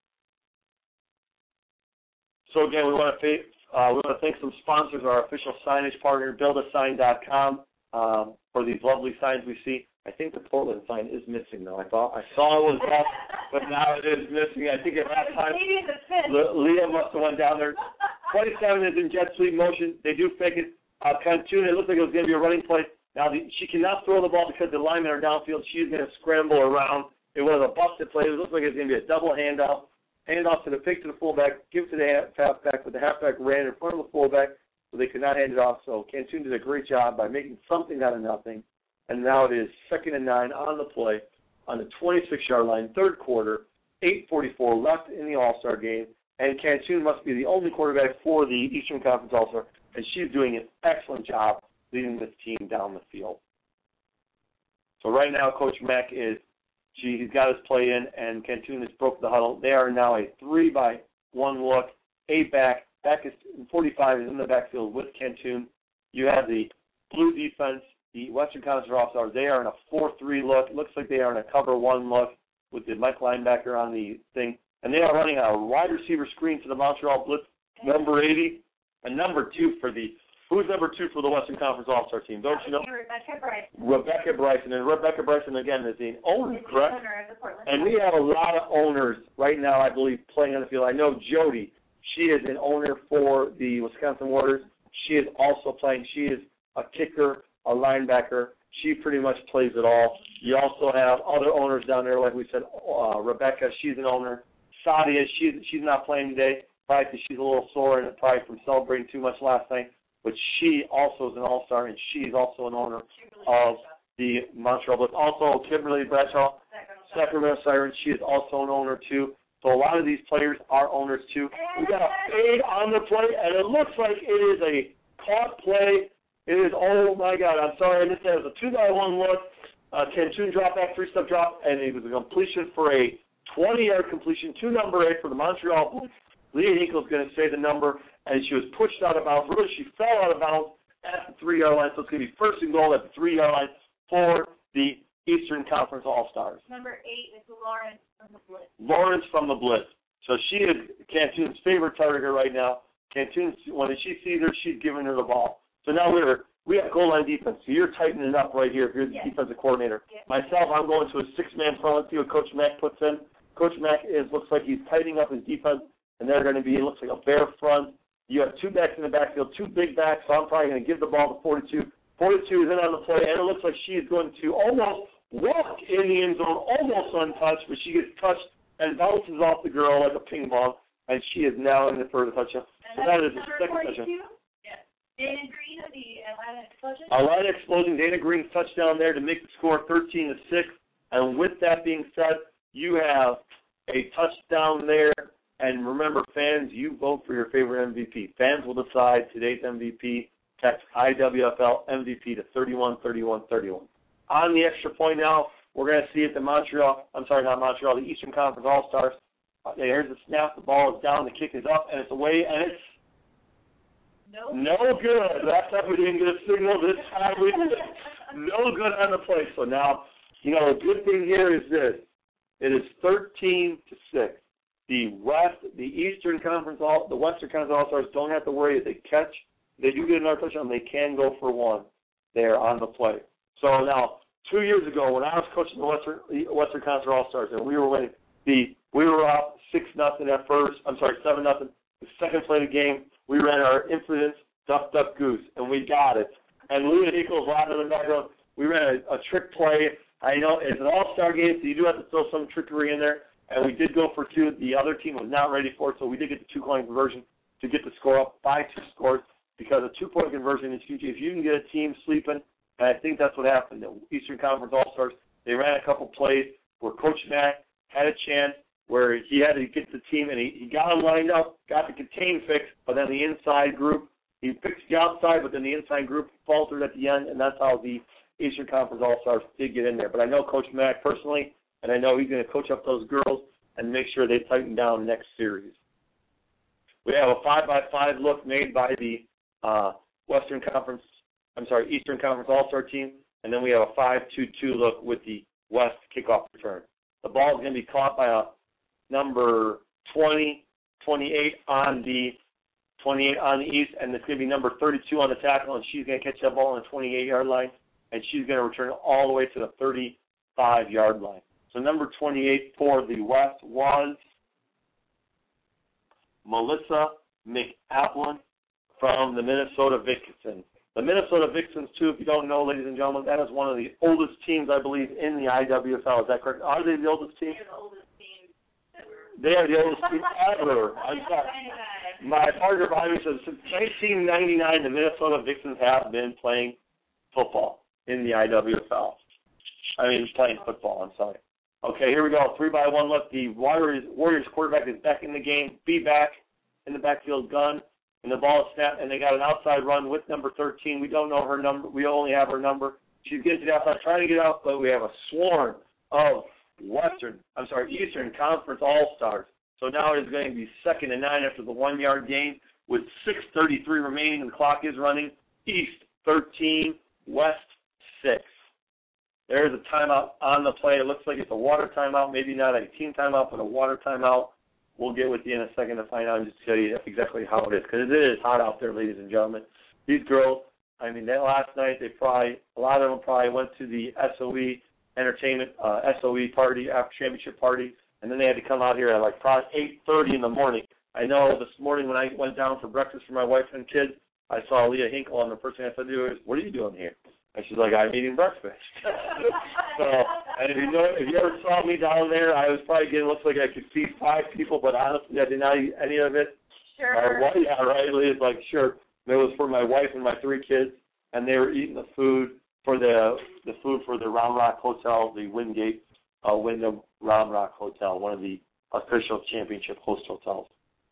So, again, we want to thank, uh, we want to thank some sponsors, our official signage partner, build a sign dot com, um, for these lovely signs we see. I think the Portland sign is missing, though. I thought I saw it was up, but now it is missing. I think at that time, Leah must have went down there. twenty-seven is in jet sweep motion. They do fake it. Uh, Cantun, it looks like it was going to be a running play. Now, the, she cannot throw the ball because the linemen are downfield. She's going to scramble around. It was a busted play. It looks like it's going to be a double handoff. Handoff to the pick to the fullback, give it to the halfback, but the halfback ran in front of the fullback, so they could not hand it off. So Cantun did a great job by making something out of nothing. And now it is second and nine on the play on the twenty-six-yard line, third quarter, eight forty-four left in the All-Star game. And Cantun must be the only quarterback for the Eastern Conference All-Star, and she's doing an excellent job leading this team down the field. So right now, Coach Mack is, she, he's got his play in, and Cantun has broke the huddle. They are now a three by one look, eight back. Back is forty-five is in the backfield with Cantun. You have the blue defense, the Western Conference All-Stars. They are in a four three look. It looks like they are in a cover one look with the Mike linebacker on the thing. And they are running a wide receiver screen to the Montreal Blitz, number eighty, and number two for the Who's number two for the Western Conference All-Star team? Don't you know? Rebecca Bryson. Rebecca Bryson. And Rebecca Bryson, again, is the owner, She's correct? the owner of the Portland. And we have a lot of owners right now, I believe, playing on the field. I know Jody. She is an owner for the Wisconsin Warriors. She is also playing. She is a kicker, a linebacker. She pretty much plays it all. You also have other owners down there, like we said, uh, Rebecca. She's an owner. Sadia, she's, she's not playing today, probably because she's a little sore and probably from celebrating too much last night. But she also is an all-star, and she's also an owner of the Montreal Blitz. Also, Kimberly Bradshaw, Sacramento Sirens, she is also an owner, too. So a lot of these players are owners, too. We got a fade on the play, and it looks like it is a caught play. It is, oh, my God, I'm sorry, I missed that. It was a two by one look. Uh, Cantun drop back, three-step drop, and it was a completion for a twenty-yard completion to number eight for the Montreal Blitz. Leah Hinkle is going to say the number, and she was pushed out of bounds. Really, she fell out of bounds at the three-yard line, so it's going to be first and goal at the three-yard line for the Eastern Conference All-Stars. Number eight is Lawrence from the Blitz. Lawrence from the Blitz. So she is Cantun's favorite target right now. Cantun, when she sees her, she's giving her the ball. So now we're we have goal line defense. So you're tightening it up right here if you're the yes. defensive coordinator. Yes. Myself, I'm going to a six-man front. Let's see what Coach Mack puts in. Coach Mack is looks like he's tightening up his defense. And they're going to be, it looks like a bare front. You have two backs in the backfield, two big backs, so I'm probably going to give the ball to forty-two. forty-two is in on the play, and it looks like she is going to almost walk in the end zone, almost untouched, but she gets touched and bounces off the girl like a ping pong, and she is now in the further touchdown. So that is the second touchdown. Yes. Dana Green of the Atlanta Explosion. Atlanta Explosion, Dana Green's touchdown there to make the score thirteen to six. And with that being said, you have a touchdown there. And remember, fans, you vote for your favorite M V P. Fans will decide today's M V P. Text I W F L M V P to thirty-one thirty-one thirty-one. On the extra point now, we're going to see if the Montreal, I'm sorry, not Montreal, the Eastern Conference All-Stars. Uh, here's the snap. The ball is down. The kick is up, and it's away, and it's nope. no good. Last time we didn't get a signal. This time we did. No good on the play. So now, you know, the good thing here is this. It is thirteen to six. The West, the Eastern Conference, all the Western Conference All-Stars don't have to worry if they catch. They do get another touchdown. They can go for one there on the play. So now, two years ago, when I was coaching the Western Western Conference All-Stars, and we were winning, the we were up six nothing at first. I'm sorry, seven nothing. The second play of the game, we ran our infamous duck duck goose, and we got it. And Leah Hinkle was live in the background. We ran a, a trick play. I know it's an All-Star game, so you do have to throw some trickery in there. And we did go for two. The other team was not ready for it, so we did get the two-point conversion to get the score up by two scores. because a two-point conversion is huge. If you can get a team sleeping, and I think that's what happened. The Eastern Conference All-Stars, they ran a couple plays where Coach Mack had a chance where he had to get the team, and he, he got them lined up, got the contain fixed, but then the inside group, he fixed the outside, but then the inside group faltered at the end, and that's how the Eastern Conference All-Stars did get in there. But I know Coach Mack personally, and I know he's going to coach up those girls and make sure they tighten down next series. We have a five by five look made by the uh, Western Conference, I'm sorry, Eastern Conference All-Star team, and then we have a five two two look with the West kickoff return. The ball is going to be caught by a number twenty, twenty-eight on the twenty-eight on the East, and it's going to be number thirty-two on the tackle, and she's going to catch that ball on the twenty-eight-yard line, and she's going to return it all the way to the thirty-five-yard line. So number twenty-eight for the West was Melissa McAplin from the Minnesota Vixens. The Minnesota Vixens, too, if you don't know, ladies and gentlemen, that is one of the oldest teams, I believe, in the I W F L. Is that correct? Are they the oldest team? They're the oldest team ever. They are the oldest team ever. I'm sorry. My partner behind me says since nineteen ninety-nine, the Minnesota Vixens have been playing football in the I W F L. I mean, playing football, I'm sorry. Okay, here we go. Three by one look. The Warriors, Warriors quarterback is back in the game. Be back in the backfield gun. And the ball is snapped, and they got an outside run with number thirteen. We don't know her number. We only have her number. She's getting to the outside, trying to get out, but we have a swarm of Western, I'm sorry, Eastern Conference All-Stars. So now it is going to be second and nine after the one-yard gain with six thirty-three remaining, and the clock is running. East thirteen, West six. There's a timeout on the play. It looks like it's a water timeout, maybe not a team timeout, but a water timeout. We'll get with you in a second to find out and just tell you exactly how it is, because it is hot out there, ladies and gentlemen. These girls, I mean, that last night, they probably, a lot of them probably went to the S O E entertainment, uh, S O E party, after championship party, and then they had to come out here at like probably eight thirty in the morning. I know this morning when I went down for breakfast for my wife and kids, I saw Leah Hinkle, and the first thing I said to her is, "What are you doing here?" And she's like, "I'm eating breakfast." So, and if you know, if you ever saw me down there, I was probably getting, looks like I could feed five people, but honestly, I did not eat any of it. Sure. Uh, well, yeah, right. Leah's like, sure. It was for my wife and my three kids, and they were eating the food for the the food for the Round Rock Hotel, the Wingate uh, Wyndham Round Rock Hotel, one of the official championship host hotels.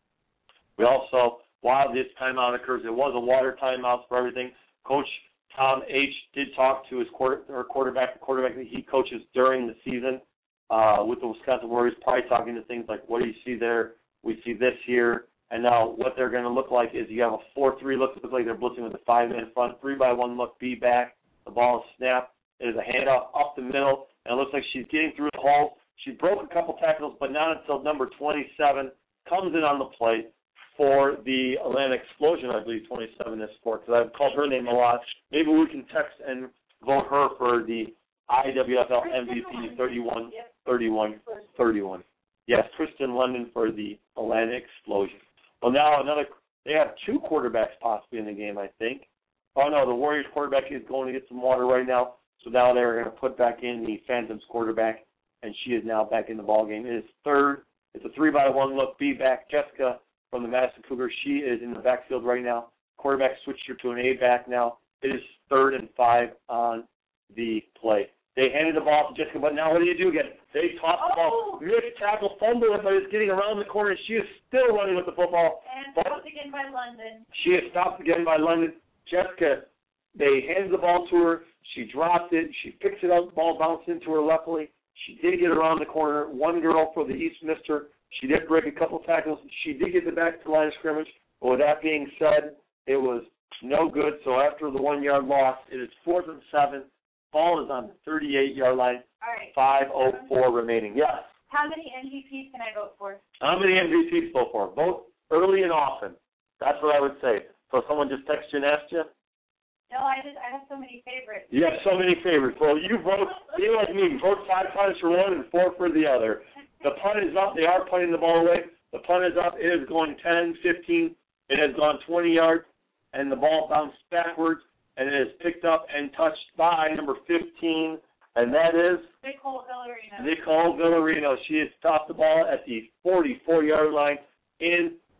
We also, while this timeout occurs, it was a water timeout for everything. Coach Tom H. did talk to his quarter, or quarterback, the quarterback that he coaches during the season uh, with the Wisconsin Warriors, probably talking to things like, what do you see there? We see this here. And now what they're going to look like is you have a four three look. It looks like they're blitzing with a five-man front, three by one look, be back. The ball is snapped. It is a handoff up the middle, and it looks like she's getting through the hole. She broke a couple tackles, but not until number twenty-seven comes in on the play for the Atlanta Explosion, I believe twenty-seven is for, because I've called her name a lot. Maybe we can text and vote her for the I W F L M V P thirty-one, thirty-one, thirty-one. Yes, Kristen London for the Atlanta Explosion. Well, now another, they have two quarterbacks possibly in the game, I think. Oh, no, the Warriors quarterback is going to get some water right now, so now they're going to put back in the Phantoms quarterback, and she is now back in the ballgame. It is third. It's a three by one look, be back. Jessica from the Madison Cougars, she is in the backfield right now. Quarterback switched her to an A back now. It is third and five on the play. They handed the ball to Jessica, but now what do you do again? They toss the ball. Missed tackle, fumble it, but it's getting around the corner. She is still running with the football. And stopped again by London. She is stopped again by London. Jessica, they handed the ball to her. She dropped it. She picks it up. The ball bounced into her luckily. She did get around the corner. One girl for the East missed her. She did break a couple tackles. She did get the back to the line of scrimmage. But with that being said, it was no good. So after the one-yard loss, it is fourth and seven. Ball is on the thirty-eight-yard line. All right. five oh four remaining. Yes. How many M V Ps can I vote for? How many M V Ps vote for? Vote early and often. That's what I would say. So someone just texted you and asked you? No, I just I have so many favorites. You have so many favorites. Well, you vote, be like me, vote five times for one and four for the other. The punt is up. They are punting the ball away. The punt is up. It is going ten, fifteen. It has gone twenty yards, and the ball bounced backwards, and it is picked up and touched by number fifteen, and that is Nicole Villarino. Nicole Villarino. She has stopped the ball at the forty-four-yard line in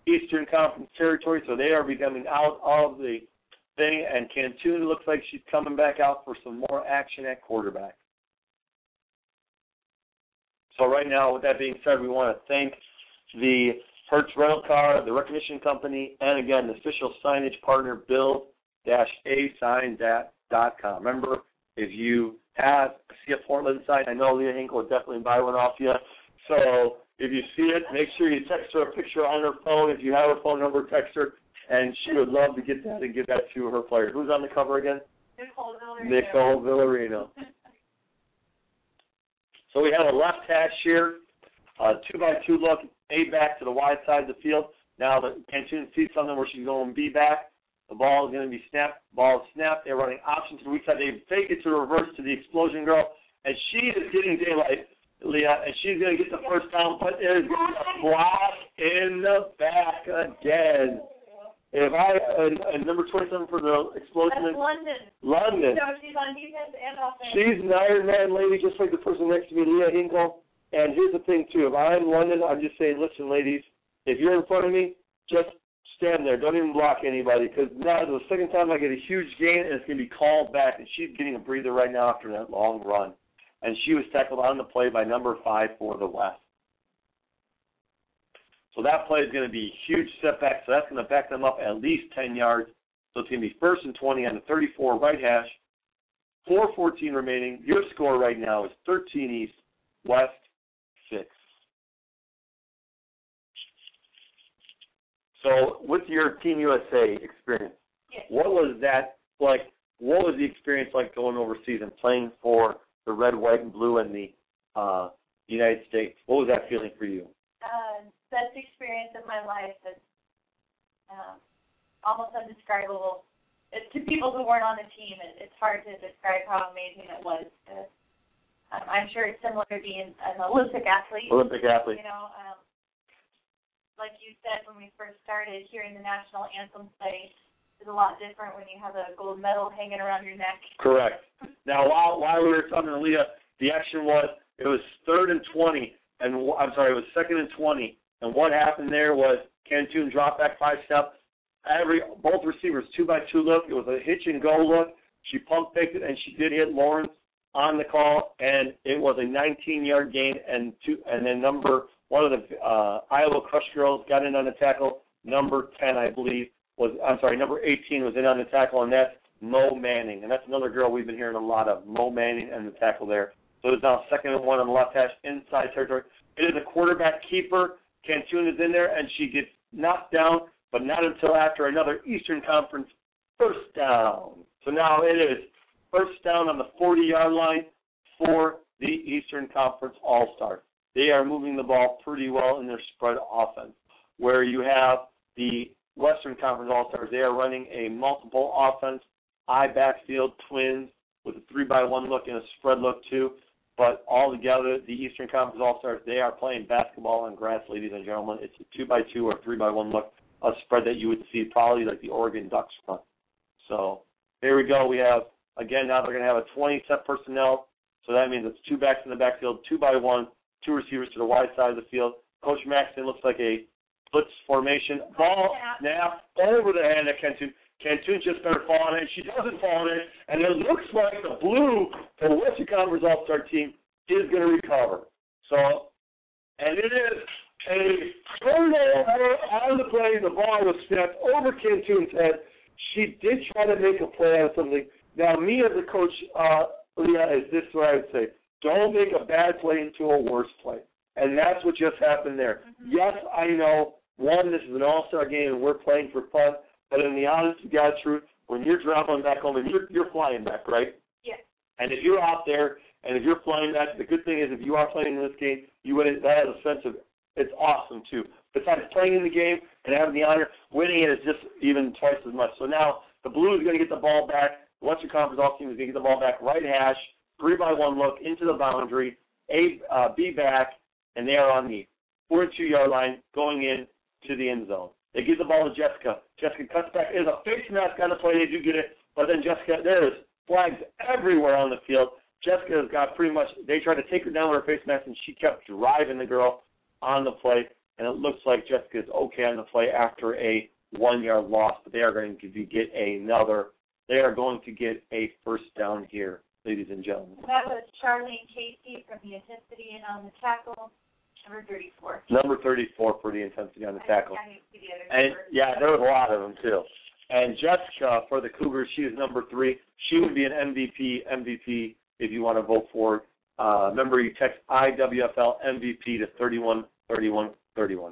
Eastern Conference territory, so they are becoming out of the thing, and Cantun looks like she's coming back out for some more action at quarterback. So right now, with that being said, we want to thank the Hertz Rental Car, the Recognition Company, and again, the official signage partner, build dash a sign dot com. Remember, if you have see a Portland sign, I know Leah Hinkle would definitely buy one off you. So if you see it, make sure you text her a picture on her phone. If you have her phone number, text her, and she would love to get that and give that to her players. Who's on the cover again? Nicole Villarino. Nicole Villarino. So we have a left hash here, a two-by-two look, A back to the wide side of the field. Now the Cantun sees something where she's going B back. The ball is going to be snapped. Ball is snapped. They're running option to the weak side. They fake it to reverse to the explosion girl, and she is getting daylight, Leah, and she's going to get the first down, but there's going to block in the back again. If I uh, uh, number twenty-seven for the explosion. That's London. London. So she's on defense and offense. She's an Iron Man lady, just like the person next to me, Leah Hinkle. And here's the thing too: if I'm London, I'm just saying, listen, ladies, if you're in front of me, just stand there. Don't even block anybody, because now the second time I get a huge gain, and it's going to be called back. And she's getting a breather right now after that long run. And she was tackled on the play by number five for the West. So that play is going to be a huge setback. So that's going to back them up at least ten yards. So it's going to be first and twenty on the thirty-four right hash. four fourteen remaining. Your score right now is thirteen East, West six. So with your Team U S A experience, yes. what was that like? What was the experience like going overseas and playing for the red, white, and blue in the uh, United States? What was that feeling for you? Uh, best experience of my life. It's um, almost undescribable. It, to people who weren't on the team, it, it's hard to describe how amazing it was. To, um, I'm sure it's similar to being an Olympic athlete. Olympic athlete. You know, um, like you said when we first started, hearing the national anthem play is a lot different when you have a gold medal hanging around your neck. Correct. Now, while while we were talking to Leah, the action was it was third and twenty, and I'm sorry, it was second and twenty. And what happened there was Cantun dropped back five steps. Every both receivers two by two look. It was a hitch and go look. She pump faked it, and she did hit Lawrence on the call, and it was a nineteen yard gain. And two, and then number one of the uh, Iowa Crush girls got in on the tackle. Number ten, I believe, was I'm sorry, number eighteen was in on the tackle, and that's Mo Manning, and that's another girl we've been hearing a lot of. Mo Manning and the tackle there. So it's now second and one on the left hash inside territory. It is a quarterback keeper. Cantun is in there, and she gets knocked down, but not until after another Eastern Conference first down. So now it is first down on the forty yard line for the Eastern Conference All-Stars. They are moving the ball pretty well in their spread offense, where you have the Western Conference All-Stars. They are running a multiple offense, I backfield twins with a three by one look and a spread look too. But all together, the Eastern Conference All-Stars, they are playing basketball on grass, ladies and gentlemen. It's a two by two or three by one look, a spread that you would see probably like the Oregon Ducks front. So here we go. We have, again, now they're going to have a twenty set personnel. So that means it's two backs in the backfield, two by one, two receivers to the wide side of the field. Coach Maxton looks like a blitz formation. Ball snap over the hand of Cantun. Cantun just better fall on it. She doesn't fall on it. And it looks like the blue for the Western Conference All-Star team is going to recover. So, and it is a turnover on the play. The ball was snapped over Cantun's head. She did try to make a play on something. Now, me as a coach, uh, Leah, is this what I would say. Don't make a bad play into a worse play. And that's what just happened there. Mm-hmm. Yes, I know, one, this is an all-star game and we're playing for fun, but in the honest to God truth, when you're dropping back home, and you're, you're flying back, right? Yes. And if you're out there and if you're flying back, the good thing is if you are playing in this game, you win it. That has a sense of, it's awesome too. Besides playing in the game and having the honor, winning it is just even twice as much. So now the blue is going to get the ball back. The Western Conference All team is going to get the ball back right hash, three by one look into the boundary, A, uh, B back, and they are on the forty-two yard line going in to the end zone. They give the ball to Jessica. Jessica cuts back. There's a face mask on the play. They do get it. But then Jessica, there's flags everywhere on the field. Jessica has got pretty much, they tried to take her down with her face mask, and she kept driving the girl on the play. and it looks like Jessica is okay on the play after a one-yard loss, but they are going to get another. They are going to get a first down here, ladies and gentlemen. That was Charlene Casey from the intensity and on the tackle, number thirty-four. Number thirty-four for the intensity on the tackle. I, I the and yeah, there was a lot of them too. And Jessica for the Cougars, she is number three. She would be an M V P, M V P if you want to vote for it. Uh, remember, you text I W F L M V P to thirty-one thirty-one thirty-one.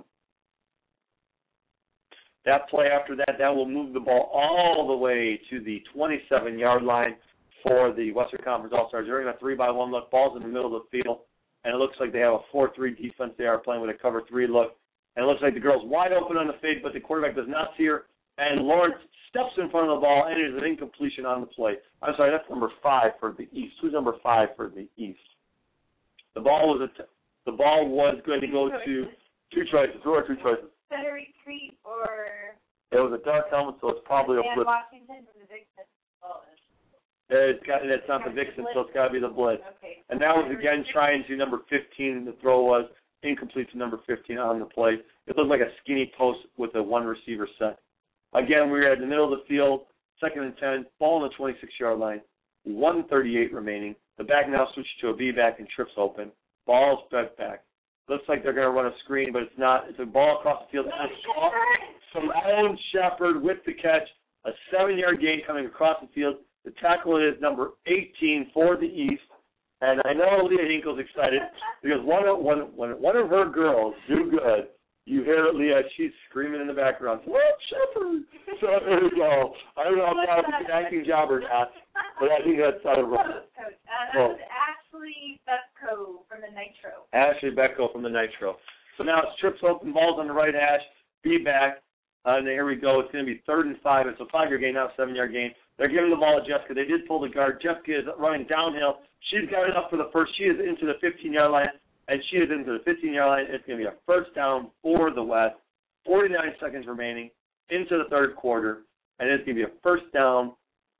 That play after that, that will move the ball all the way to the twenty-seven-yard line for the Western Conference All-Stars. They're in a three by one look. Ball's in the middle of the field, and it looks like they have a four three defense. They are playing with a cover three look. And it looks like the girl's wide open on the fade, but the quarterback does not see her. And Lawrence steps in front of the ball, and it is an incompletion on the play. I'm sorry, that's number five for the East. Who's number five for the East? The ball was a t- the ball was going to go to two choices. Who are two choices? Better retreat or it was a dark helmet, so it's probably a Dan blitz. Washington from the Vixen. Oh, It's got it's not the Vixen, so it's got to be the blitz. okay. And that was again trying to number fifteen. The throw was incomplete to number fifteen on the play. It looked like a skinny post with a one receiver set. Again, we were at the middle of the field, second and ten, ball on the twenty-six-yard line, one thirty-eight remaining. The back now switches to a B-back and trips open. Ball's fed back. Looks like they're going to run a screen, but it's not. It's a ball across the field. And from Alan Shepard with the catch, a seven-yard gain coming across the field. The tackle is number eighteen for the East. And I know Leah Hinkle's excited because one of, one, when one of her girls do good, you hear Leah, she's screaming in the background, "Whoop, Shepard!" So there we go. I don't know if that was an acting job or not, but I think that's out of right. Uh, that was Ashley Becko from the Nitro. Ashley Becko from the Nitro. So now it's trips open, balls on the right hash, be back. Uh, and here we go. It's going to be third and five. It's a five-yard gain, now seven-yard gain. They're giving the ball to Jessica. They did pull the guard. Jessica is running downhill. She's got enough for the first. She is into the fifteen-yard line, and she is into the fifteen-yard line. It's going to be a first down for the West. forty-nine seconds remaining into the third quarter, and it's going to be a first down,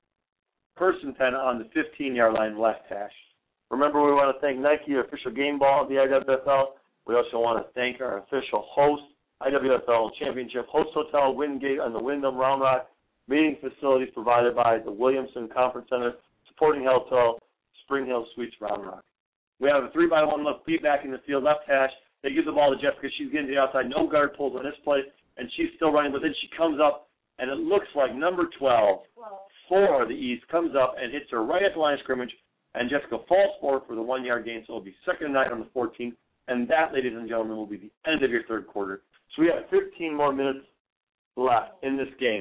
first and ten on the fifteen-yard line left hash. Remember, we want to thank Nike, our official game ball of the I W F L. We also want to thank our official host, I W F L Championship Host Hotel, Wingate on the Wyndham Round Rock. Meeting facilities provided by the Williamson Conference Center, supporting Hotel, Spring Hill Suites, Round Rock. We have a three by one look, feedback in the field, left hash. They give the ball to Jessica. She's getting to the outside. No guard pulls on this play, and she's still running. But then she comes up, and it looks like number twelve for the East comes up and hits her right at the line of scrimmage, and Jessica falls forward for the one-yard gain. So it'll be second and nine on the fourteenth, and that, ladies and gentlemen, will be the end of your third quarter. So we have fifteen more minutes left in this game.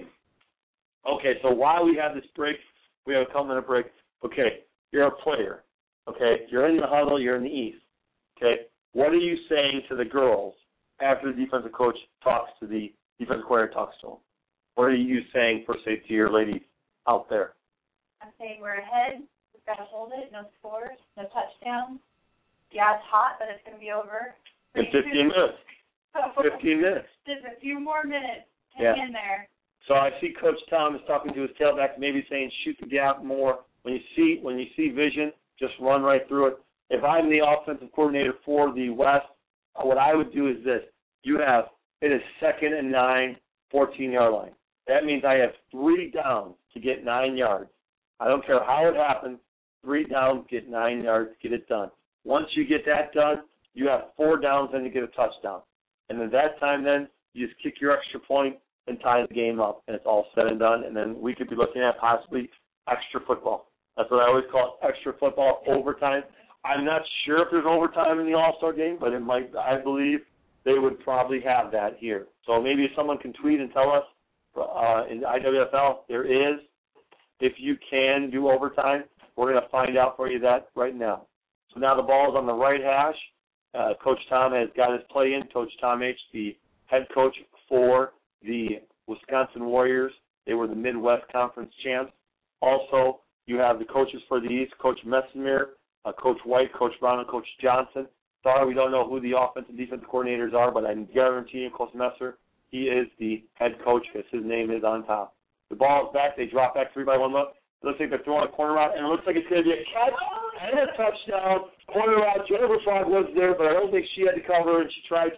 Okay, so while we have this break, we have a couple minute break. Okay, you're a player. Okay, you're in the huddle, you're in the East. Okay, what are you saying to the girls after the defensive coach talks to the defensive coordinator talks to them? What are you saying, per se, to your ladies out there? I'm saying we're ahead. We've got to hold it. No scores, no touchdowns. Yeah, it's hot, but it's going to be over. In fifteen minutes. fifteen minutes. Just a few more minutes. Hang yeah. in there. So I see Coach Thomas talking to his tailback, maybe saying shoot the gap more. When you see when you see vision, just run right through it. If I'm the offensive coordinator for the West, what I would do is this. You have, it is second and nine, fourteen-yard line. That means I have three downs to get nine yards. I don't care how it happens, three downs, get nine yards, get it done. Once you get that done, you have four downs, then you get a touchdown. And at that time then, you just kick your extra point and tie the game up, and it's all said and done, and then we could be looking at possibly extra football. That's what I always call it, extra football, overtime. I'm not sure if there's overtime in the All-Star game, but it might. I believe they would probably have that here. So maybe if someone can tweet and tell us uh, in the I W F L there is, if you can do overtime, we're going to find out for you that right now. So now the ball is on the right hash. Uh, Coach Tom has got his play in. Coach Tom H., the head coach for the Wisconsin Warriors. They were the Midwest Conference champs. Also, you have the coaches for the East, Coach Messemer, uh, Coach White, Coach Brown, and Coach Johnson. Sorry, we don't know who the offensive and defensive coordinators are, but I guarantee you, Coach Messer, he is the head coach because his name is on top. The ball is back. They drop back three by one look. It looks like they're throwing a corner route, and it looks like it's going to be a catch and a touchdown. Corner route. Jennifer Frog was there, but I don't think she had to cover, and she tried to.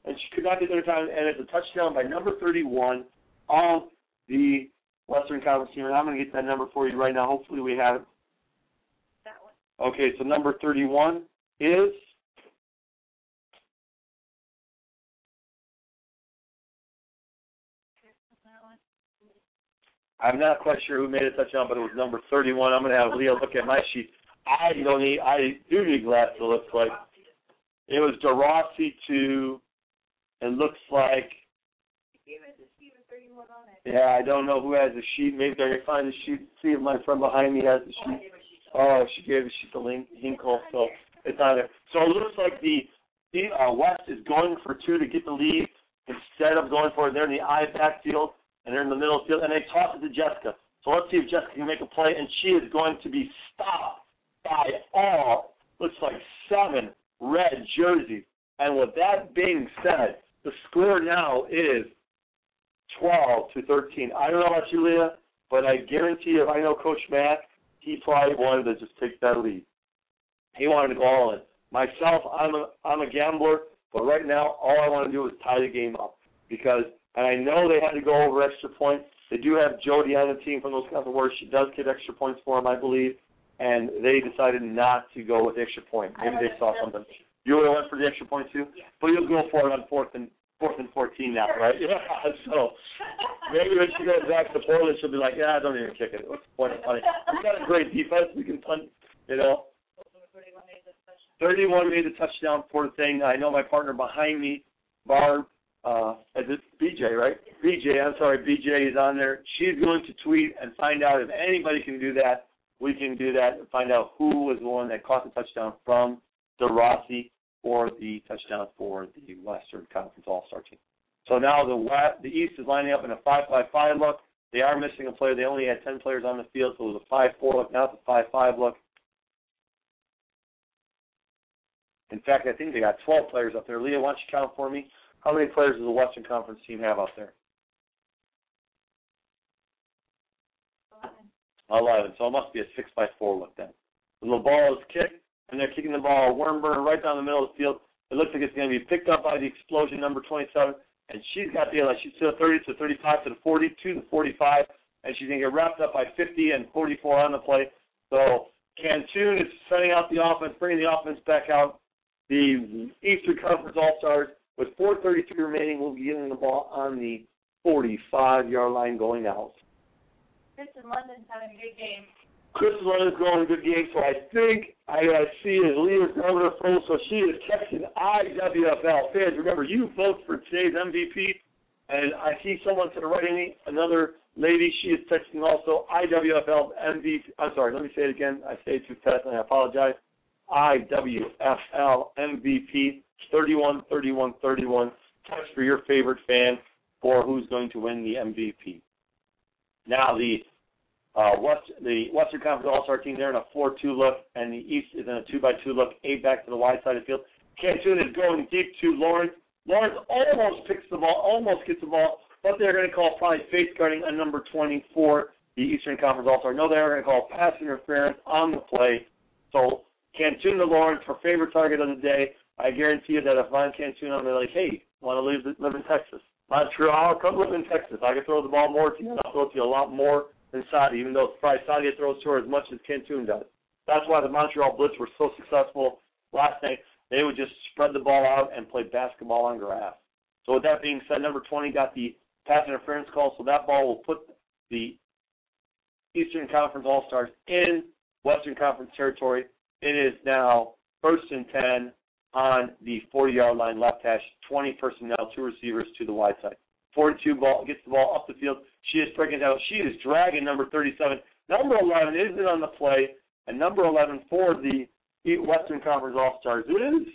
and she could not get there in time, and it's a touchdown by number thirty-one of the Western Conference team, and I'm going to get that number for you right now. Hopefully we have it. That one. Okay, so number thirty-one is I'm not quite sure who made a touchdown, but it was number thirty-one. I'm going to have Leah look at my sheet. I don't need, I do need glasses, it looks like. It was DeRossi to, it looks like, yeah, I don't know who has the sheet. Maybe I can find the sheet, see if my friend behind me has the sheet. Oh, she gave the sheet to Link, Hinkle, so it's on there. So it looks like the, the uh, West is going for two to get the lead instead of going for it. They're in the I backfield, and they're in the middle field, and they toss it to Jessica. So let's see if Jessica can make a play, and she is going to be stopped by all, looks like seven red jerseys. And with that being said, the score now is twelve to thirteen. I don't know about you, Leah, but I guarantee if I know Coach Mack, he probably wanted to just take that lead. He wanted to go all in. Myself, I'm a, I'm a gambler, but right now all I want to do is tie the game up because, and I know they had to go over extra points. They do have Jody on the team from those kinds of words. She does get extra points for them, I believe, and they decided not to go with the extra point. Maybe they saw something. You would have went for the extra point too, yeah. But you'll go for it on fourth and fourth and fourteen now, right? Yeah. So maybe when she goes back to Portland, she'll be like, "Yeah, I don't even kick it. What's the point of punting? We got a great defense. We can punt, you know." thirty-one made the touchdown for the thing. I know my partner behind me, Barb, uh, is it B J, right? B J, I'm sorry, B J is on there. She's going to tweet and find out if anybody can do that. We can do that and find out who was the one that caught the touchdown from DeRossi or the touchdown for the Western Conference All-Star team. So now the West, the East is lining up in a five five five look. They are missing a player. They only had ten players on the field, so it was a five four look. Now it's a five five look. In fact, I think they got twelve players up there. Leah, why don't you count for me? How many players does the Western Conference team have out there? eleven. So it must be a six by four look then. When the ball is kicked, and they're kicking the ball a worm burner right down the middle of the field, it looks like it's going to be picked up by the explosion, number twenty-seven, and she's got the, like, she's to the thirty, to the thirty-five, to the forty, to the forty-five, and she's going to get wrapped up by fifty and forty-four on the play. So Canton is setting out the offense, bringing the offense back out. The Eastern Conference All-Stars, with four thirty-three remaining, will be getting the ball on the forty-five-yard line going out. Kristen London's having a good game. Kristen London's going a good game, so I think I, I see is Leah's number the phone, so she is texting I W F L. Fans, remember, you vote for today's M V P, and I see someone to the right of me, another lady, she is texting also I W F L M V P. I'm sorry, let me say it again. I say it too fast, and I apologize. I W F L M V P, thirty-one thirty-one thirty-one. Text for your favorite fan for who's going to win the M V P. Now, the uh, West, the Western Conference All-Star team, they're in a four two look, and the East is in a two by two look, eight back to the wide side of the field. Canton is going deep to Lawrence. Lawrence almost picks the ball, almost gets the ball, but they're going to call probably face guarding on number twenty-four, the Eastern Conference All-Star. No, they're going to call pass interference on the play. So Canton to Lawrence for favorite target of the day. I guarantee you that if I'm Canton, I'm like, hey, want to live, live in Texas? Montreal, come live in Texas. I can throw the ball more to you, and I'll throw it to you a lot more than Saudi, even though probably Saudi throws to her as much as Canton does. That's why the Montreal Blitz were so successful last night. They would just spread the ball out and play basketball on grass. So with that being said, number twenty got the pass interference call, so that ball will put the Eastern Conference All-Stars in Western Conference territory. It is now first and ten on the forty-yard line left hash, twenty personnel, two receivers to the wide side. forty-two ball gets the ball up the field. She is breaking down. She is dragging number thirty-seven. Number eleven isn't on the play, and number eleven for the Western Conference All-Stars is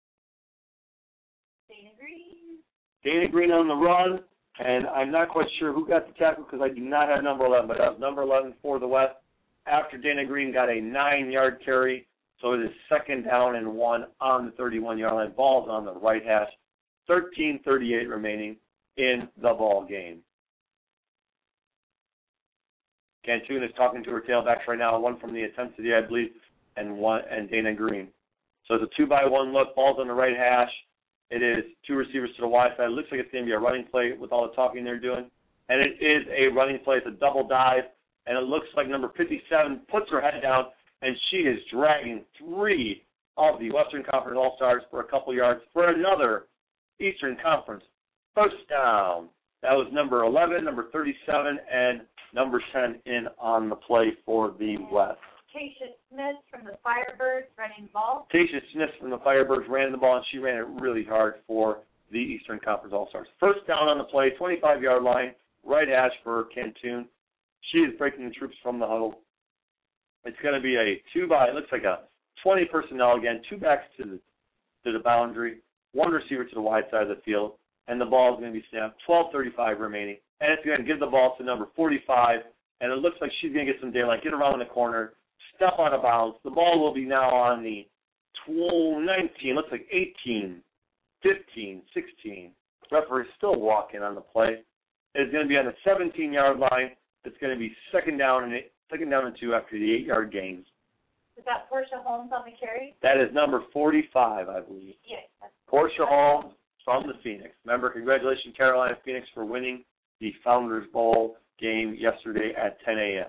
Dana Green. Dana Green on the run, and I'm not quite sure who got the tackle because I do not have number eleven, but that was number eleven for the West. After Dana Green got a nine-yard carry, so it is second down and one on the thirty-one-yard line. Ball's on the right hash. thirteen thirty-eight remaining in the ball game. Canton is talking to her tailbacks right now, one from the intensity, I believe, and one and Dana Green. So it's a two by one look. Ball's on the right hash. It is two receivers to the wide side. It looks like it's going to be a running play with all the talking they're doing. And it is a running play. It's a double dive. And it looks like number fifty-seven puts her head down, and she is dragging three of the Western Conference All-Stars for a couple yards for another Eastern Conference first down. That was number eleven, number thirty-seven, and number ten in on the play for the West. Keisha Smith from the Firebirds running the ball. Keisha Smith from the Firebirds ran the ball, and she ran it really hard for the Eastern Conference All-Stars. First down on the play, twenty-five-yard line, right hash for Canton. She is breaking the troops from the huddle. It's going to be a two by, it looks like a twenty personnel again, two backs to the to the boundary, one receiver to the wide side of the field, and the ball is going to be snapped. twelve thirty-five remaining. And it's going to give the ball to number forty-five, and it looks like she's going to get some daylight, get around the corner, step out of bounds. The ball will be now on the twelve, nineteen, looks like eighteen, fifteen, sixteen. Referee's still walking on the play. It's going to be on the seventeen-yard line. It's going to be second down and eight, second down and two after the eight-yard gains. Is that Portia Holmes on the carry? That is number forty-five, I believe. Yes. That's Portia Holmes from the Phoenix. Remember, congratulations, Carolina Phoenix, for winning the Founders Bowl game yesterday at ten a.m.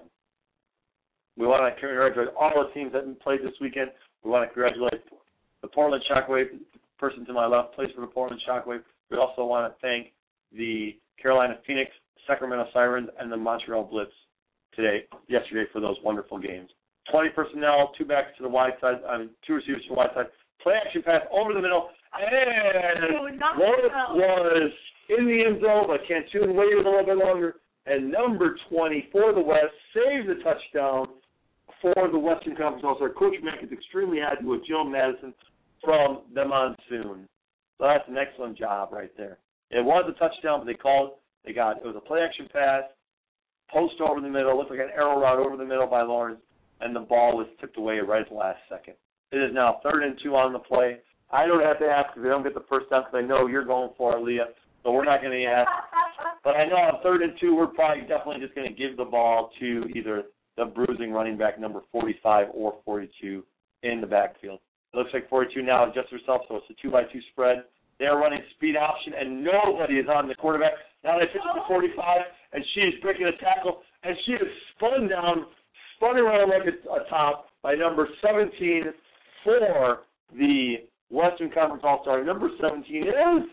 We want to congratulate all the teams that played this weekend. We want to congratulate the Portland Shockwave, the person to my left plays for the Portland Shockwave. We also want to thank the Carolina Phoenix, Sacramento Sirens, and the Montreal Blitz today, yesterday for those wonderful games. twenty personnel, two backs to the wide side, I mean, two receivers to the wide side. Play action pass over the middle, and one was in the end zone, but Canton waited a little bit longer. And number twenty for the West saves the touchdown for the Western Conference All-Star. Coach Mack is extremely happy with Jill Madison from the Monsoon. So that's an excellent job right there. It was a touchdown, but they called, they got, it was a play action pass, post over the middle, looked like an arrow route over the middle by Lawrence, and the ball was tipped away right at the last second. It is now third and two on the play. I don't have to ask if they don't get the first down because I know you're going for it, Leah, so we're not going to ask. But I know on third and two, we're probably definitely just going to give the ball to either the bruising running back number forty-five or forty-two in the backfield. It looks like forty-two now adjusts herself, so it's a two by two spread. They're running speed option, and nobody is on the quarterback. Now they pitch it to forty-five, and she is breaking a tackle, and she is spun down, spun around like a, a top by number seventeen for the Western Conference All-Star. Number seventeen is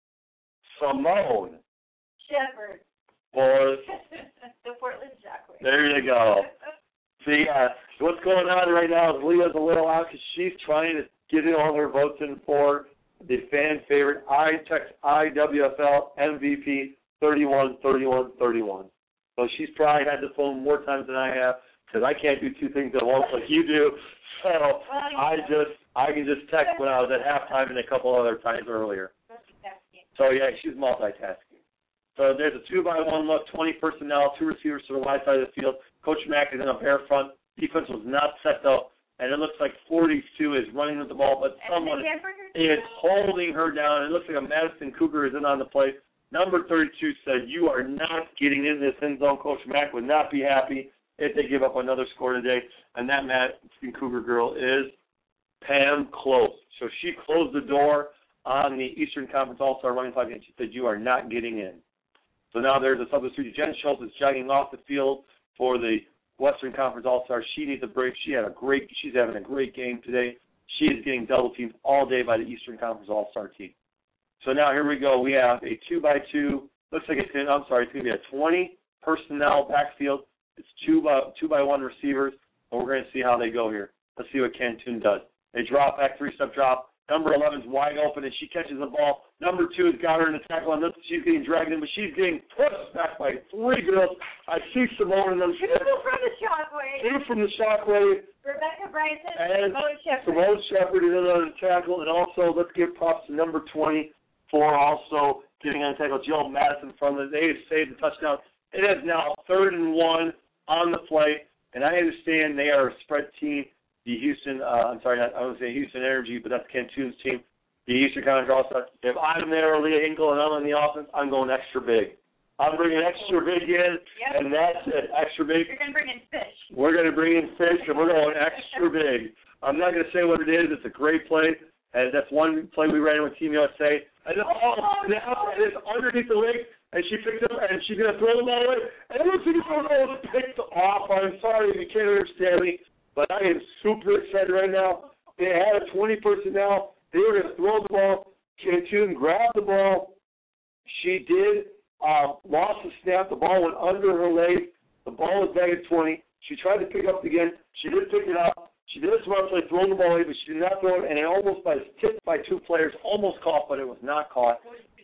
Simone Shepard. For the Portland Shockwave. There you go. See, uh, what's going on right now is Leah's a little out because she's trying to get in all her votes in for the fan favorite iTex I W F L M V P thirty-one thirty-one thirty-one. So she's probably had the phone more times than I have because I can't do two things at once like you do. So I just I can just text when I was at halftime and a couple other times earlier. So yeah, she's multitasking. So there's a two by one look, twenty personnel, two receivers to the wide side of the field. Coach Mack is in a bare front. Defense was not set though, and it looks like forty-two is running with the ball, but someone is holding her down. It looks like a Madison Cougar is in on the play. Number thirty-two said, "You are not getting in this end zone." Coach Mack would not be happy if they give up another score today, and that Madison Cougar girl is Pam Close. So she closed the door on the Eastern Conference All-Star running play, and she said, "You are not getting in." So now there's a substitute. Jen Schultz is jogging off the field for the Western Conference All-Star. She needs a break. She had a great. She's having a great game today. She is getting double teamed all day by the Eastern Conference All-Star team. So now here we go. We have a two by two. Looks like it's going. I'm sorry. It's going to be a twenty personnel backfield. It's two by two by one receivers, and we're going to see how they go here. Let's see what Canton does. They drop back, three step drop. Number eleven is wide open, and she catches the ball. Number two has got her in the tackle, and she's getting dragged in, but she's getting pushed back by three girls. I see Simone in them. Two from the Shockwave. Two from the Shockwave. Rebecca Bryson and Simone Shepard. Simone Shepard is in on the tackle, and also let's give props to number twenty for also getting on the tackle. Jill Madison from the, they saved the touchdown. It is now third and one on the play, and I understand they are a spread team. The Houston, uh, I'm sorry, not, I don't say Houston Energy, but that's Canton's team. The Eastern Conference All-Star. If I'm there, Leah Hinkle, and I'm on the offense, I'm going extra big. I'm bringing extra big in, yep. And that's it, extra big. You're going to bring in fish. We're going to bring in fish, and we're going extra big. I'm not going to say what it is. It's a great play, And that's one play we ran with Team U S A. And then, oh, now it's underneath the leg, and she picked up, and she's going to throw the ball away. And it looks like it's almost picked off. I'm sorry if you can't understand me, but I am super excited right now. They had a twenty personnel. They were going to throw the ball. Cancun grabbed the ball. She did. Uh, lost the snap. The ball went under her leg. The ball was back at twenty. She tried to pick it up again. She did pick it up. She did a smart play, throwing the ball away, but she did not throw it, and it almost by tipped by two players, almost caught, but it was not caught.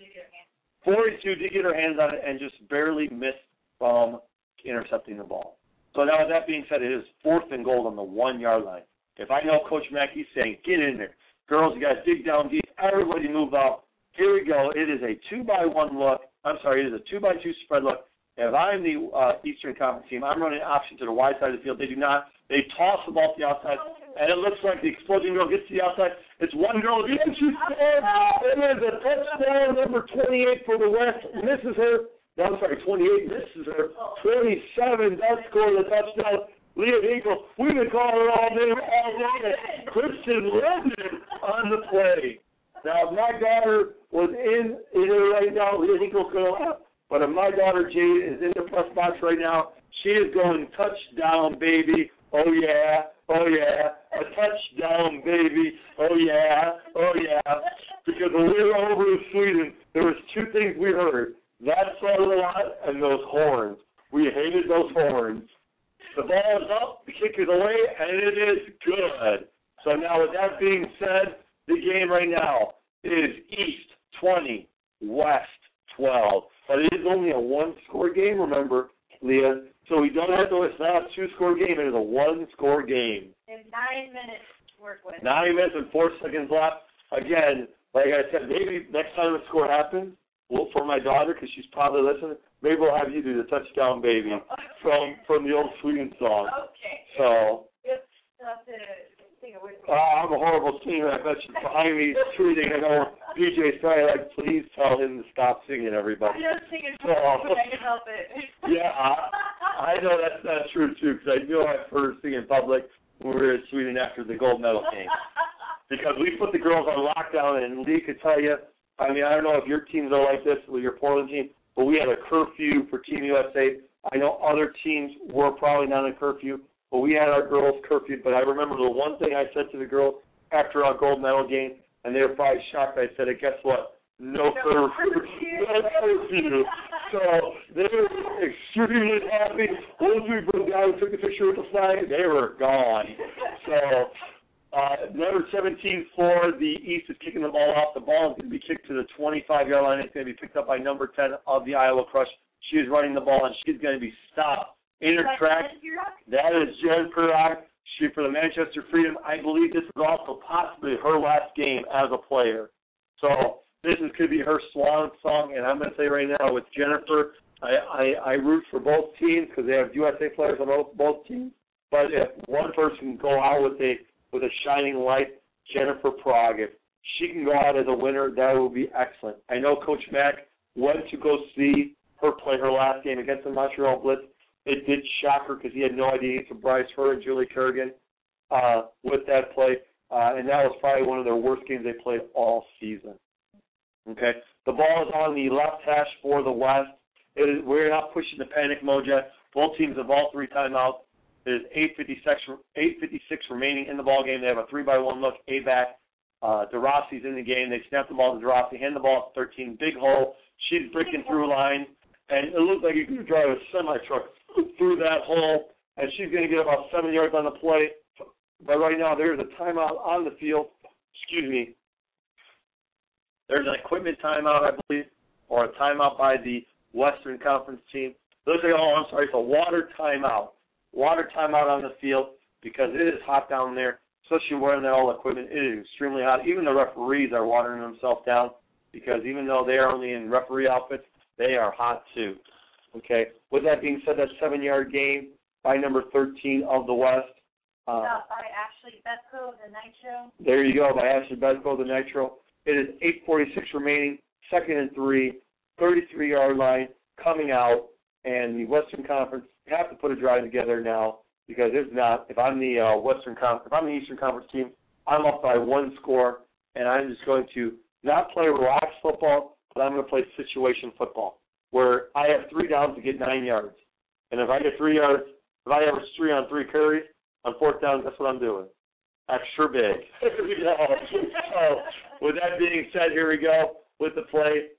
forty-two did get her hands on it and just barely missed from intercepting the ball. So now with that being said, it is fourth and goal on the one-yard line. If I know Coach Mackey's saying, get in there. Girls, you got to dig down deep. Everybody move out. Here we go. It is a two-by-one look. I'm sorry, it is a two-by-two spread look. If I'm the uh, Eastern Conference team, I'm running an option to the wide side of the field. They do not. They toss the ball to the outside, and it looks like the exploding girl gets to the outside. It's one girl again. She scores. It is a touchdown, number twenty-eight for the West. Misses her. No, I'm sorry, twenty-eight misses her. twenty-seven does score the touchdown. Leah Hinkle, we've been calling her all day. All day. Kristen Linden on the play. Now, if my daughter was in here right now, Leah Hinkle's going to laugh. But if my daughter Jade is in the press box right now, she is going touchdown, baby. Oh, yeah. Oh, yeah. A touchdown, baby. Oh, yeah. Oh, yeah. Because when we were over in Sweden, there was two things we heard. That song a lot and those horns. We hated those horns. The ball is up, the kick is away, and it is good. So now with that being said, the game right now is East twenty, West twelve. But it is only a one-score game, remember, Leah. So we don't have to, it's not a two-score game, it is a one-score game. There's nine minutes to work with. Nine minutes and four seconds left. Again, like I said, maybe next time the score happens, well, for my daughter, because she's probably listening, maybe we'll have you do the touchdown baby from from the old Sweden song. Okay. So. Just have to sing it with me. Uh, I'm a horrible singer. I bet she's behind me tweeting. I know B J sorry, like, please tell him to stop singing, everybody. I don't sing it, so, but I can help it. Yeah, I, I know that's not true, too, because I knew I heard sing in public when we were in Sweden after the gold medal came. Because we put the girls on lockdown, and Lee could tell you, I mean, I don't know if your teams are like this with your Portland team, but we had a curfew for Team U S A. I know other teams were probably not in curfew, but we had our girls curfewed. But I remember the one thing I said to the girls after our gold medal game, and they were probably shocked. I said, guess what? No, no curfew. No curfew. So they were extremely happy. Once we broke down and took the picture with the flag, they were gone. So uh, number seventeen for the East is kicking the ball off. The ball is going to be kicked to the twenty-five-yard line. It's going to be picked up by number ten of the Iowa Crush. She is running the ball, and she's going to be stopped in her track. That is Jen Perrock. She for the Manchester Freedom. I believe this is also possibly her last game as a player. So this is could be her swan song, and I'm going to say right now with Jennifer, I, I, I root for both teams because they have U S A players on both, both teams. But if one person can go out with a with a shining light, Jennifer Prague, if she can go out as a winner, that would be excellent. I know Coach Mack went to go see her play her last game against the Montreal Blitz. It did shock her because he had no idea he surprised her and Julie Kerrigan uh, with that play, uh, and that was probably one of their worst games they played all season. Okay, the ball is on the left hash for the West. It is, we're not pushing the panic mode yet. Both teams have all three timeouts. It is eight fifty-six remaining in the ball game. They have a three by one look, A back. Uh, DeRossi's in the game. They snap the ball to DeRossi, hand the ball to thirteen, big hole. She's breaking through line, and it looks like you can drive a semi truck through that hole, and she's going to get about seven yards on the play. But right now, there's a timeout on the field. Excuse me. There's an equipment timeout, I believe, or a timeout by the Western Conference team. They'll say, oh, I'm sorry, it's a water timeout. Water timeout on the field because it is hot down there, especially wearing that all equipment. It is extremely hot. Even the referees are watering themselves down because even though they are only in referee outfits, they are hot too. Okay. With that being said, that seven-yard game by number thirteen of the West. Uh, by Ashley Betko, the Nitro. There you go, by Ashley Betko, the Nitro. It is eight forty-six remaining, second and three, thirty-three-yard line coming out, and the Western Conference have to put a drive together now because if not, if I'm the uh, Western Conference, if I'm the Eastern Conference team, I'm up by one score, and I'm just going to not play relaxed football, but I'm going to play situation football, where I have three downs to get nine yards. And if I get three yards, if I average three on three carries, on fourth down, that's what I'm doing. Extra big. So, with that being said, here we go with the play.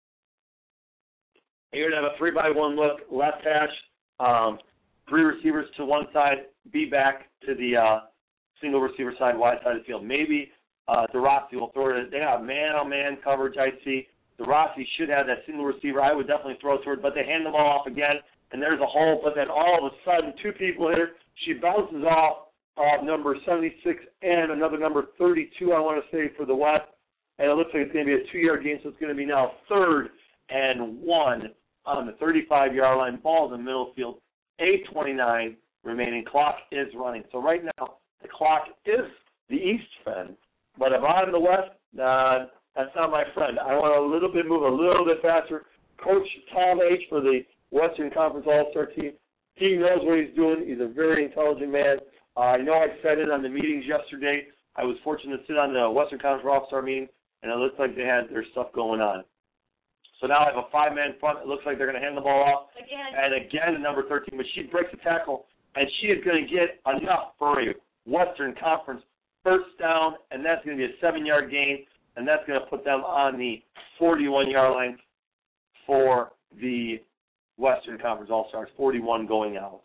You're going to have a three by one look, left hash, um, three receivers to one side, be back to the uh, single receiver side, wide side of the field. Maybe uh, DeRossi will throw it. They have man-on-man coverage, I see. DeRossi should have that single receiver. I would definitely throw it to her, but they hand the ball off again, and there's a hole. But then all of a sudden, two people hit her. She bounces off uh, number seventy-six and another number thirty-two, I want to say, for the West. And it looks like it's going to be a two-yard gain, so it's going to be now third and one on the thirty-five-yard line. Ball in the middle field. eight twenty-nine remaining. Clock is running. So right now, the clock is the East friend. But if I'm the West, uh, that's not my friend. I want a little bit, move a little bit faster. Coach Tom H. for the Western Conference All-Star team, he knows what he's doing. He's a very intelligent man. Uh, I know I said it on the meetings yesterday. I was fortunate to sit on the Western Conference All-Star meeting, and it looks like they had their stuff going on. So now I have a five-man front. It looks like they're going to hand the ball off. Again. And again, number thirteen, but she breaks the tackle, and she is going to get enough for a Western Conference first down, and that's going to be a seven-yard gain, and that's going to put them on the forty-one-yard line for the Western Conference All-Stars, forty-one going out.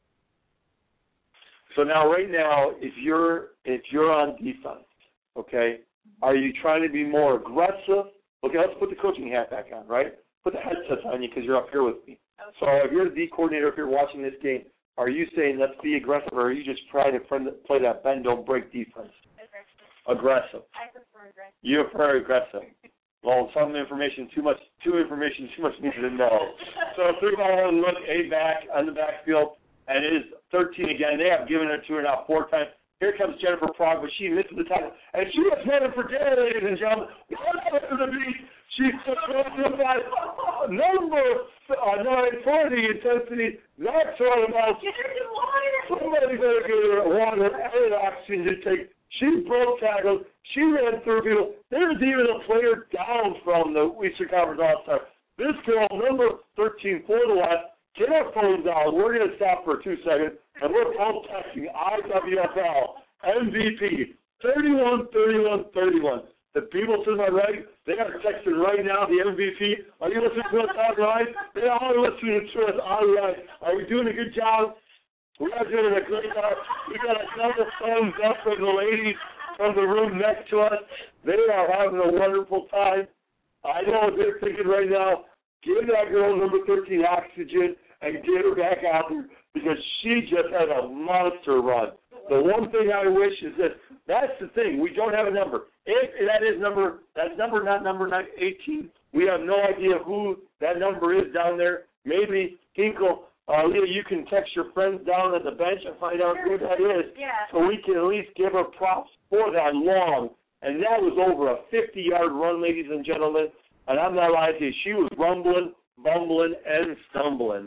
So now, right now, if you're if you're on defense, okay, are you trying to be more aggressive? Okay, let's put the coaching hat back on, right? Put the headsets on you because you're up here with me. Okay. So if you're the D coordinator, if you're watching this game, are you saying let's be aggressive, or are you just trying to play that bend, don't break defense? Aggressive. Aggressive. I prefer aggressive. You prefer aggressive. Well, some information, too much, too information, too much needed to know. So three ball one look, A back on the backfield, and it is thirteen again. They have given it to her now four times. Here comes Jennifer Prague, but she misses the tackle, and she was running for dead, ladies and gentlemen. To the beat, she's by number uh, nine for the intensity. That's right about. Somebody better get her water and oxygen to take. She broke tackles. She ran through people. There's even a player down from the Eastern Conference All-Star. This girl, number thirteen for the West, get our phones out. We're going to stop for two seconds, and we're both texting I W F L M V P thirty-one, thirty-one, thirty-one. The people to my right, they are texting right now, the M V P. Are you listening to us all right? They are listening to us all right. Are we doing a good job? We are doing a great job. We got another thumbs up from the ladies from the room next to us. They are having a wonderful time. I know what they're thinking right now. Give that girl number thirteen oxygen and get her back out there because she just had a monster run. The one thing I wish is that that's the thing. We don't have a number. If that is number, that's number, not number eighteen. We have no idea who that number is down there. Maybe Hinkle, uh, Leah, you can text your friends down at the bench and find out who that is. Yeah. So we can at least give her props for that long. And that was over a fifty-yard run, ladies and gentlemen. And I'm not lying to you. She was rumbling, bumbling, and stumbling.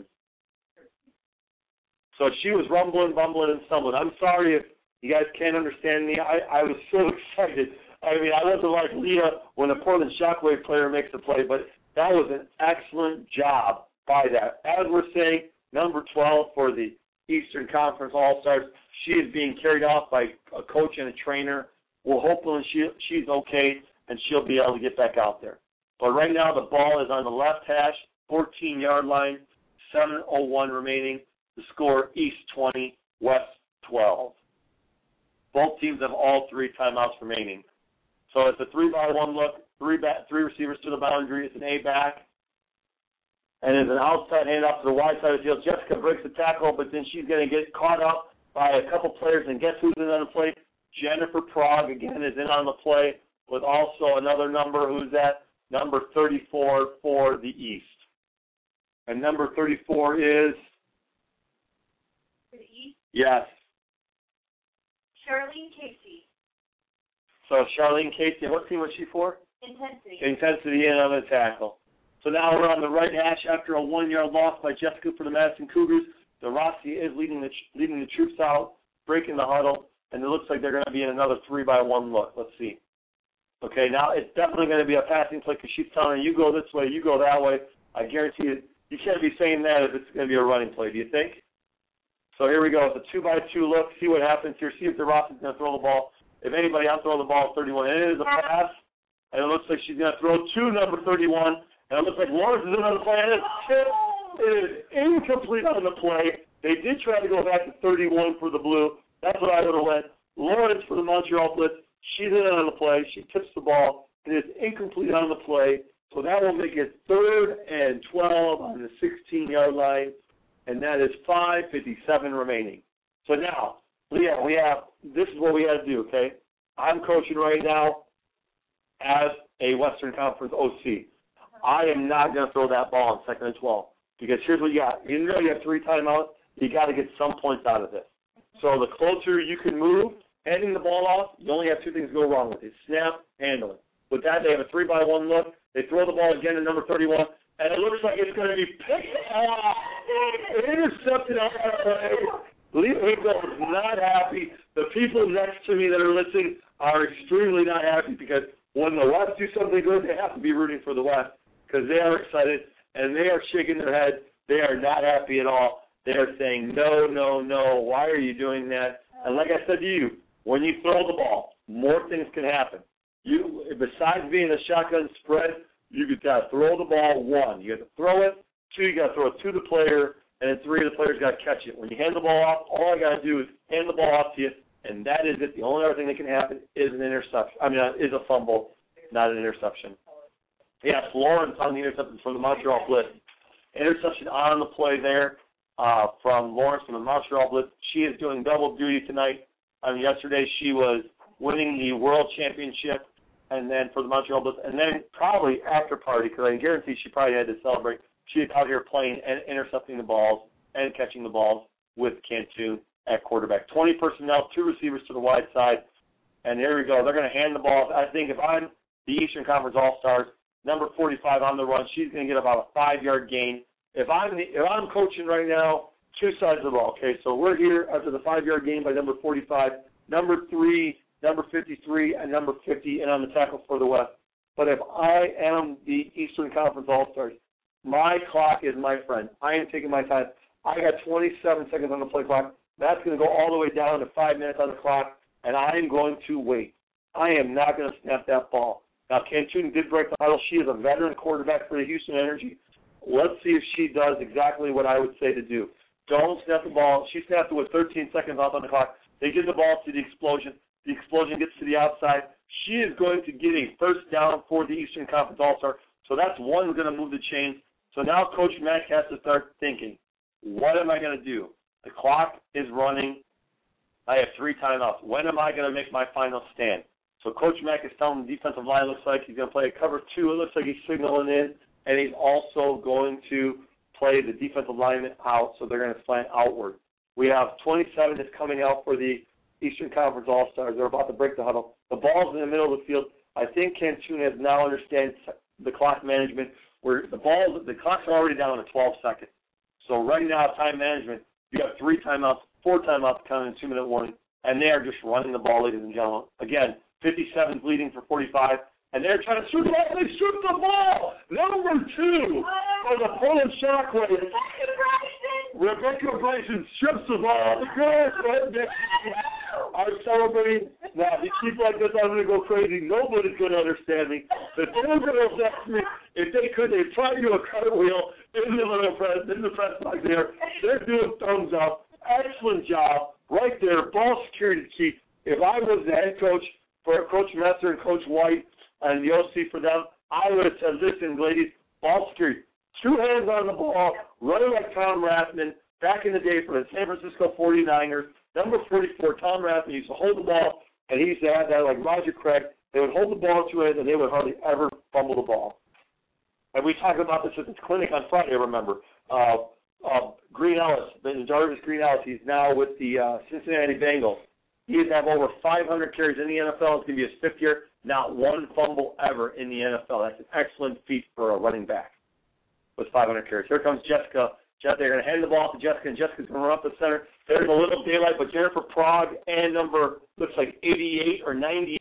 So she was rumbling, bumbling, and stumbling. I'm sorry if you guys can't understand me. I, I was so excited. I mean, I wasn't like Leah when a Portland Shockwave player makes a play, but that was an excellent job by that. As we're saying, number twelve for the Eastern Conference All-Stars, she is being carried off by a coach and a trainer. We're hoping she, she's okay, and she'll be able to get back out there. But right now the ball is on the left hash, fourteen-yard line, seven oh one remaining. The score, East twenty, West twelve. Both teams have all three timeouts remaining. So it's a three by one look, three back, three receivers to the boundary. It's an A back. And it's an outside handoff to the wide side of the field. Jessica breaks the tackle, but then she's going to get caught up by a couple players. And guess who's in on the play? Jennifer Prague, again, is in on the play with also another number. Who's that? Number thirty-four for the East. And number thirty-four is? For the East? Yes. Charlene Casey. So Charlene Casey, what team was she for? Intensity. Intensity in on the tackle. So now we're on the right hash after a one-yard loss by Jessica for the Madison Cougars. DeRossi is leading the leading the troops out, breaking the huddle, and it looks like they're going to be in another three by one look. Let's see. Okay, now it's definitely going to be a passing play because she's telling you, you go this way, you go that way. I guarantee you, you can't be saying that if it's going to be a running play, do you think? So here we go. It's a two-by-two look. See what happens here. See if DeRosa's going to throw the ball. If anybody, I'm throwing the ball at thirty-one. And it is a pass, and it looks like she's going to throw to number thirty-one. And it looks like Lawrence is in on the play, and it's tipped. It is incomplete on the play. They did try to go back to thirty-one for the blue. That's what I would have went. Lawrence for the Montreal Blitz. She's in on the play. She tips the ball. It is incomplete on the play. So that will make it third and twelve on the sixteen-yard line, and that is five fifty-seven remaining. So now, Leah, we have, this is what we have to do, okay? I'm coaching right now as a Western Conference O C. I am not going to throw that ball on second and twelve because here's what you got. You know you have three timeouts. You got to get some points out of this. So the closer you can move, handing the ball off, you only have two things to go wrong with it. Snap, handling. With that, they have a three by one look. They throw the ball again to number thirty-one, and it looks like it's going to be picked off, intercepted on that play. Leah Hinkle is not happy. The people next to me that are listening are extremely not happy because when the West do something good, they have to be rooting for the West because they are excited, and they are shaking their heads. They are not happy at all. They are saying, no, no, no, why are you doing that? And like I said to you, when you throw the ball, more things can happen. You, besides being a shotgun spread, you got to throw the ball, one. You got to throw it. Two, you got to throw it to the player. And then three, the player's got to catch it. When you hand the ball off, all I got to do is hand the ball off to you, and that is it. The only other thing that can happen is an interception. I mean, uh, is a fumble, not an interception. Yes, Lawrence on the interception from the Montreal Blitz. Interception on the play there uh, from Lawrence from the Montreal Blitz. She is doing double duty tonight. I mean, yesterday she was winning the World Championship. And then for the Montreal Blitz, and then probably after party, because I guarantee she probably had to celebrate. She is out here playing and intercepting the balls and catching the balls with Cantu at quarterback. twenty personnel, two receivers to the wide side, and here we go. They're going to hand the ball. I think if I'm the Eastern Conference All-Stars, number forty-five on the run, she's going to get about a five-yard gain. If I'm the, if I'm coaching right now, two sides of the ball. Okay, so we're here after the five-yard gain by number forty-five, number three. Number fifty-three, and number fifty, and on the tackle for the West. But if I am the Eastern Conference All-Stars, my clock is my friend. I am taking my time. I got twenty-seven seconds on the play clock. That's going to go all the way down to five minutes on the clock, and I am going to wait. I am not going to snap that ball. Now, Cantun did break the huddle. She is a veteran quarterback for the Houston Energy. Let's see if she does exactly what I would say to do. Don't snap the ball. She snapped it with thirteen seconds off on the clock. They give the ball to the explosion. The explosion gets to the outside. She is going to get a first down for the Eastern Conference All-Star. So that's one going to move the chains. So now Coach Mack has to start thinking, what am I going to do? The clock is running. I have three timeouts. When am I going to make my final stand? So Coach Mack is telling the defensive line, looks like he's going to play a cover two. It looks like he's signaling in, and he's also going to play the defensive lineman out, so they're going to slant outward. We have twenty-seven that's coming out for the Eastern Conference All-Stars. They're about to break the huddle. The ball's in the middle of the field. I think Cantun has now understands the clock management where the ball, the clock's already down to twelve seconds. So right now, time management, you have three timeouts, four timeouts counting a two-minute warning, and they are just running the ball, ladies and gentlemen. Again, fifty-seven leading for forty-five, and they're trying to shoot the ball. They shoot the ball. Number two for the Portland Shockwave. Rebecca Bryson strips the ball. The girls are celebrating. Now, if you keep like this, I'm going to go crazy. Nobody's going to understand me. The two girls next to me, if they could, they'd try to do a cartwheel in the little press, in the press back there. They're doing thumbs up. Excellent job. Right there, ball security key. If I was the head coach for Coach Messer and Coach White and the O C for them, I would have said, listen, ladies, ball security. Two hands on the ball, running like Tom Rathman, back in the day for the San Francisco forty-niners. Number forty-four, Tom Rathman used to hold the ball, and he used to have that like Roger Craig. They would hold the ball to it, and they would hardly ever fumble the ball. And we talked about this at this clinic on Friday, remember. Uh, uh, Green Ellis, Jarvis Green Ellis, he's now with the uh, Cincinnati Bengals. He has have over five hundred carries in the N F L. It's going to be his fifth year. Not one fumble ever in the N F L. That's an excellent feat for a running back with five hundred carries. Here comes Jessica. They're going to hand the ball to Jessica, and Jessica's going to run up the center. There's a little daylight, but Jennifer Prague and number, looks like eighty-eight or ninety-eight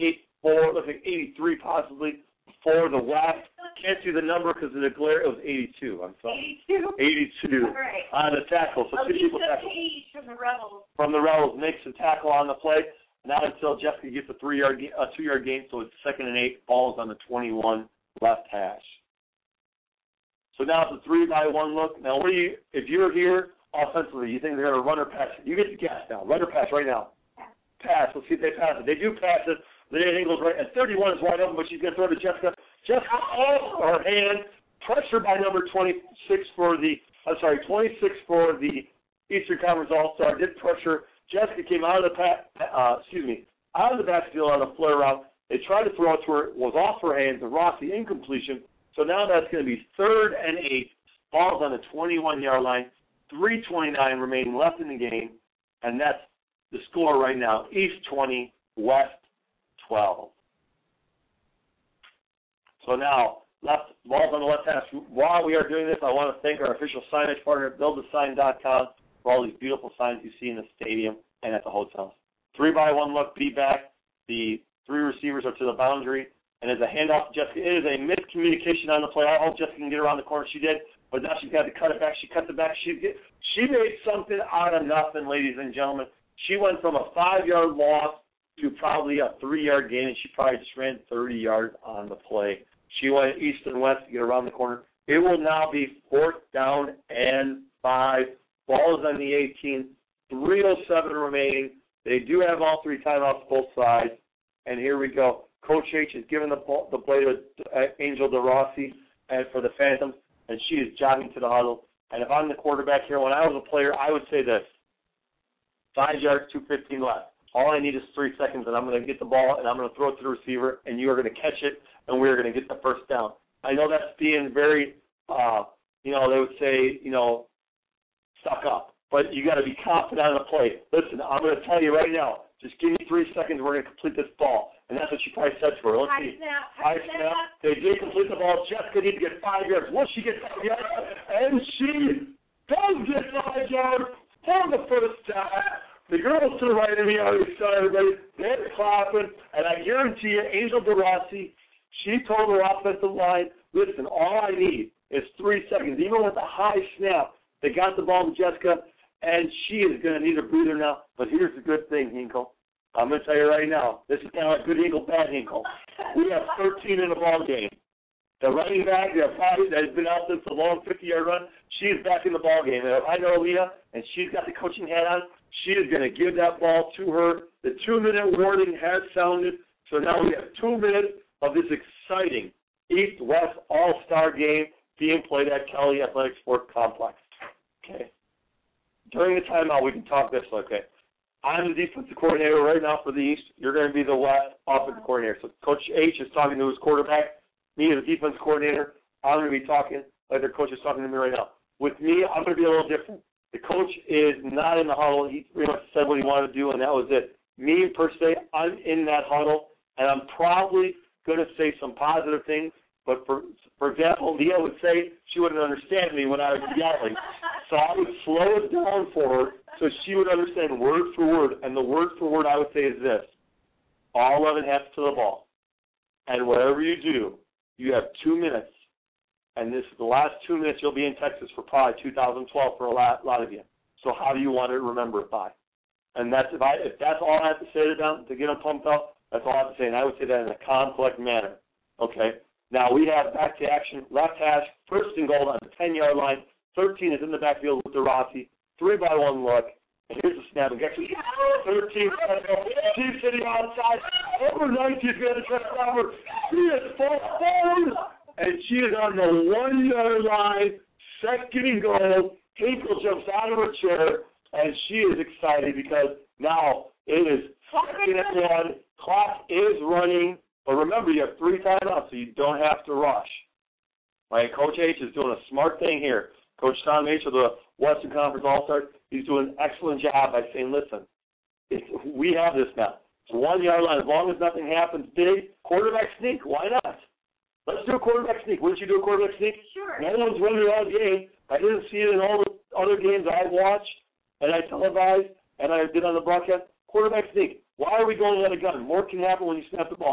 for, looks like eighty-three possibly, for the West. Can't see the number because of the glare. It was eighty-two. I'm sorry. eighty-two? eighty-two All right. on the tackle. So two people Alicia tackle. Page from the Rebels. From the Rebels makes the tackle on the play. Not until Jessica gets a three-yard, a two-yard gain, so it's second and eight. Ball's on the twenty-one left hash. So now it's a three by one look. Now, what do you? If you're here offensively, you think they're going to run or pass it? You get the guess now. Run or pass right now. Pass. Let's see if they pass it. They do pass it. Lydia Ingles right, and thirty-one is wide open, but she's going to throw to Jessica. Jessica off her hand, pressure by number twenty-six for the, I'm sorry, twenty-six for the Eastern Conference All-Star. Did pressure. Jessica came out of the pat, uh, excuse me, out of the backfield on a flare route. They tried to throw it to her, was off her hands. The Rossi incompletion. So now that's going to be third and eight. Ball's on the twenty-one-yard line. three twenty-nine remaining left in the game, and that's the score right now. East twenty, West twelve. So now, left ball's on the left hash. While we are doing this, I want to thank our official signage partner, build a sign dot com, for all these beautiful signs you see in the stadium and at the hotels. Three by one look, beat back. The three receivers are to the boundary. And as a handoff to Jessica, it is a miscommunication on the play. I hope Jessica can get around the corner. She did, but now she's got to cut it back. She cut it back. She get, she made something out of nothing, ladies and gentlemen. She went from a five-yard loss to probably a three-yard gain, and she probably just ran thirty yards on the play. She went east and west to get around the corner. It will now be fourth down and five. Ball is on the eighteen. three oh seven remaining. They do have all three timeouts both sides. And here we go. Coach H has given the ball, the play to Angel DeRossi and for the Phantoms, and she is jogging to the huddle. And if I'm the quarterback here, when I was a player, I would say this: five yards, two fifteen left. All I need is three seconds, and I'm going to get the ball, and I'm going to throw it to the receiver, and you are going to catch it, and we're going to get the first down. I know that's being very, uh, you know, they would say, you know, stuck up. But you got to be confident on the play. Listen, I'm going to tell you right now, just give me three seconds, we're going to complete this ball. And that's what she probably said to her. Let's High see. snap, High snap. They did complete the ball. Jessica needs to get five yards. Once she gets five yards, and she does get five yards for the first time. The girls to the right of me are excited, everybody. They're clapping. And I guarantee you, Angel DeRossi, she told her offensive line, listen, all I need is three seconds. Even with a high snap, they got the ball to Jessica, and she is going to need a breather now. But here's the good thing, Hinkle. I'm going to tell you right now, this is kind of like good Hinkle, bad Hinkle. We have thirteen in the ball game. The running back, the five that has been out since the long fifty-yard run, she is back in the ball game. And if I know Leah, and she's got the coaching hat on, she is going to give that ball to her. The two-minute warning has sounded, so now we have two minutes of this exciting East-West All-Star game being played at Kelly Athletic Sports Complex. Okay. During the timeout, we can talk this, okay? I'm the defensive coordinator right now for the East. You're going to be the West offensive coordinator. So Coach H is talking to his quarterback. Me as a defensive coordinator, I'm going to be talking like their coach is talking to me right now. With me, I'm going to be a little different. The coach is not in the huddle. He pretty much said what he wanted to do, and that was it. Me, per se, I'm in that huddle, and I'm probably going to say some positive things. But, for for example, Leah would say she wouldn't understand me when I was yelling. So I would slow it down for her so she would understand word for word. And the word for word I would say is this: all eleven hands to the ball. And whatever you do, you have two minutes. And this is the last two minutes you'll be in Texas for probably two thousand twelve for a lot, lot of you. So how do you want to remember it by? And that's if I if that's all I have to say to them to get them pumped up, that's all I have to say. And I would say that in a complex manner. Okay? Now we have back to action, left hash, first and goal on the ten-yard line. thirteen is in the backfield with DeRossi. Three by one look. And here's the snap. And actually, thirteen. She's sitting outside. Over nineteen is going to try to cover. She is full forward. And she is on the one-yard line. Second and goal. Hinkle jumps out of her chair. And she is excited because now it is second and one. Clock is running. But remember, you have three timeouts, so you don't have to rush. Right? Coach H is doing a smart thing here. Coach Tom H of the Western Conference All-Stars, he's doing an excellent job by saying, listen, it's, we have this now. It's one-yard line. As long as nothing happens big, quarterback sneak, why not? Let's do a quarterback sneak. Wouldn't you do a quarterback sneak? Sure. No one's running all game. I didn't see it in all the other games I watched and I televised and I did on the broadcast. Quarterback sneak. Why are we going to let a gun? More can happen when you snap the ball.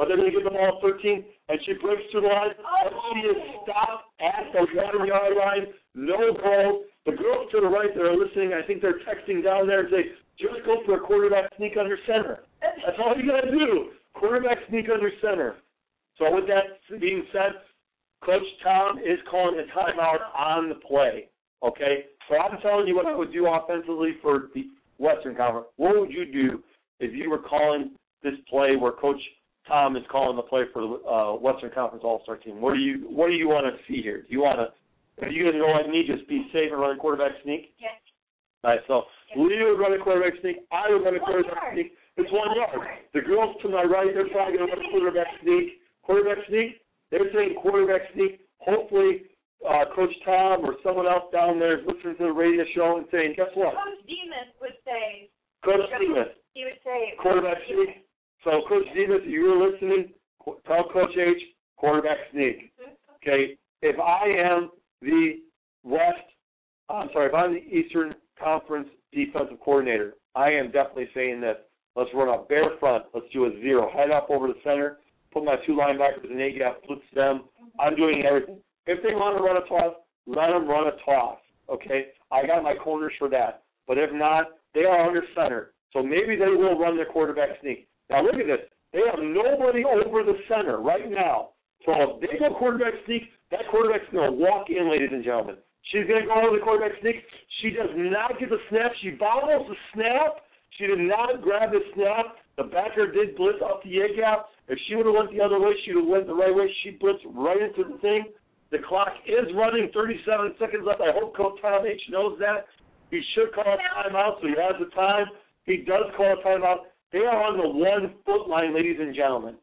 but they're going to give the ball thirteen, and she breaks through the line, and she is stopped at the one-yard line, no goal. The girls to the right that are listening, I think they're texting down there and say, just go for a quarterback sneak under center. That's all you got to do, quarterback sneak under center. So with that being said, Coach Tom is calling a timeout on the play, okay? So I'm telling you what I would do offensively for the Western Conference. What would you do if you were calling this play where Coach Tom is calling the play for the uh, Western Conference All-Star team? What do you What do you want to see here? Do you want to, are you going to go like me, just be safe and run a quarterback sneak? Yes. All right, so yes. Leah would run a quarterback sneak. I would run a one quarterback yard. sneak. It's one yard. The girls to my right, they're probably going to run a quarterback sneak. Quarterback sneak, they're saying quarterback sneak. Hopefully, uh, Coach Tom or someone else down there is listening to the radio show and saying, guess what? Coach Demas would say. Coach Demas. He would say. Quarterback sneak. So, Coach Demas, if you were listening, tell Coach H, quarterback sneak. Okay? If I am the West, I'm sorry, if I'm the Eastern Conference defensive coordinator, I am definitely saying this. Let's run a bare front. Let's do a zero. Head up over the center. Put my two linebackers in A-gap, blitz them. I'm doing everything. If they want to run a toss, let them run a toss, okay? I got my corners for that. But if not, they are under center. So maybe they will run their quarterback sneak. Now look at this. They have nobody over the center right now. So if they go quarterback sneak, that quarterback's going to walk in, ladies and gentlemen. She's going to go over the quarterback sneak. She does not get the snap. She bobbles the snap. She did not grab the snap. The backer did blitz off the A-gap. If she would have went the other way, she would have went the right way. She blitzed right into the thing. The clock is running, thirty-seven seconds left. I hope Coach Tom H knows that. He should call a timeout, so he has the time. He does call a timeout. They are on the one-foot line, ladies and gentlemen.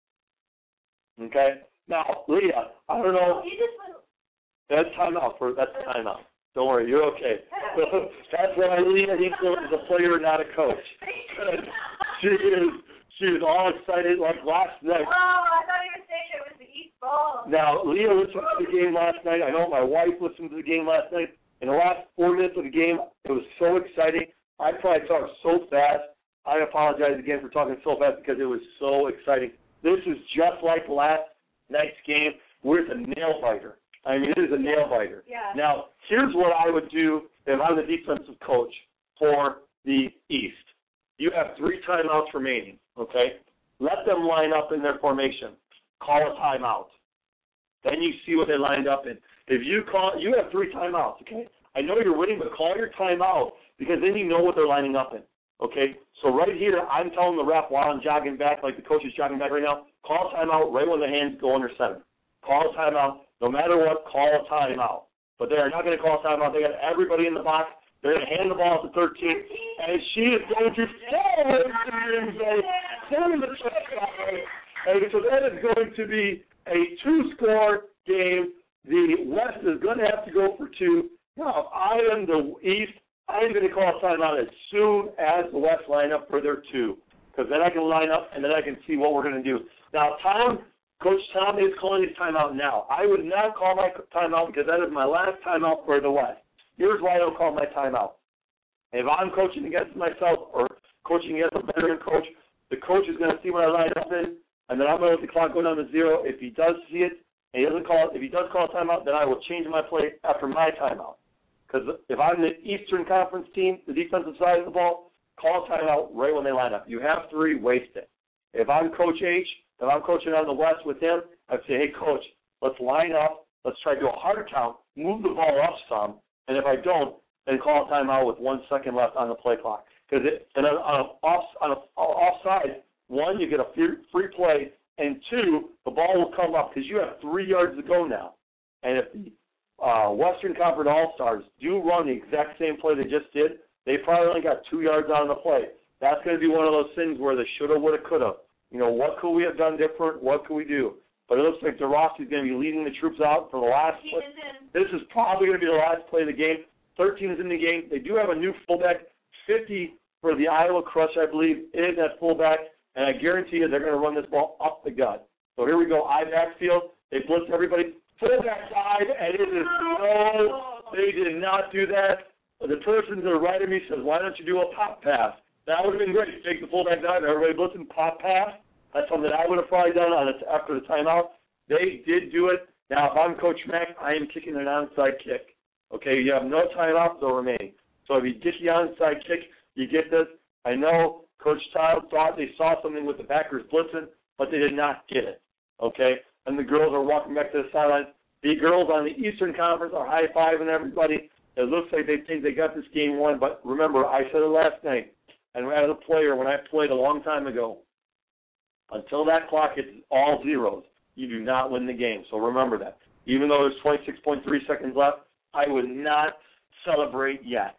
Okay? Now, Leah, I don't know. That's timeout. For, that's timeout. Don't worry, you're okay. That's why Leah Hinkle is a player, not a coach. she is she is all excited like last night. Oh, I thought you were saying it was the East Ball. Now, Leah listened to the game last night. I know my wife listened to the game last night. In the last four minutes of the game, it was so exciting. I probably talked so fast. I apologize again for talking so fast because it was so exciting. This is just like last night's game where it's a nail-biter. I mean, it is a nail-biter. Yeah. Now, here's what I would do if I'm the defensive coach for the East. You have three timeouts remaining, okay? Let them line up in their formation. Call a timeout. Then you see what they lined up in. If you call, you have three timeouts, okay? I know you're winning, but call your timeout because then you know what they're lining up in, okay? So right here, I'm telling the ref while I'm jogging back, like the coach is jogging back right now, call a timeout right when the hands go under center. Call a timeout. No matter what, call a timeout. But they are not going to call a timeout. They got everybody in the box. They're going to hand the ball to thirteen, and she is going to and so that is going to be a two-score game. The West is going to have to go for two. Now, if I am the East, I'm going to call a timeout as soon as the West line up for their two, because then I can line up and then I can see what we're going to do. Now, Tom, Coach Tom is calling his timeout now. I would not call my timeout because that is my last timeout for the West. Here's why I don't call my timeout. If I'm coaching against myself or coaching against a veteran coach, the coach is going to see what I line up in, and then I'm going to let the clock go down to zero. If he does see it, and he doesn't call it, if he does call a timeout, then I will change my play after my timeout. Because if I'm the Eastern Conference team, the defensive side of the ball, call a timeout right when they line up. You have three, waste it. If I'm Coach H, if I'm coaching on the West with him, I'd say, hey, Coach, let's line up. Let's try to do a hard count, move the ball up some, and if I don't, then call a timeout with one second left on the play clock. Because on an off, on a offside, one, you get a free, free play, and two, the ball will come up because you have three yards to go now. And if the uh, Western Conference All-Stars do run the exact same play they just did, they probably only got two yards on the play. That's going to be one of those things where they shoulda, woulda, coulda. You know, what could we have done different? What could we do? But it looks like DeRossi is going to be leading the troops out for the last play. This is probably going to be the last play of the game. thirteen is in the game. They do have a new fullback, fifty for the Iowa Crush, I believe, is at fullback, and I guarantee you they're going to run this ball up the gut. So here we go, I backfield. They blitz everybody. Fullback side, and it is no, they did not do that. The person to the right of me says, why don't you do a pop pass? That would have been great. Take the fullback side, everybody blitzing, pop pass. That's something I would have probably done on it after the timeout. They did do it. Now, if I'm Coach Mack, I am kicking an onside kick. Okay, you have no timeouts still remaining. So if you get the onside kick, you get this. I know Coach Child thought they saw something with the backers blitzing, but they did not get it. Okay, and the girls are walking back to the sidelines. The girls on the Eastern Conference are high-fiving everybody. It looks like they think they got this game won, but remember, I said it last night, and as a player, when I played a long time ago, until that clock hits all zeros, you do not win the game. So remember that. Even though there's twenty-six point three seconds left, I would not celebrate yet.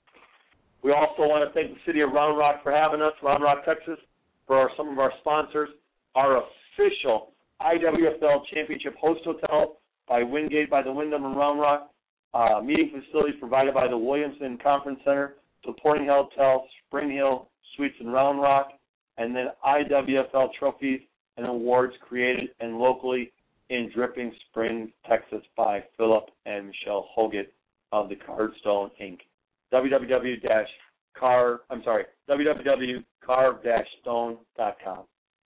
We also want to thank the city of Round Rock for having us, Round Rock, Texas, for our, some of our sponsors. Our official I W F L Championship Host Hotel by Wingate by the Wyndham in Round Rock. Uh, meeting facilities provided by the Williamson Conference Center, Supporting Hotel, Spring Hill Suites in Round Rock, and then I W F L trophies and awards created and locally in Dripping Springs, Texas by Philip and Michelle Hogan of the Cardstone Incorporated. w w w dash car I'm sorry, w w w dash carve dash stone dot com.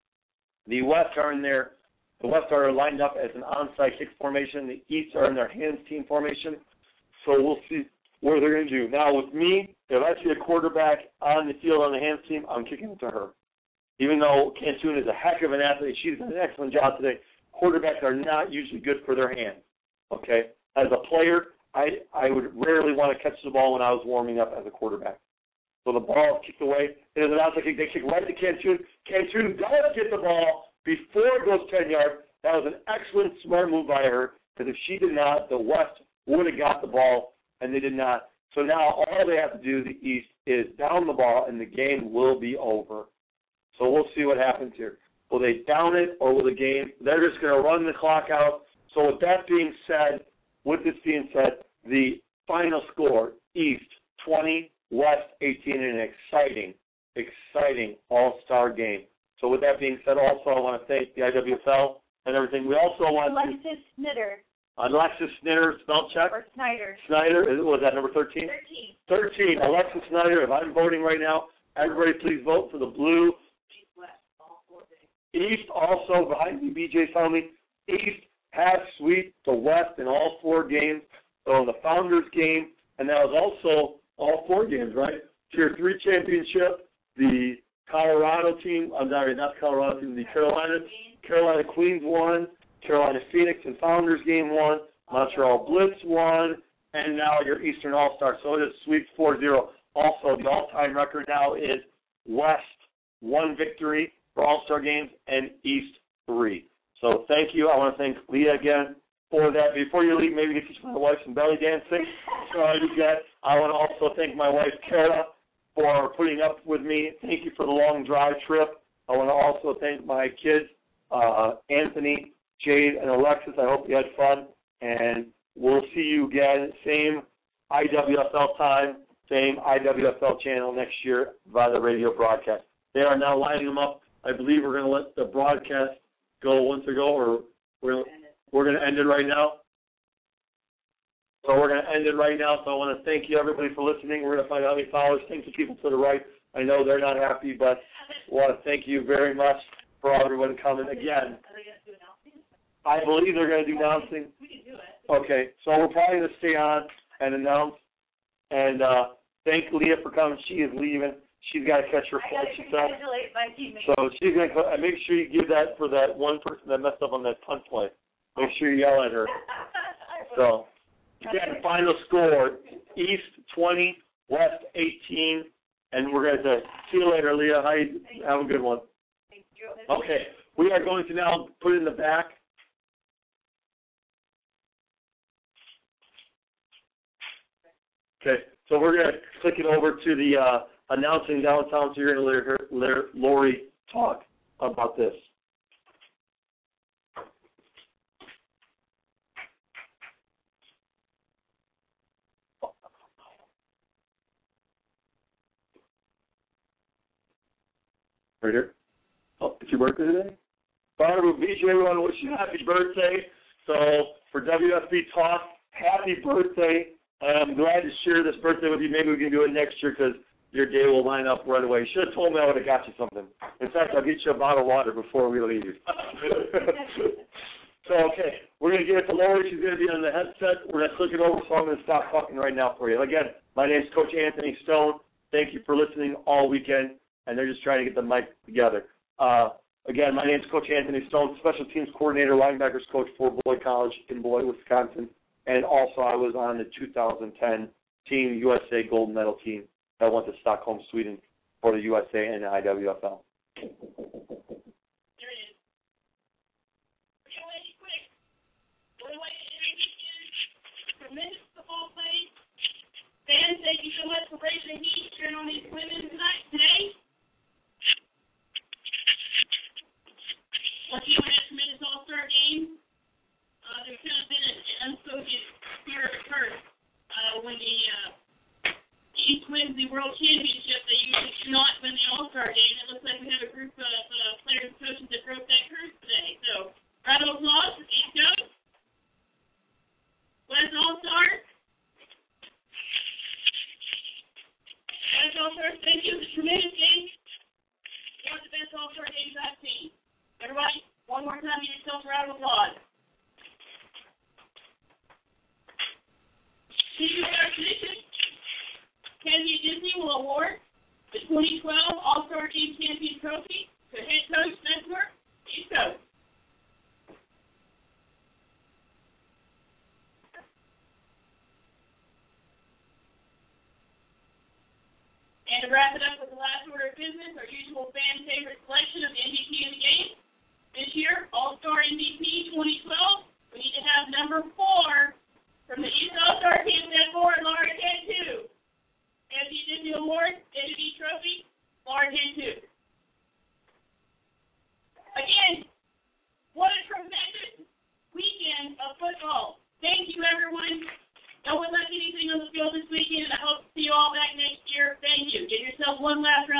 The West are in there. The West are lined up as an onside kick formation. The East are in their hands team formation. So we'll see what they're going to do. Now with me, if I see a quarterback on the field on the hands team, I'm kicking it to her. Even though Cantoon is a heck of an athlete, she's done an excellent job today. Quarterbacks are not usually good for their hands. Okay? As a player, I I would rarely want to catch the ball when I was warming up as a quarterback. So the ball is kicked away. It is an outside kick. They kick right to Cantoon. Cantoon does get the ball before it goes ten yards. That was an excellent, smart move by her, because if she did not, the West would have got the ball, and they did not. So now all they have to do, the East, is down the ball, and the game will be over. So we'll see what happens here. Will they down it, or will the game, they're just going to run the clock out. So with that being said, with this being said, the final score, East twenty, West eighteen, in an exciting, exciting all-star game. So with that being said, also I want to thank the I W F L and everything. We also want Alexis to... Snitter. Alexis Snitter, spell check. Or Snyder. Snyder, was that number thirteen? thirteen. thirteen, Alexis Snyder. If I'm voting right now, everybody please vote for the blue. East also, behind me, B J found me. East has swept the West in all four games. So in the Founders game, and that was also all four games, right? Tier three championship, the Colorado team, I'm sorry, not Colorado team, the Carolina, Carolina Queens won. Carolina Phoenix and Founders game won, Montreal Blitz won, and now your Eastern All-Star. So it is sweep four zero. Also, the all-time record now is West one victory for All-Star games and East three. So thank you. I want to thank Leah again for that. Before you leave, maybe you can teach my wife some belly dancing. So I do that. I want to also thank my wife, Kara, for putting up with me. Thank you for the long drive trip. I want to also thank my kids, uh, Anthony, Jade, and Alexis. I hope you had fun, and we'll see you again, same I W F L time, same I W F L channel next year via the radio broadcast. They are now lining them up. I believe we're going to let the broadcast go once ago, or we're, we're going to end it right now. So we're going to end it right now, so I want to thank you, everybody, for listening. We're going to find out how many followers. Thank you, people to the right. I know they're not happy, but I want to thank you very much for everyone coming again. I believe they're going to do announcing. We can do it. Okay, so we're probably going to stay on and announce. And uh, thank Leah for coming. She is leaving. She's got to catch her flight. I got to congratulate my teammates. So she's going to make sure you give that for that one person that messed up on that punt play. Make sure you yell at her. So again, final score: East twenty, West eighteen, and we're going to see you later, Leah. How you, have a good one. Thank you. Okay, we are going to now put it in the back. Okay, so we're going to click it over to the uh, announcing downtown, so you're going to let Lori talk about this. Right here. Oh, it's your birthday today? Barbara, B J, we want to wish you a happy birthday. So for W F B Talk, happy birthday. I'm glad to share this birthday with you. Maybe we can do it next year because your day will line up right away. You should have told me I would have got you something. In fact, I'll get you a bottle of water before we leave. So, okay, we're going to give it to Lori. She's going to be on the headset. We're going to click it over, so I'm going to stop talking right now for you. Again, my name's Coach Anthony Stone. Thank you for listening all weekend, and they're just trying to get the mic together. Uh, again, my name's Coach Anthony Stone, Special Teams Coordinator, Linebackers Coach for Beloit College in Beloit, Wisconsin, and also I was on the two thousand ten Team U S A Gold Medal team that went to Stockholm, Sweden for the U S A and the I W F L. Tremendous football play. Fans, thank you so much for raising the heat, cheering on these women tonight, today. Once you had a tremendous all-star game, uh, there's kind of been an unspoken spirit of curse. Uh, when the uh, East wins the World Championship, they usually do not win the all-star game. It looks like we have a group of uh, players and coaches that broke that curse today. So, round of applause for East Coast. West All-Stars. West All-Stars, thank you. It's a tremendous game. One of the best All-Star games I've seen. Everybody, one more time, give yourselves a round of applause. Speaking of our tradition, Kennedy Disney will award the twenty twelve All-Star Team Champion Trophy to head coach Spencer East Coast. And to wrap it up with the last order of business, our usual fan favorite selection of the M V P in the game. This year, All-Star M V P twenty twelve, we need to have number four from the East All-Star team, that four, Laura Cantu. M V P Disney Award, M V P Trophy, Laura Cantu. Again, what a tremendous weekend of football. Thank you, everyone. No one left anything on the field this weekend, and I hope to see you all back next year. Thank you. Give yourself one last